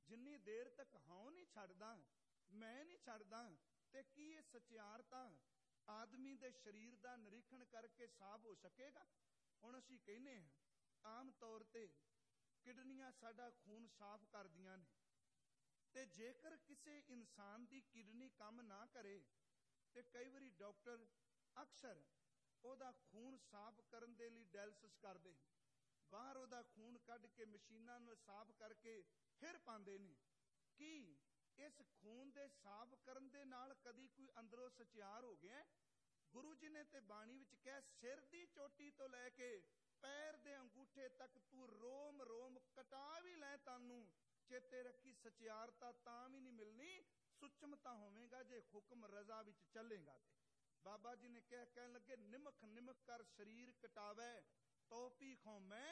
Speaker 1: ਜਿੰਨੀ ਦੇਰ ਤੱਕ ਹਉ ਨਹੀਂ ਛੱਡਦਾ, ਮੈਂ ਨਹੀਂ ਛੱਡਦਾ, ਤੇ ਕੀ ਇਹ ਸਚਿਆਰਤਾ ਆਦਮੀ ਦੇ ਸਰੀਰ ਦਾ ਨਿਰੀਖਣ ਕਰਕੇ ਸਾਫ਼ ਹੋ ਸਕੇਗਾ? ਹੁਣ ਅਸੀਂ ਕਹਿੰਦੇ ਹਾਂ ਆਮ ਤੌਰ ਤੇ ਕਿਡਨੀਆਂ ਸਾਡਾ ਖੂਨ ਸਾਫ਼ ਕਰਦੀਆਂ ਨੇ, ਤੇ ਜੇਕਰ ਕਿਸੇ ਇਨਸਾਨ ਦੀ ਕਿਡਨੀ ਕੰਮ ਨਾ ਕਰੇ ਤੇ ਕਈ ਵਾਰੀ ਡਾਕਟਰ ਅਕਸਰ ਉਹਦਾ ਖੂਨ ਸਾਫ਼ ਕਰਨ ਦੇ ਲਈ ਡਾਇਲਸਿਸ ਕਰਦੇ, ਬਾਹਰ ਉਹਦਾ ਖੂਨ ਕੱਢ ਕੇ ਮਸ਼ੀਨਾਂ ਨਾਲ ਸਾਫ਼ ਕਰਕੇ ਫਿਰ ਪਾਉਂਦੇ ਨੇ। ਕੀ ਇਸ ਖੂਨ ਦੇ ਸਾਫ਼ ਕਰਨ ਦੇ ਨਾਲ ਕਦੀ ਕੋਈ ਅੰਦਰੋਂ ਸਚਿਆਰ ਹੋ ਗਿਆ? ਗੁਰੂ ਜੀ ਨੇ ਤੇ ਬਾਣੀ ਵਿੱਚ ਕਿਹਾ, ਸਿਰ ਦੀ ਚੋਟੀ ਤੋਂ ਲੈ ਕੇ ਪੈਰ ਦੇ ਅੰਗੂਠੇ ਤੱਕ ਤੂੰ ਰੋਮ ਰੋਮ ਕਟਾ ਵੀ ਲੈ, ਤਾਨੂੰ ਚੇਤੇ ਰੱਖੀ ਸਚਿਆਰਤਾ ਤਾਂ ਵੀ ਨਹੀਂ ਮਿਲਣੀ, ਸੁਚਮਤਾ ਹੋਵੇਗਾ ਜੇ ਹੁਕਮ ਰਜ਼ਾ ਵਿੱਚ ਚੱਲੇਗਾ। ਤੇ ਬਾਬਾ ਜੀ ਨੇ ਕਹਿਣ ਲੱਗੇ, ਨਿਮਖ ਨਿਮਖ ਕਰ ਸਰੀਰ ਕਟਾਵੇ, ਤੋਪੀ ਖੋਮੈ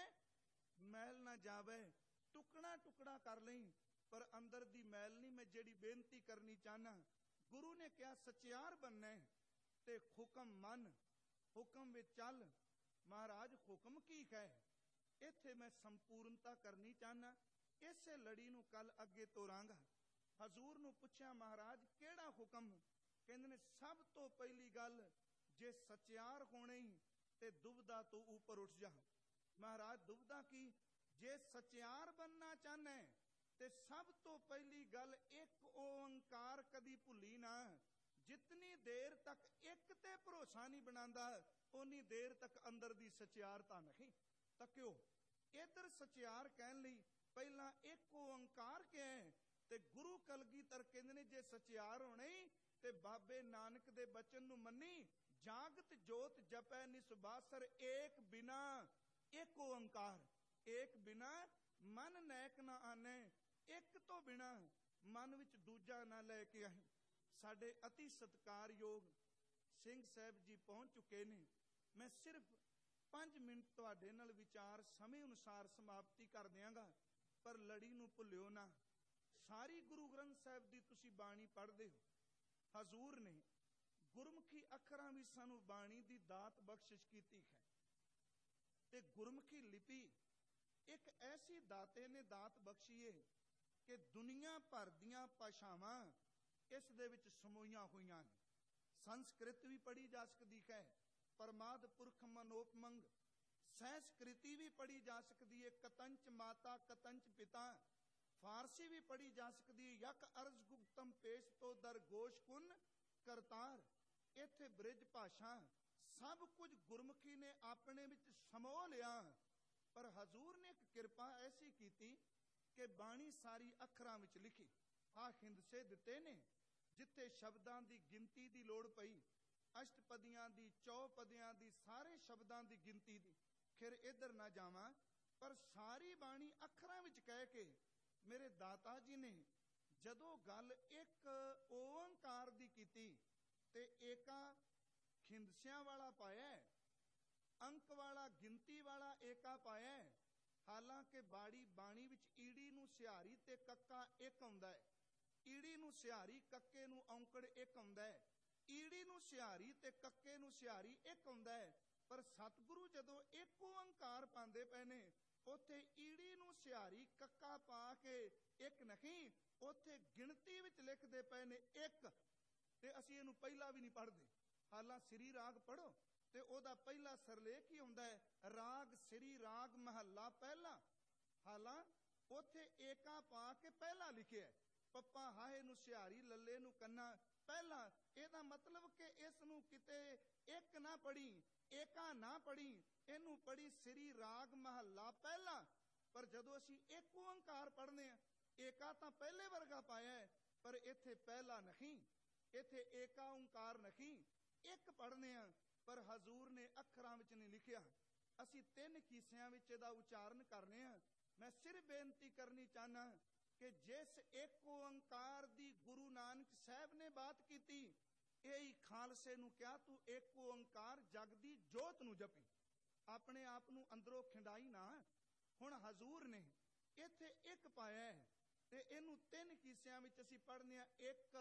Speaker 1: ਮੈਲ ਨਾ ਜਾਵੇ। ਟੁਕੜਾ ਟੁਕੜਾ ਕਰ ਲਈ ਪਰ ਅੰਦਰ ਦੀ ਮੈਲ ਨਹੀਂ। ਮੈਂ ਜਿਹੜੀ ਬੇਨਤੀ ਕਰਨੀ ਚਾਹਨਾ, ਗੁਰੂ ਨੇ ਕਿਹਾ ਸਚਿਆਰ ਬਣਨਾ ਤੇ ਹੁਕਮ ਮੰਨ, ਹੁਕਮ ਵਿੱਚ ਚੱਲ। ਮਹਾਰਾਜ ਹੁਕਮ ਕੀ ਕਹੇ? ਇੱਥੇ ਮੈਂ ਸੰਪੂਰਨਤਾ ਕਰਨੀ ਚਾਹਨਾ, ਇਸੇ ਲੜੀ ਨੂੰ ਕੱਲ ਅੱਗੇ ਤੋਰਾਂਗਾ। ਹਜ਼ੂਰ ਨੂੰ ਪੁੱਛਿਆ, ਮਹਾਰਾਜ ਕਿਹੜਾ ਹੁਕਮ? ਕਹਿੰਦੇ ਨੇ ਸਭ ਤੋਂ ਪਹਿਲੀ ਗੱਲ, ਜੇ ਸਚਿਆਰ ਹੋਣੇ ਤੇ ਦੁਬਦਾ ਤੋਂ ਉੱਪਰ ਉੱਠ ਜਾ। ਮਹਾਰਾਜ ਦੁਬਦਾ ਕੀ? ਜੇ ਸਚਿਆਰ ਬਣਨਾ ਚਾਹਨਾ ਤੇ ਸਭ ਤੋਂ ਪਹਿਲੀ ਗੱਲ ਇੱਕ ਓੰਕਾਰ ਕਦੀ ਭੁੱਲੀ ਨਾ। ਜਿਤਨੀ ਦੇਰ ਤੱਕ ਇੱਕ ਤੇ ਭਰੋਸਾ ਨਹੀਂ ਬਣਾਉਂਦਾ, ਉਨੀ ਦੇਰ ਤੱਕ ਅੰਦਰ ਦੀ ਸਚਿਆਰਤਾ ਨਹੀਂ। ਤੱਕਿਓ ਇਧਰ ਸਚਿਆਰ ਕਹਿਣ ਲਈ ਪਹਿਲਾਂ ਇੱਕ ਓੰਕਾਰ ਕਿਹਾ, ਤੇ ਗੁਰੂ ਕਲਗੀਧਰ ਕਹਿੰਦੇ ਨੇ ਜੇ ਸਚਿਆਰ ਹੋਣੇ ਤੇ ਬਾਬੇ ਨਾਨਕ ਦੇ ਬਚਨ ਨੂੰ ਮੰਨੀ, ਜਾਗਤ ਜੋਤ ਜਪੈ ਨਿਸਬਾਸਰ ਏਕ ਬਿਨਾ। ਇੱਕ ਓੰਕਾਰ, ਏਕ ਬਿਨਾ ਮਨ ਨੈਕ ਨਾ ਆਨੇ, ਇੱਕ ਤੋਂ ਬਿਨਾ ਮਨ ਵਿੱਚ ਦੂਜਾ ਨਾ ਲੈ ਕੇ ਆਏ। ਸਾਡੇ ਅਤੀ ਸਤਿਕਾਰਯੋਗ ਸਿੰਘ ਸਾਹਿਬ ਜੀ ਪਹੁੰਚ ਚੁੱਕੇ ਨੇ। ਮੈਂ ਸਿਰਫ 5 ਮਿੰਟ ਤੁਹਾਡੇ ਨਾਲ ਵਿਚਾਰ ਸਮੇਂ ਅਨੁਸਾਰ ਸਮਾਪਤੀ ਕਰ ਦਿਆਂਗਾ, ਪਰ ਲੜੀ ਨੂੰ ਭੁੱਲਿਓ ਨਾ। ਸਾਰੀ ਗੁਰੂ ਗ੍ਰੰਥ ਸਾਹਿਬ ਦੀ ਤੁਸੀਂ ਬਾਣੀ ਪੜ੍ਹਦੇ ਹੋ। ਹਜ਼ੂਰ ਨੇ ਗੁਰਮੁਖੀ ਅੱਖਰਾਂ ਵੀ ਸਾਨੂੰ ਬਾਣੀ ਦੀ ਦਾਤ ਬਖਸ਼ਿਸ਼ ਕੀਤੀ ਹੈ, ਤੇ ਗੁਰਮੁਖੀ ਲਿਪੀ ਇੱਕ ਐਸੀ ਦਾਤੇ ਨੇ ਦਾਤ ਬਖਸ਼ੀ ਏ ਕਿ ਦੁਨੀਆ ਭਰ ਦੀਆਂ ਭਾਸ਼ਾਵਾਂ ਇਸ ਦੇ ਵਿੱਚ ਸਮੋਈਆਂ ਹੋਈਆਂ ਨੇ। ਸੰਸਕ੍ਰਿਤ ਵੀ ਪੜ੍ਹੀ ਜਾ ਸਕਦੀ ਹੈ, ਪਰਮਾਦ ਪੁਰਖ ਮਨੋਪਮੰਗ। ਸੰਸਕ੍ਰਿਤੀ ਵੀ ਪੜ੍ਹੀ ਜਾ ਸਕਦੀ ਹੈ, ਕਤੰਚ ਮਾਤਾ ਕਤੰਚ ਪਿਤਾ। ਫਾਰਸੀ ਵੀ ਪੜ੍ਹੀ ਜਾ ਸਕਦੀ ਹੈ, ਯਕ ਅਰਜ਼ ਗੁਪਤਮ ਪੇਸ਼ ਤੋਂ ਦਰਗੋਸ਼ ਕੁਨ ਕਰਤਾਰ। ਇੱਥੇ ਬ੍ਰਿਜ ਭਾਸ਼ਾ ਸਭ ਕੁਝ ਗੁਰਮੁਖੀ ਨੇ ਆਪਣੇ ਵਿੱਚ ਸਮੋ ਲਿਆ। ਪਰ ਹਜ਼ੂਰ ਨੇ ਇੱਕ ਕਿਰਪਾ ਐਸੀ ਕੀਤੀ ਕਿ ਬਾਣੀ ਸਾਰੀ ਅੱਖਰਾਂ ਵਿੱਚ ਲਿਖੀ। ਆਹ ਹਿੰਦਸੇ ਦਿੱਤੇ ਨੇ, ਜਿੱਥੇ ਸ਼ਬਦਾਂ ਦੀ ਗਿਣਤੀ ਦੀ ਲੋੜ ਪਈ, ਅਸ਼ਟਪਦੀਆਂ ਦੀ, ਚੌਪਦੀਆਂ ਦੀ, ਸਾਰੇ ਸ਼ਬਦਾਂ ਦੀ ਗਿਣਤੀ ਦੀ। ਫਿਰ ਇੱਧਰ ਨਾ ਜਾਵਾਂ, ਪਰ ਸਾਰੀ ਬਾਣੀ ਅੱਖਰਾਂ ਵਿੱਚ ਕਹਿ ਕੇ ਮੇਰੇ ਦਾਤਾ ਜੀ ਨੇ ਜਦੋਂ ਗੱਲ ਇੱਕ ਓੰਕਾਰ ਦੀ ਕੀਤੀ ਤੇ ਏਕਾ ਖਿੰਦਸਿਆਂ ਵਾਲਾ ਪਾਇਆ, ਅੰਕ ਵਾਲਾ ਗਿਣਤੀ ਵਾਲਾ ਏਕਾ ਪਾਇਆ। ਹਾਲਾਂਕਿ ਬਾਣੀ ਵਿੱਚ ਈੜੀ ਨੂੰ ਸਿਹਾਰੀ ਤੇ ਕੱਕਾ ਇੱਕ ਆਉਂਦਾ ਹੈ, ਈੜੀ ਨੂੰ ਸਿਹਾਰੀ ਕੱਕੇ ਨੂੰ ਔਂਕੜ ਇੱਕ ਆਉਂਦਾ ਹੈ, ਈੜੀ ਨੂੰ ਸਿਹਾਰੀ ਤੇ ਕੱਕੇ ਨੂੰ ਸਿਹਾਰੀ ਇੱਕ ਆਉਂਦਾ ਹੈ। ਪਰ ਸਤਿਗੁਰੂ ਜਦੋਂ ਇੱਕ ਓੰਕਾਰ ਪਾਉਂਦੇ ਪਏ ਨੇ, ਉੱਥੇ ਈੜੀ ਨੂੰ ਸਿਹਾਰੀ ਕੱਕਾ ਪਾ ਕੇ ਇੱਕ ਨਹੀਂ, ਉੱਥੇ ਗਿਣਤੀ ਵਿੱਚ ਲਿਖਦੇ ਪਏ ਨੇ ਇੱਕ। ਤੇ ਅਸੀਂ ਇਹਨੂੰ ਪਹਿਲਾ ਵੀ ਨਹੀਂ ਪੜ੍ਹਦੇ। ਹਾਲਾਂ ਸ੍ਰੀ ਰਾਗ ਪੜ੍ਹੋ ਤੇ ਉਹਦਾ ਪਹਿਲਾ ਸਰਲੇਖ ਹੀ ਹੁੰਦਾ ਹੈ, ਰਾਗ ਸ੍ਰੀ ਰਾਗ ਮਹੱਲਾ ਪਹਿਲਾ। ਹਾਲਾਂ ਉੱਥੇ ਏਕਾ ਪਾ ਕੇ ਪਹਿਲਾ ਲਿਖਿਆ, ਪੱਪਾ ਹਾਹੇ ਨੂੰ ਸਿਹਾਰੀ ਲੱਲੇ ਨੂੰ ਕੰਨਾ ਪਹਿਲਾ। ਇਹਦਾ ਮਤਲਬ ਕਿ ਇਸ ਨੂੰ ਕਿਤੇ ਇੱਕ ਨਾ ਪੜੀ, ਏਕਾ ਨਾ ਪੜੀ, ਇਹਨੂੰ ਪੜੀ ਸ੍ਰੀ ਰਾਗ ਮਹੱਲਾ ਪਹਿਲਾ। ਪਰ ਜਦੋਂ ਅਸੀਂ ਇੱਕ ਓੰਕਾਰ ਪੜ੍ਹਨੇ ਆ, ਏਕਾ ਤਾਂ ਪਹਿਲੇ ਵਰਗਾ ਪਾਇਆ ਹੈ, ਪਰ ਇੱਥੇ ਪਹਿਲਾ ਨਹੀਂ, ਇੱਥੇ ਏਕਾ ਓੰਕਾਰ ਨਹੀਂ, ਇੱਕ ਪੜ੍ਹਨੇ ਆ। ਪਰ ਹਜ਼ੂਰ ਨੇ ਅੱਖਰਾਂ ਵਿੱਚ ਨਹੀਂ ਲਿਖਿਆ, ਅਸੀਂ 3 ਹਿੱਸਿਆਂ ਵਿੱਚ ਇਹਦਾ ਉਚਾਰਨ ਕਰਨੇ ਆ। ਮੈਂ ਸਿਰਫ ਬੇਨਤੀ ਕਰਨੀ ਚਾਹਨਾ ਕਿ ਜਿਸ ਇੱਕ ਓੰਕਾਰ ਦੀ ਗੁਰੂ ਨਾਨਕ ਸਾਹਿਬ ਨੇ ਬਾਤ ਕੀਤੀ, ਇਹੀ ਖਾਲਸੇ ਨੂੰ ਕਿਹਾ ਤੂੰ ਇੱਕ ਓੰਕਾਰ ਜਗ ਦੀ ਜੋਤ ਨੂੰ ਜਪੀ, ਆਪਣੇ ਆਪ ਨੂੰ ਅੰਦਰੋਂ ਖਿੰਡਾਈ ਨਾ। ਹੁਣ ਹਜ਼ੂਰ ਨੇ ਇੱਥੇ ਇੱਕ ਪਾਇਆ ਹੈ ਤੇ ਇਹਨੂੰ 3 ਹਿੱਸਿਆਂ ਵਿੱਚ ਅਸੀਂ ਪੜ੍ਹਨੇ ਆ, ਇੱਕ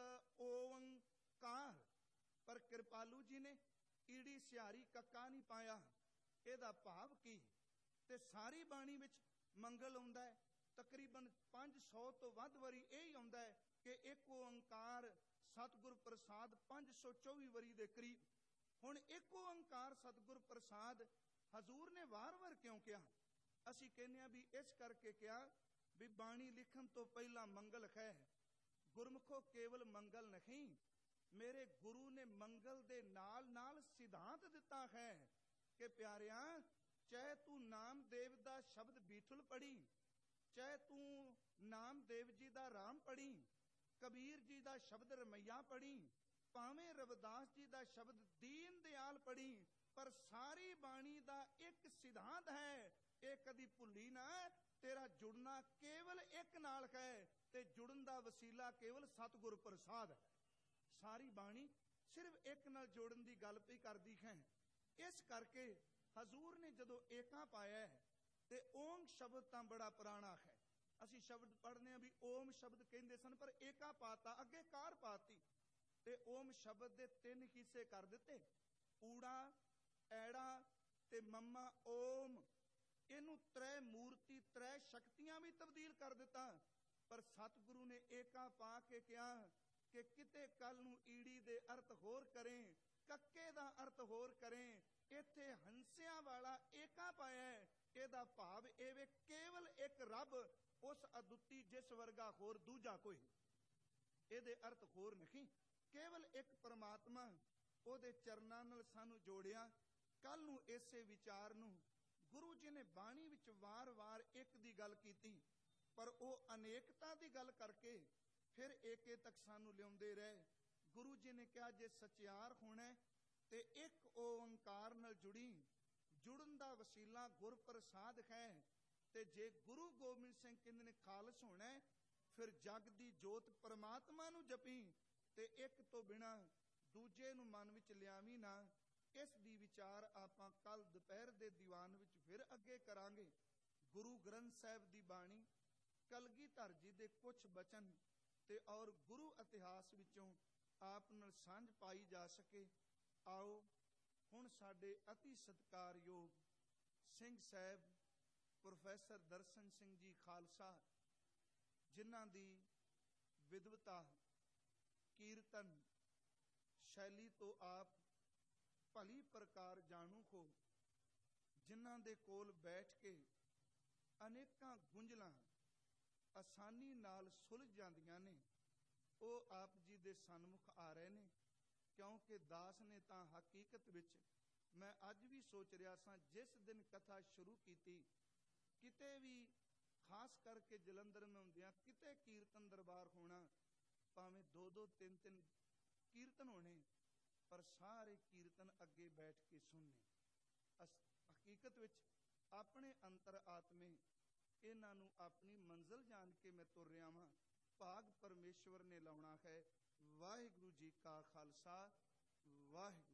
Speaker 1: ਓੰਕਾਰ। ਪਰ ਕਿਰਪਾਲੂ ਜੀ ਨੇ ਈੜੀ ਸਿਹਾਰੀ ਕੱਕਾ ਨਹੀਂ ਪਾਇਆ। ਇਹਦਾ ਭਾਵ ਕੀ? ਤੇ ਸਾਰੀ ਬਾਣੀ ਵਿੱਚ ਮੰਗਲ ਆਉਂਦਾ ਹੈ, ਤਕਰੀਬਨ 500 ਤੋਂ ਵੱਧ ਵਾਰੀ ਇਹ ਹੀ ਆਉਂਦਾ ਹੈ ਕਿ ਇੱਕ ਓੰਕਾਰ ਸਤਿਗੁਰ ਪ੍ਰਸਾਦ 524 ਵਾਰੀ ਦੇ ਕਰੀਬ। ਹੁਣ ਇੱਕ ਓੰਕਾਰ ਸਤਿਗੁਰ ਪ੍ਰਸਾਦ ਹਜ਼ੂਰ ਨੇ ਵਾਰ-ਵਾਰ ਕਿਉਂ ਕਿਹਾ? ਅਸੀਂ ਕਹਿੰਦੇ ਹਾਂ ਵੀ ਇਸ ਕਰਕੇ ਕਿਹਾ ਵੀ ਬਾਣੀ ਲਿਖਣ ਤੋਂ ਪਹਿਲਾਂ ਮੰਗਲ ਹੈ। ਗੁਰਮੁਖੋ ਕੇਵਲ ਮੰਗਲ ਨਹੀਂ, ਮੇਰੇ ਗੁਰੂ ਨੇ ਮੰਗਲ ਦੇ ਨਾਲ ਨਾਲ ਸਿਧਾਂਤ ਦਿੱਤਾ ਹੈ ਕਿ ਪਿਆਰਿਆ, ਚਾਹੇ ਤੂੰ ਨਾਮਦੇਵ ਦਾ ਸ਼ਬਦ ਬੀਠਲ ਪੜ੍ਹੀ, ਚਾਹੇ ਤੂੰ ਨਾਮਦੇਵ ਜੀ ਦਾ ਰਾਮ ਪੜ੍ਹੀ, ਕਬੀਰ ਜੀ ਦਾ ਸ਼ਬਦ ਰਮਈਆ ਪੜ੍ਹੀ, ਭਾਵੇਂ ਰਵਿਦਾਸ ਜੀ ਦਾ ਸ਼ਬਦ ਦੀਨ ਦਿਆਲ ਪੜ੍ਹੀ, ਪਰ ਸਾਰੀ ਬਾਣੀ ਦਾ ਇੱਕ ਸਿਧਾਂਤ ਹੈ, ਇਹ ਕਦੀ ਭੁੱਲੀ ਨਾ, ਤੇਰਾ ਜੁੜਨਾ ਕੇਵਲ ਇੱਕ ਨਾਲ ਹੈ ਤੇ ਜੁੜਨ ਦਾ ਵਸੀਲਾ ਕੇਵਲ ਸਤਿਗੁਰ ਪ੍ਰਸਾਦ ਹੈ। ਸਾਰੀ ਬਾਣੀ ਸਿਰਫ ਇੱਕ ਨਾਲ ਜੋੜਨ ਦੀ ਗੱਲ ਪਈ ਕਰਦੀ ਹੈ। ਇਸ ਕਰਕੇ ਹਜ਼ੂਰ ਨੇ ਜਦੋਂ ਏਕਾ ਪਾਇਆ ਤੇ ਓਮ ਸ਼ਬਦ ਤਾਂ ਬੜਾ ਪੁਰਾਣਾ ਹੈ, ਅਸੀਂ ਸ਼ਬਦ ਪੜ੍ਹਨੇ ਆ ਵੀ ਓਮ ਸ਼ਬਦ ਕਹਿੰਦੇ ਸਨ, ਪਰ ਏਕਾ ਪਾਤਾ, ਅੱਗੇ ਕਾਰ ਪਾਤੀ ਤੇ ਓਮ ਸ਼ਬਦ ਦੇ 3 ਹਿੱਸੇ ਕਰ ਦਿੱਤੇ, ਊੜਾ, ਐੜਾ ਤੇ ਮੱਮਾ ਓਮ। ਇਹਨੂੰ ਤ੍ਰੈ ਮੂਰਤੀ, ਤ੍ਰੈ ਸ਼ਕਤੀਆਂ ਵੀ ਤਬਦੀਲ ਕਰ ਦਿੱਤਾ। ਪਰ ਸਤਿਗੁਰੂ ਨੇ ਏਕਾ ਪਾ ਕੇ ਕਿਹਾ ਕਿ ਕਿਤੇ ਕੱਲ ਨੂੰ ਈੜੀ ਦੇ ਅਰਥ ਹੋਰ ਕਰੇ, ਕੱਕੇ ਦਾ ਅਰਥ ਹੋਰ ਕਰੇ, ਇੱਥੇ ਹੰਸਿਆਂ ਵਾਲਾ ਏਕਾ ਪਾਇਆ, ਇਹਦਾ ਭਾਵ ਇਹ ਵੇ ਕੇਵਲ ਇੱਕ ਰੱਬ, ਉਸ ਅਦੁੱਤੀ ਜਿਸ ਵਰਗਾ ਹੋਰ ਦੂਜਾ ਕੋਈ, ਇਹਦੇ ਅਰਥ ਹੋਰ ਨਹੀਂ, ਕੇਵਲ ਇੱਕ ਪਰਮਾਤਮਾ। ਉਹਦੇ ਚਰਨਾਂ ਨਾਲ ਸਾਨੂੰ ਜੋੜਿਆ। ਕੱਲ ਨੂੰ ਇਸੇ ਵਿਚਾਰ ਨੂੰ ਗੁਰੂ ਜੀ ਨੇ ਬਾਣੀ ਵਿੱਚ ਵਾਰ-ਵਾਰ ਇੱਕ ਦੀ ਗੱਲ ਕੀਤੀ, ਪਰ ਉਹ ਅਨੇਕਤਾ ਦੀ ਗੱਲ ਕਰਕੇ ਫਿਰ ਏਕੇ ਤੱਕ ਸਾਨੂੰ ਲਿਆਉਂਦੇ ਰਹੇ। ਗੁਰੂ ਜੀ ਨੇ ਕਿਹਾ ਜੇ ਸਚਿਆਰ ਹੋਣਾ ਤੇ ਇੱਕ ਓੰਕਾਰ ਨਾਲ ਜੁੜਨ ਦਾ ਵਸੀਲਾ ਗੁਰ ਪ੍ਰਸਾਦ ਹੈ, ਤੇ ਜੇ ਗੁਰੂ ਗੋਬਿੰਦ ਸਿੰਘ ਕਹਿੰਦੇ ਨੇ ਖਾਲਸ ਹੋਣਾ, ਫਿਰ ਜਗ ਦੀ ਜੋਤ ਪਰਮਾਤਮਾ ਨੂੰ ਜਪੀ ਤੇ ਇੱਕ ਤੋਂ ਬਿਨਾਂ ਦੂਜੇ ਨੂੰ ਮਨ ਵਿੱਚ ਲਿਆਵੀਂ ਨਾ। ਇਸ ਦੀ ਵਿਚਾਰ ਆਪਾਂ ਕੱਲ ਦੁਪਹਿਰ ਦੇ ਦੀਵਾਨ ਵਿੱਚ ਫਿਰ ਅੱਗੇ ਕਰਾਂਗੇ। ਗੁਰੂ ਗ੍ਰੰਥ ਸਾਹਿਬ ਦੀ ਬਾਣੀ, ਕਲਗੀਧਰ ਜੀ ਦੇ ਕੁਝ ਬਚਨ ਤੇ ਔਰ ਗੁਰੂ ਇਤਿਹਾਸ ਵਿੱਚੋਂ ਆਪ ਨਾਲ ਸਾਂਝ ਪਾਈ ਜਾ ਸਕੇ। ਆਓ ਹੁਣ ਸਾਡੇ ਅਤੀ ਸਤਿਕਾਰਯੋਗ ਸਿੰਘ ਸਾਹਿਬ ਪ੍ਰੋਫੈਸਰ ਦਰਸ਼ਨ ਸਿੰਘ ਜੀ ਖਾਲਸਾ, ਜਿਨ੍ਹਾਂ ਦੀ ਵਿਦਵਤਾ ਕੀਰਤਨ ਸ਼ੈਲੀ ਤੋਂ ਆਪ ਭਲੀ ਪ੍ਰਕਾਰ ਜਾਣੂ ਹੋ, ਜਿਨ੍ਹਾਂ ਦੇ ਕੋਲ ਬੈਠ ਕੇ ਅਨੇਕਾਂ ਗੁੰਝਲਾਂ ਆਸਾਨੀ ਨਾਲ ਸੁਲਝ ਜਾਂਦੀਆਂ ਨੇ, ਉਹ ਆਪ ਜੀ ਦੇ ਸਨਮੁਖ ਆ ਰਹੇ ਨੇ। ਕਿਉਂਕਿ ਦਾਸ ਨੇ ਤਾਂ ਹਕੀਕਤ ਵਿੱਚ, ਮੈਂ ਅੱਜ ਵੀ ਸੋਚ ਰਿਹਾ ਸਾਂ, ਜਿਸ ਦਿਨ ਕਥਾ ਸ਼ੁਰੂ ਕੀਤੀ, ਕਿਤੇ ਵੀ ਖਾਸ ਕਰਕੇ ਜਲੰਧਰ ਮੈਂ ਹੁੰਦਿਆਂ ਕਿਤੇ ਕੀਰਤਨ ਦਰਬਾਰ ਹੋਣਾ, ਭਾਵੇਂ 2-2 3-3 ਕੀਰਤਨ ਹੋਣੇ, ਪਰ ਸਾਰੇ ਕੀਰਤਨ ਅੱਗੇ ਬੈਠ ਕੇ ਸੁਣਨੇ। ਹਕੀਕਤ ਵਿੱਚ ਆਪਣੇ ਅੰਤਰ ਆਤਮੇ ਇਹਨਾਂ ਨੂੰ ਆਪਣੀ ਮੰਜ਼ਿਲ ਜਾਣ ਕੇ ਮੈਂ ਤੁਰ ਰਿਹਾ ਵਾਂ। ਭਾਗ ਪਰਮੇਸ਼ਵਰ ਨੇ ਲਾਉਣਾ ਹੈ। ਵਾਹਿਗੁਰੂ ਜੀ ਕਾ ਖਾਲਸਾ, ਵਾਹਿਗੁਰੂ।